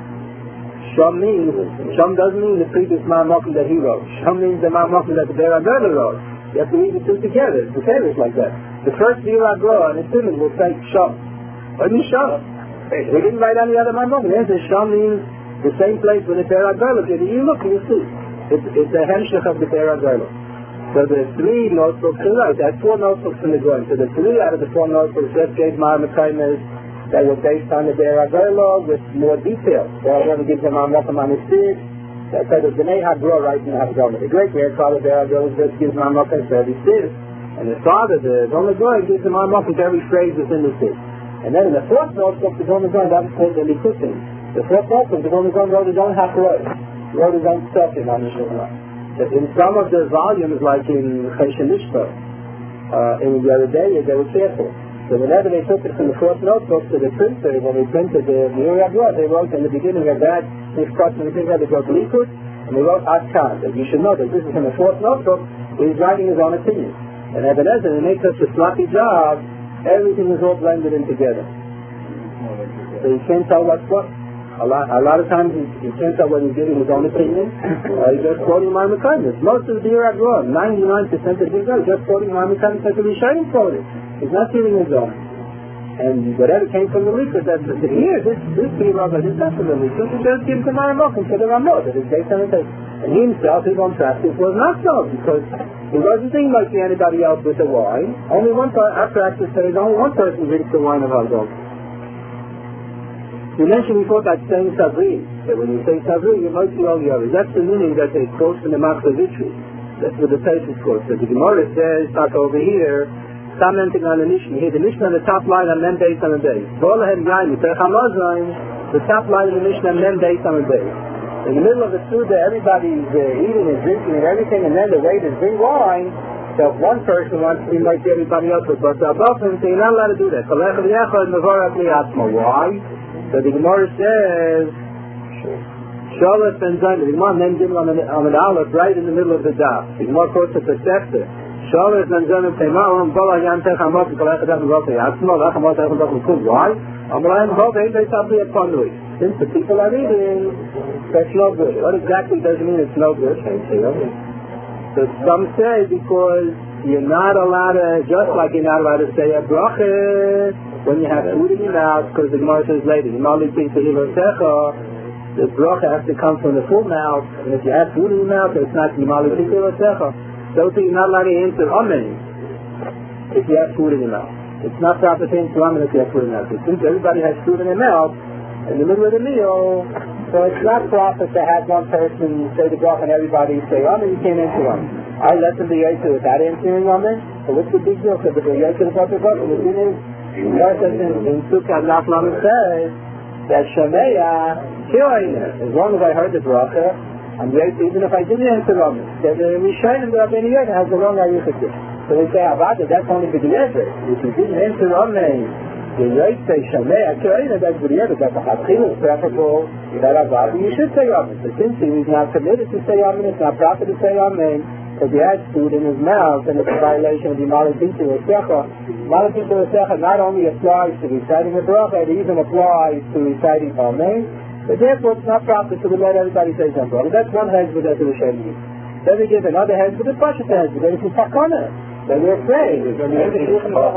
Sham means, Sham doesn't mean the previous Ma'amakim that he wrote. Sham means the Ma'amakim that the Ber Agoyla wrote. You have to read the two together. The together is like that. The first Bir Agla and the Simon will say Sham. What means Sham? We didn't write any other Ma'amakim. The answer is Sham means the same place where the Ber Agoyla did. You look and you see. It's, it's a hemshech of the Ber Agoyla. So the three notebooks are right. That's four notebooks in the drawing. So the three out of the four notebooks just gave Ma'amukayimits that were based on the Ber Agoyla with more detail. They are going to give them Ma'amakim on his seed. That said, the Bnei Hagra writes in the Havdalah. The great-grandfather Ber Agoyla just gives Ma'amakim for every seed. And the father, the Zomer Gra, gives the Ma'amakim for every phrase within the seed. And then in the fourth notebook, the Zomer Gra, that was called the Likutim. The fourth notebook, the Zomer Gra wrote his own Hakroi. He wrote his own stuff in on the Shulchan Aruch. In some of the volumes, like in Chesed Mishpat, uh, in Yeridea, they were careful. So whenever they took it from the fourth notebook to the printer, when they printed the Bir Agla, they wrote in the beginning of that, this cut and they wrote Likud, and they wrote Adkan. That you should know that this is from the fourth notebook, he's writing his own opinion. And Ebenezer, it makes such a sloppy job, everything is all blended in together. So you can't tell what's what. A lot, a lot of times he, he can't tell whether he's giving his own opinion or he's just quoting Ma'amukayimits. Most of the Bir Agla, ninety-nine percent of the Bir Agla, is just quoting Ma'amukayimits that the Rishonim quoted. He's not giving his own. And whatever came from the Likud, that here, this this Bir Agla is not from the Likud, he just gives the Ma'amakim to the Ramah, that is based on the text. And he himself, his own practice was not so, because he wasn't thinking like anybody else with the wine. Only one part, our practice says only one person drinks the wine of Havdalah. We mentioned before about saying Sabri. That when you say Sabri, you might see all the others. That's the meaning that they quote from the Machzavitri. That's what the Taisus quotes. So the Gemara says, talk over here, commenting on the Mishnah. Here, the Mishnah on the top line on Mem Beis on the base. The top line of the Mishnah on Mem Beis on the base. In the middle of the Suda, everybody's uh, eating and drinking and everything, and then the waiters bring wine. So if one person wants to invite everybody else with but above him, so you're not allowed to do that. Why? So the Gemara says, Shalat ben Zayin, the Gemara named him on an aleph right in the middle of the daf. The Gemara quotes a perceptor. Shalat ben Zayin, Teimarum, Bala Yan Techamot, Kalech Adam Rote, Atzmo, Lachamot, Echon Kum. Why? Amalayim Hov, Ein Beis Abli Aponui. Since the people are eating, that's no good. What exactly does it mean it's no good? So some say because you're not allowed to, just like you're not allowed to say a bracha when you have food in your mouth, because the Gemara says later, the bracha has to come from the full mouth, and if you have food in your mouth, it's not Yimali Tikilotecha. So you're not allowed to answer Amen if you have food in your mouth. It's not proper to answer Amen if you have food in your mouth. Since everybody has food in their mouth, in the middle of the meal, so it's not proper to have one person say the bracha and everybody say Amen. You can't answer Amen. I let them be answered without answering Amen. So what's the big deal? Because if they're answering the bracha, the thing is, God says in, in Sukkot Naflam says that Shameya Kiyoina. As long as I heard the bracha, I'm yet, even if I didn't answer Amen. That the Rishayim the Rabbeinu Yed has the long Ayichah. So they say Avada, that's only for the Ezer. If you didn't answer Amen, the right say Shameya Kiyoina, that's for the Ezer. That's a Hatchil, it's preferable that Avada, you should say Amen. But since he was not committed to say Amen, it's not proper to say Amen, because he has food in his mouth, and it's a violation of the Malabita Resecha. Malabita Resecha not only applies to reciting the bracha, it even applies to reciting Amen. But therefore, it's not proper to let everybody say something. That's one hezbollah that the Shem. Then we give another hezbollah, the Pasha hezbollah. Then it's a takana. Then we're afraid. You're not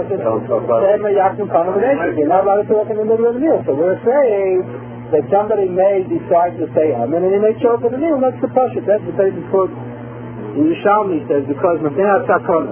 allowed to talk in the middle of the meal. So we're afraid that somebody may decide to say Amen, and he may show up at the meal. That's the Pasha. That's the basis for Yerushalmi says, because Mefnei HaSakana.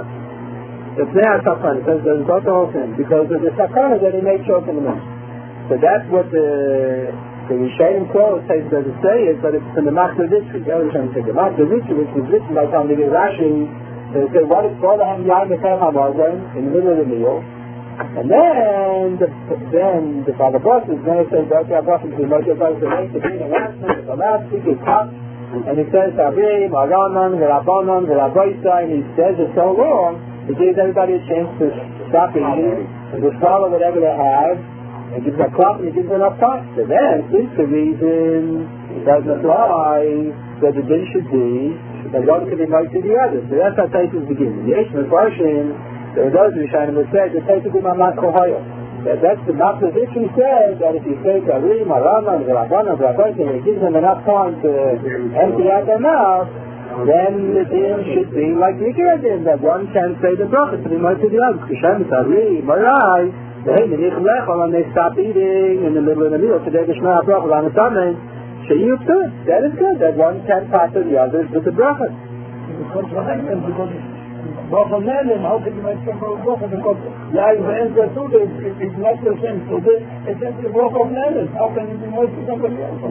Mefnei HaSakana says, there's not the whole thing. Because of the Sakana that he may show up in the meal. So that's what the the Rishayim quote says, does it say is that it's from the Machzavitri. The other time said the Machzavitri, which was written by Talmud Rashi, they said, what is Balaam Yai Mechem HaMazen in the middle of the meal? And then the then the Father Boss is going to say, Dr. Abraham, the Moshe Boss, the next thing, the last thing, the last thing is hot. And he says, Abim, Aranan, V'Rabbanan, V'Raboisai, and he says it so long, it gives everybody a chance to stop eating, and to swallow whatever they have, and gives a clock, and he gives enough time. So then, since the reason it doesn't apply, that the din should be, that one can be married to the other. So that's how Taisus begins. The Yeshua Farshim, there are those who shine and say, the Taisus is Mamat Kohayo. That that's the Machzavitri says that if you say Karim, Arana, V'Rabbanan, V'Raboisai, and it gives them enough time to empty out their mouth, then the din should be like the Ikar din, that one can say the bracha to be married to the other. Kishem, Karim, Marai, and they stop eating in the middle of the meal. Today the Shema bracha on the Sunday. Sheyup good. That is good. That one can pass to the others with the bracha. Because what happens because bracha nelim, how can you make some bracha? Because yeah, the answer to this is not the same. So this is simply bracha of nelim. How can you be more to somebody else?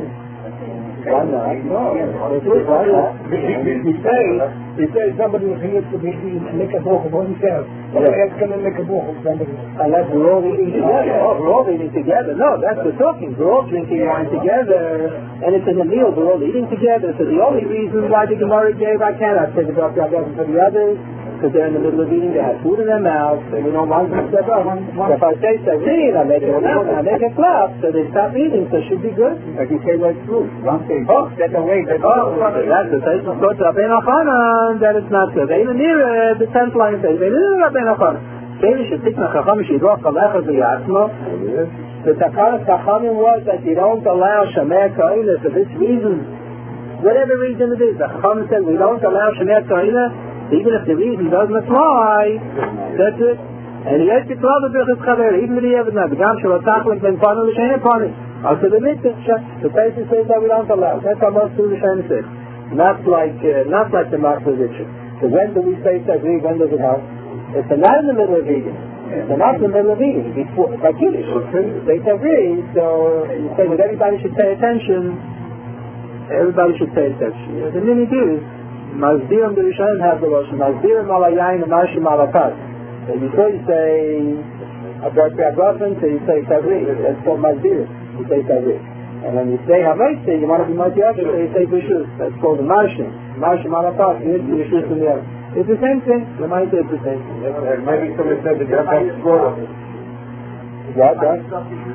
Why not? No. Why not? He says, he says somebody was here to make a bracha for himself. But I ask him to make a bracha for somebody else. Unless we're all eating together. Oh, we're all eating together. No, that's the talking. We're all drinking wine together, and it's in the meal. We're all eating together. So the only reason why the Gemara gave, I cannot say the bracha for the others, because they're in the middle of eating, they have food in their mouth, and you know, one can step up. So if I say Savrin, I make it loud, I make it clap, so they stop eating, so it should be good. Like you say, like fruit. One thing. Oh, that's the way. That's oh, that's the Taisus quote to Rabbeinu Chanan, that it's not good. Even near the tenth line says, even near Rabbeinu Chanan. Maybe should pick Chacham, Shidroch, Kalecha, V'Yatzmo. The Takanas Chachamim was that you don't allow Shemei Koina for this reason. Whatever reason it is, the Chachamim said we don't allow Shemei Koina, even if the reason doesn't apply, that's it. And he has to tell the Birchus Chaver, even if he ever not, the Gam Shalatachlik, then Panu L'Shem Panu. Also the mitzvah, the Taisus says that we don't allow. That's how most of the Shem says. Not like, uh, not like the Machzavitri. So when do we say Sagri, when does it help? If they're not in the middle of eating, So not in the middle of eating, before, by Kiddush. They agree, so you say that everybody should pay attention. Everybody should pay attention. The minute is, Mazdirim the Rishonim have the Lashon, Mazdirim ala yayin and Marshim ala paz. So before you say, about Piagofen, so you say Tavri, that's called Mazdirim, you say Tavri. And when you say Havaitse, you want to be Mazdirim, so you say Bishus, that's called the Marshim. Marshim ala paz, you need to be Bishus in the other. It's the same thing. The mind is the same thing. Maybe somebody said that you have to explore it. What? What?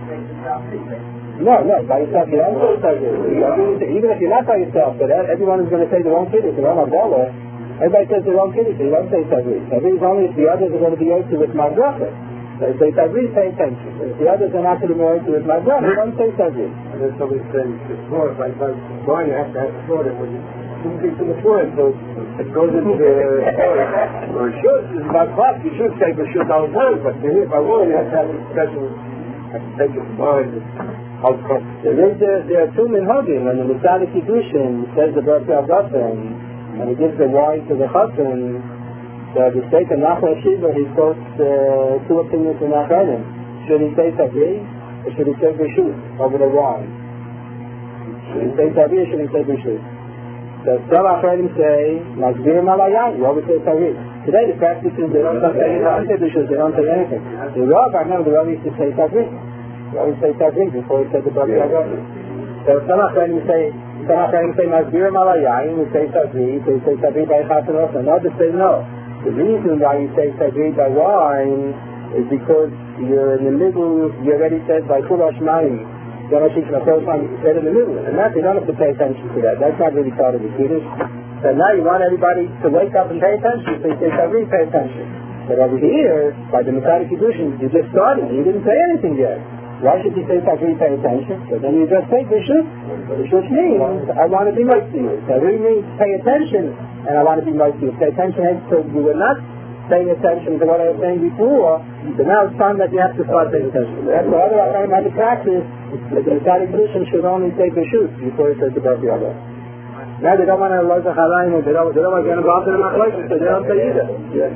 No, no. By yourself, you don't say it. Even if you're not by yourself, but everyone is going to say their own kiddush, their own Abdallah. Everybody says their own kiddush. You don't say Tavri. Tavri is only if the others are going to be yoked with my brother. They say Tavri, pay attention. If the others are not going to be yoked with my brother, don't say Tavri. And then somebody said, explore it. By going, you have to have explored it. When you shouldn't be to the floor, so it goes into the story. Or should, it's about class, you should say Bishut all the time, but to hear by one, you have to have a special, have to take it in mind, how it comes. There is a, there are two minhagim, and the Mitzvah Kiddushin says the Baruch Yagafen, and he gives the wine to the Chassan, so the sake of Nachman Shiva, he quotes uh, two opinions in Nachmanim. Should he say Tavri, or should he say Bishut over the wine? Should he say Tavri, or should he say Bishut? So some Achradim say, Mazbirim alayan, you always say Tavri. Today the practice is they don't say anything, they don't say anything. The Rav, I know the Rav used to say Tavri. They always say Tavri before he said the Baruch Yagafen. So some Achradim say, some Achradim say Mazbirim alayan, you say Tavri, so you say Tavri by Chassan also. And others say no. The reason why you say Tavri by wine is because you're in the middle, you already said by Kulash Mayim. Then I think the first time you said in the middle. And that, you don't have to pay attention to that. That's not really part of the Kiddush. So now you want everybody to wake up and pay attention. So you say, Tavri, pay attention. But over here, by the Mitzvah Kiddushin, you just started. You didn't say anything yet. Why should you say, Tavri, pay attention? So then you just say, Bishut. Bishut means, I want to be nice to you. Tavri means, pay attention. And I want to be nice to you. Pay attention means, so you were not paying attention to what I was saying before, so now it's time that you have to start paying attention. That's why other time I had to practice that the Mitzvah Kiddushin should only take the shoot before it says the Baruch Yagafen. Now they don't want to learn the Chalaim, they don't, they don't want to get involved in the Machlokes, so they don't say either. Yeah.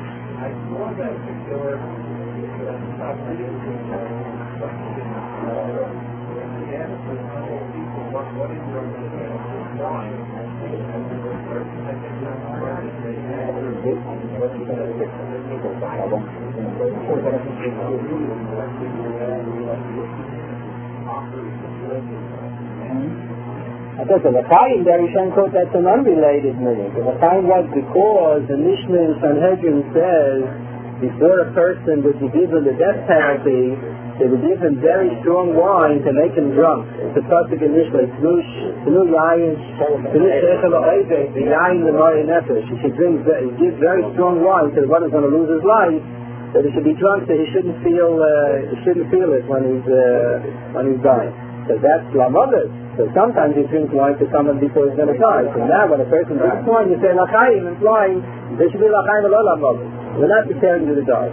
Okay, so the Chaim there, you shouldn't quote that's an unrelated meaning. So the Chaim was because the Mishnah in Sanhedrin says before a person would be given the death penalty, they would give him very strong wine to make him drunk. It's a pasuk in Mishnah. Tnu yayin, tnu sheichel ha'oivek, the yayin l'mari nefesh. He should drink, he gives very strong wine to the one who's going to lose his life, that he should be drunk, so he shouldn't feel, uh, he shouldn't feel it when he's uh, when he's dying. So that's lamodas. So sometimes he drinks wine to someone before he's going to die. So now when a person drinks wine, you say l'chaim, it's wine. There should be l'chaim and lo lamodas. We're not preparing you to die.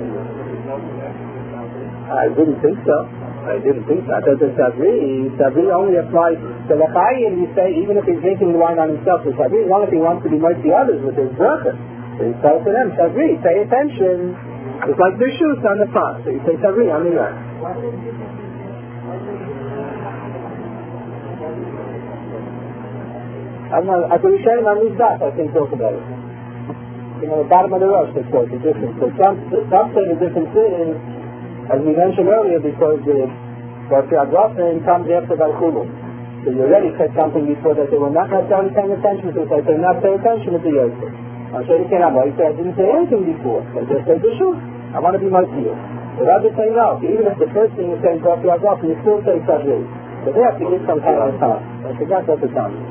I didn't think so. I didn't think so. I thought the Tavri, Tavri only applies to l'chaim. You say even if he's drinking the wine on himself, the Tavri, as long as he wants to be like the others with his brother. So you tell to them, Tavri, pay attention. It's like the shoes on the pot. So you say Tavri on the earth. I don't know, I could be sharing on this dot, I can talk about it. You know, the bottom of the rush, that's quite the difference. So some, some say the difference is, as we mentioned earlier, because the Baruch Yagafen comes after Balchulu. So you already said something before that they were not necessarily paying attention to it, so they're not paying attention to the Yosef. I'm sure you can't have, I said I didn't say anything before. They just said the truth. I want to be nice to you. But others say no. Even if the first thing is saying Baruch Yagafen, you still say Tavri. So they have to give some kind of time. I forgot what the time is.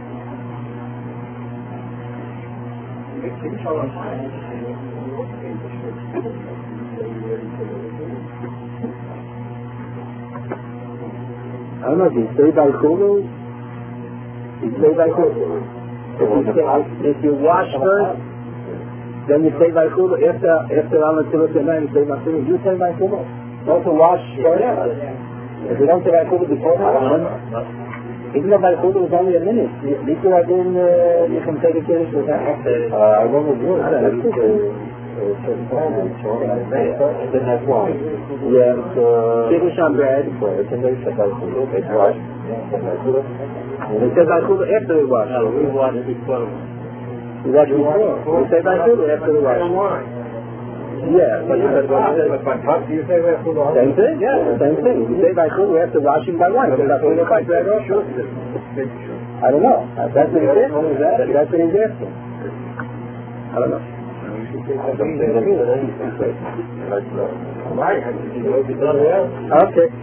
I don't know, do you say by Chulu? Do you say by Chulu? If you, say, if you wash first, then you say by Chulu. After, after I'm going to you say by Chulu. You say by Chulu. Don't to wash first. If you don't say by Chulu before that, even though by Chulu was only a minute, at least I didn't, uh, you can take a kiddush with that. Uh, I don't know. I don't know. or a certain time, and then that's why. Yeah, so... Kiddush on bread. Bread, and they said by Chulu, they wash. And they said by Chulu after they wash. No, we wash before. We wash before. We say by Chulu after they wash. Yeah, but you said by cup, do you say by Chulu? Same thing, yeah, same thing. You say by Chulu after washing by wine. So that's Chulu by bread also. I don't know. That's what he's asking. That's what he's asking. I don't know. Okay.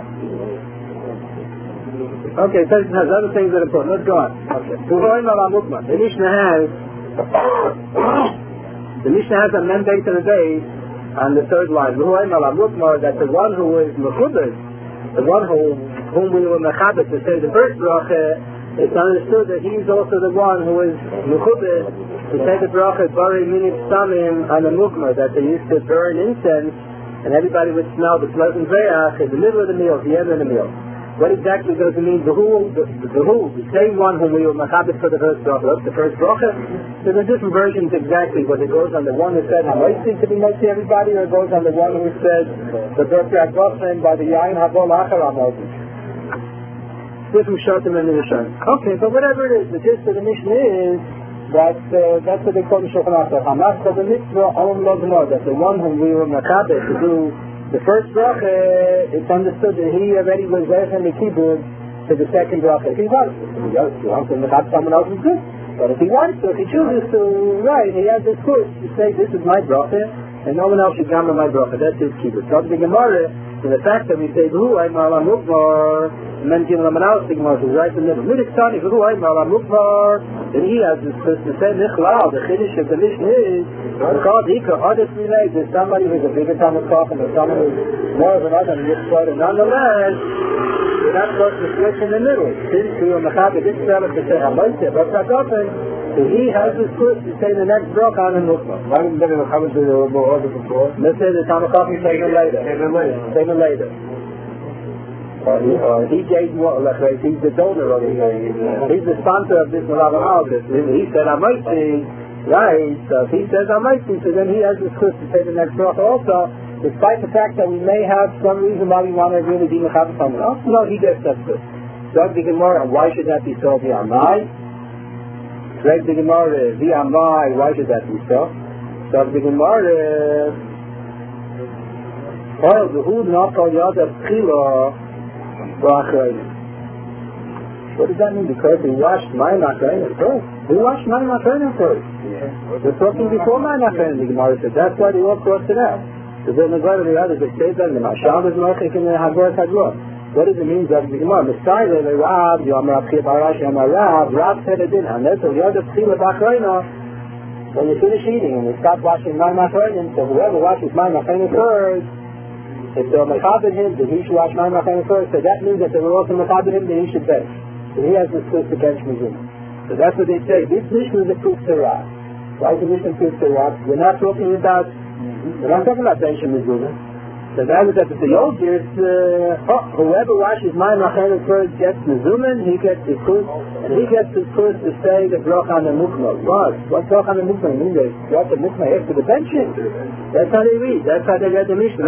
Okay, so it has other things that are important. Let's go on. Okay. The Mishnah has the Mishnah has a mandate to the day on the third line. That the one who is mechubed, the one who whom we were mechabed to say the first bracha, it's understood that he's also the one who is mechubed to say the bracha bari minit samim on the mukma, that they used to burn incense and everybody would smell the pleasant reach in the middle of the meal, the end of the meal. What exactly does it mean? The who, the, the, the who, the same one whom we were machabit for the first bracha, the first bracha. There's a different versions exactly, whether it goes on the one who said Hamoitzi to be mostly everybody, or it goes on the one who said the birthday Gofen by the Yain Habol Achar Hamoitzi. Different Shotim and the Rishon. Okay, but whatever it is, the gist of the Mishnah is that uh, that's what they call the Shulchan Aruch. Hamas for the mitzvah, Olam Lo Zmo, that the one whom we were machabit to do the first bracha, it's understood that he already was there from the keyboard to the second bracha. If he wants, if he wants to have someone else's good. But if he wants to, if he chooses to, right, he has this good to say, this is my bracha, and no one else should gamble my bracha. That's his keyboard. So the Gemara, to the fact that we say, V'hu ay ma'alam mukmar, and then give him an else, the Gemara is right in the middle. Midiktani, V'hu ay ma'alam mukmar, then he has this to say, Nichlal, the Chiddush of the Mishnah is, because he could honestly relate to somebody who's a bigger Talmud Chacham or someone who's more of an other mitzvah, and nonetheless, we're not supposed to switch in the middle. Since we were Mechaber, this fellow to say Hamoitzi, but that's often, so he has this switch to say the next bracha on the Mukmah. Why didn't they Mechaber do the order before? Let's say the Talmud Chacham say it later. Say it later. Say it later. Or he, or he gave what, like, he's the donor of it. He's the sponsor of this Malav Al-This. He said Hamoitzi. Right, so if he says Hamoitzi, so then he has the chus to say the next bracha also, despite the fact that we may have some reason why we want to really be mechaber someone else. No, he gets that chus. So the Gemara, why should that be so? The Amai. Greg the Gemara, the Amai, why should that be so? So the Gemara, oh, the Hud not called Yad Chila Brachayim. What does that mean? Because he washed my Machayim first. He washed my Machayim first. We're talking before my Machayim, the Gemara said. That's why they all crossed it out. So then the God of the others, they say that the Mashal is Machik and the Hagar Kadrot. What does it mean? That the Gemara, Messiah, the Rab, the Amar Abchir Barash, the Amar Rab, Rab said it in, and that's the other Chila Bachayim. When you finish eating and you stop washing my Machayim, so whoever washes my Machayim first, if they're Mechabed him, then he should wash my Machayim first. So that means that they were also Mechabed him, then he should bench. So he has this proof against Mizunah. So that's what they say. This Mishnah is a proof to Rab. Why is the Mishnah proof to Rab? We're not talking about, we're not talking about bench Mizunah. So that was that the old years, uh, oh, whoever washes my Machayim first gets Mizunah, he gets the proof, and he gets the proof to say the bracha on the Mukmah. What? What bracha on the Mukmah? You mean they got the Mukmah after the benching? That's how they read. That's how they read the Mishnah.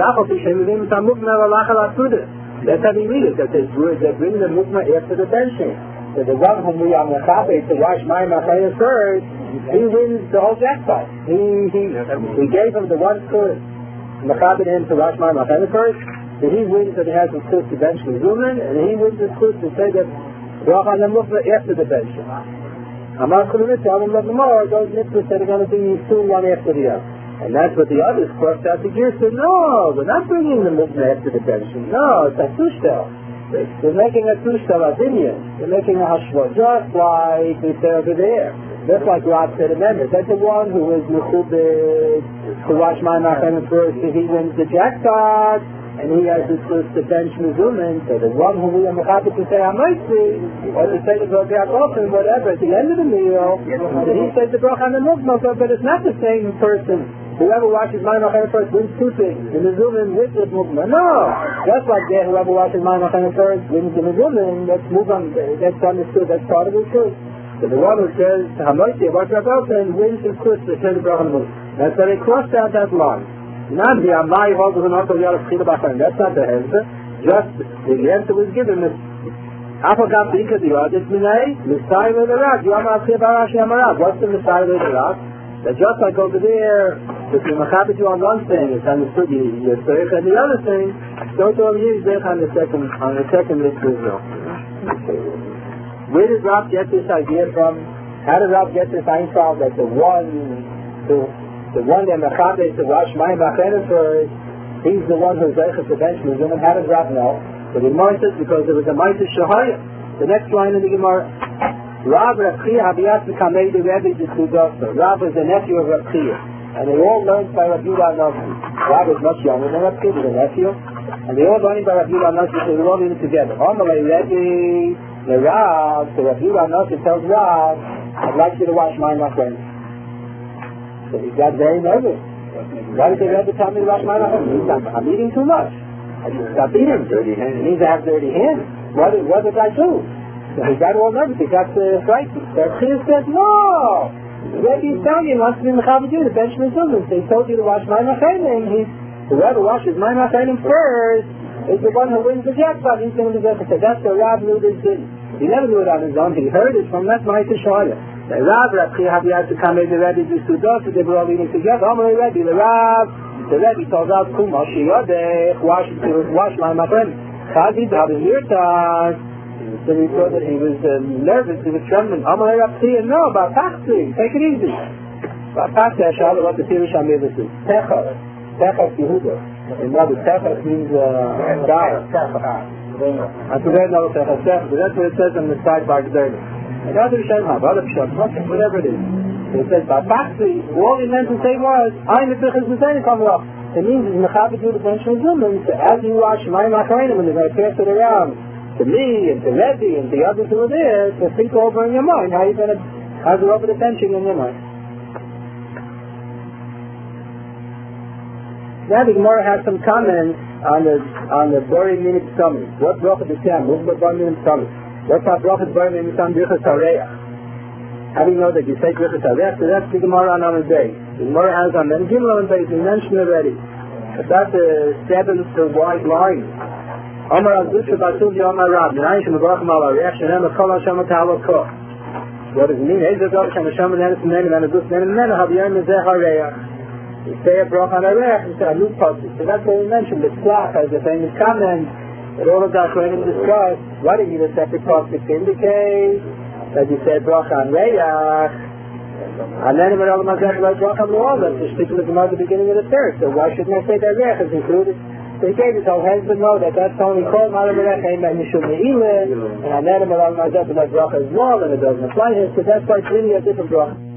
That's how they read it, that they, they bring the Mukmah after the benching. So the one whom we are Mechaber to wash my Machayim first, he wins the whole jackpot. He, he, we gave him the one foot, Mechaber him to wash my Machayim first, so he wins that he has the foot to bench the Zuman, and he wins the foot to say that Bracha on the Mukmah after the benching. Amar Chulu Mitzvah, Amar Lamar, those mitzvahs that are going to be soon one after the other. And that's what the others crossed out the gear said, no, we're not bringing the Mukmah after the benching. No, it's a Tushtel. They're making a Tushtel Adinian. They're making a Hashvah, just like we said over there. Just like Rab said, remember, that's the one who is Mechubed to wash my Machayim first, so he wins the jackpot, and he has this list to bench Mizumin. So the one who we are Mechaber to say Hamoitzi, or to say the Bracha Gofen, whatever, at the end of the meal, then he says the Bracha on the Mukmah, but it's not the same person. Whoever washes my Machayim first wins two things. The Mizumin with the Mukmah. No! Just like that, whoever washes my Machayim first wins the Mizumin. Let's move on. That's understood. That's part of the truth. So the one who says, Hamoiti, what Rabbi says, wins his Chus to turn the Bracha Mut. That's why they crossed out that line. Not the Amai Hodu and Otto Yara Chila Bachan. That's not the answer. Just the answer was given is Afagam Bika Diod, it's Minay, Messiah of the Rat. You are Chila Barashi Amarat. What's the Messiah of the Rat? That just like over there, if you machabit you on one thing, it's understood you you're Tzarech and the other thing, so to use Zech on the second on the second list as well. Where did Rav get this idea from? How did Rav get this Einfeld that the one the the one that machabit the Rosh Mayim Machenim first, he's the one who's Zeichus eventually. And how did Rav know? But he marked it because there was a Ma'aseh Shahaya. The next line in the Gemara. Rav Rav Chia Habiyat Kamei the Rebbe D'Sudosa. Rav was the nephew of Rav Chia, and they all learned by Rav Yudah Nasi. Rav was much younger than Rav Chia, the nephew, and they all learned by Rav Yudah Nasi, so they all did it together. Amalei Rebbe, the Rav, so Rav Yudah Nasi tells Rav, I'd like you to wash my my friend. So he got very nervous. Why did the Rebbe tell me to wash my my friend? He said, I'm eating too much. I should stop eating. Dirty hands. It means I have dirty hands. What did, what did I do? So he got all nervous, he got uh, frightened. So Chia said, no! The Rebbe is telling you, he wants to be Mechaved you, the Benjamin Zilman. They told you to wash my Machenim. The Rebbe washes my Machenim first, is the one who wins the jackpot. He's going to be there. So that's the Rav knew this didn't. He never knew it on his own. He heard it from that Ma'aseh Shahaya. The Rav, Rav Chia Habiyat to come in the Rebbe to Sudos, so they were all eating together. Amalei Rebbe, the Rav, the Rebbe told out, Kum Moshi Yodech, wash, wash my Machenim. Chazi Davi Mirtaz. So he saw that he was uh, nervous, he was trembling. Amalei Rav Chia, no, about Paxi, take it easy. About Paxi, I shall what the Pirush HaMidas is. Techas, Techas Yehuda. In other Techas means uh, dire. I forget another Techas, Techas, but that's what it says on the side by the Derby. And other Shemhav, other Pshat, whatever it is. So it says, by Paxi, all he meant to say was, I'm the Pichas Mizayim coming up. It means it's Mechabit you the Benjamin Zilman, as you wash my Macharim, and they're going to pass it around to me and to Rebbe and the others who are there, to think over in your mind how you're going to how to over the tension in your mind. Now the Gemara has some comments on the on the Bori Minit Summit. What bracha the Tam? What's the Bori Minit Summit? What's our bracha Bori Minit Summit? Birchas Hareach. How do you know that you say Birchas Hareach? So that's the Gemara on our day. The Gemara has on the Gimel on day. We mentioned already. But that's a seventh wide line. Amar Azusha Batuv Yomar Rab, Ninayish Mebarach Mal Arech, Shenem Akol Hashem Atalo Koch. What does it mean? Ezer Dov Shem Hashem Menenes Menenes Menenes Menenes Menenes Haviyam Mezeh Hareach. You say a brach on Arech, you say a new posture. So that's what we mentioned. The Tzlach has a famous comment that all of that when we discussed. Why do you need a separate posture to indicate that you say brach on Reach? And then when all of us have like brach on Luol, that's the shtick of the Gemara at the beginning of the third. So why shouldn't I say that Reach is included? They gave his whole husband know that that's only called Malamarech and that you should be Elin, and I met him around my death and that bracha is wrong and it doesn't apply to him, because that's why it's really a different bracha.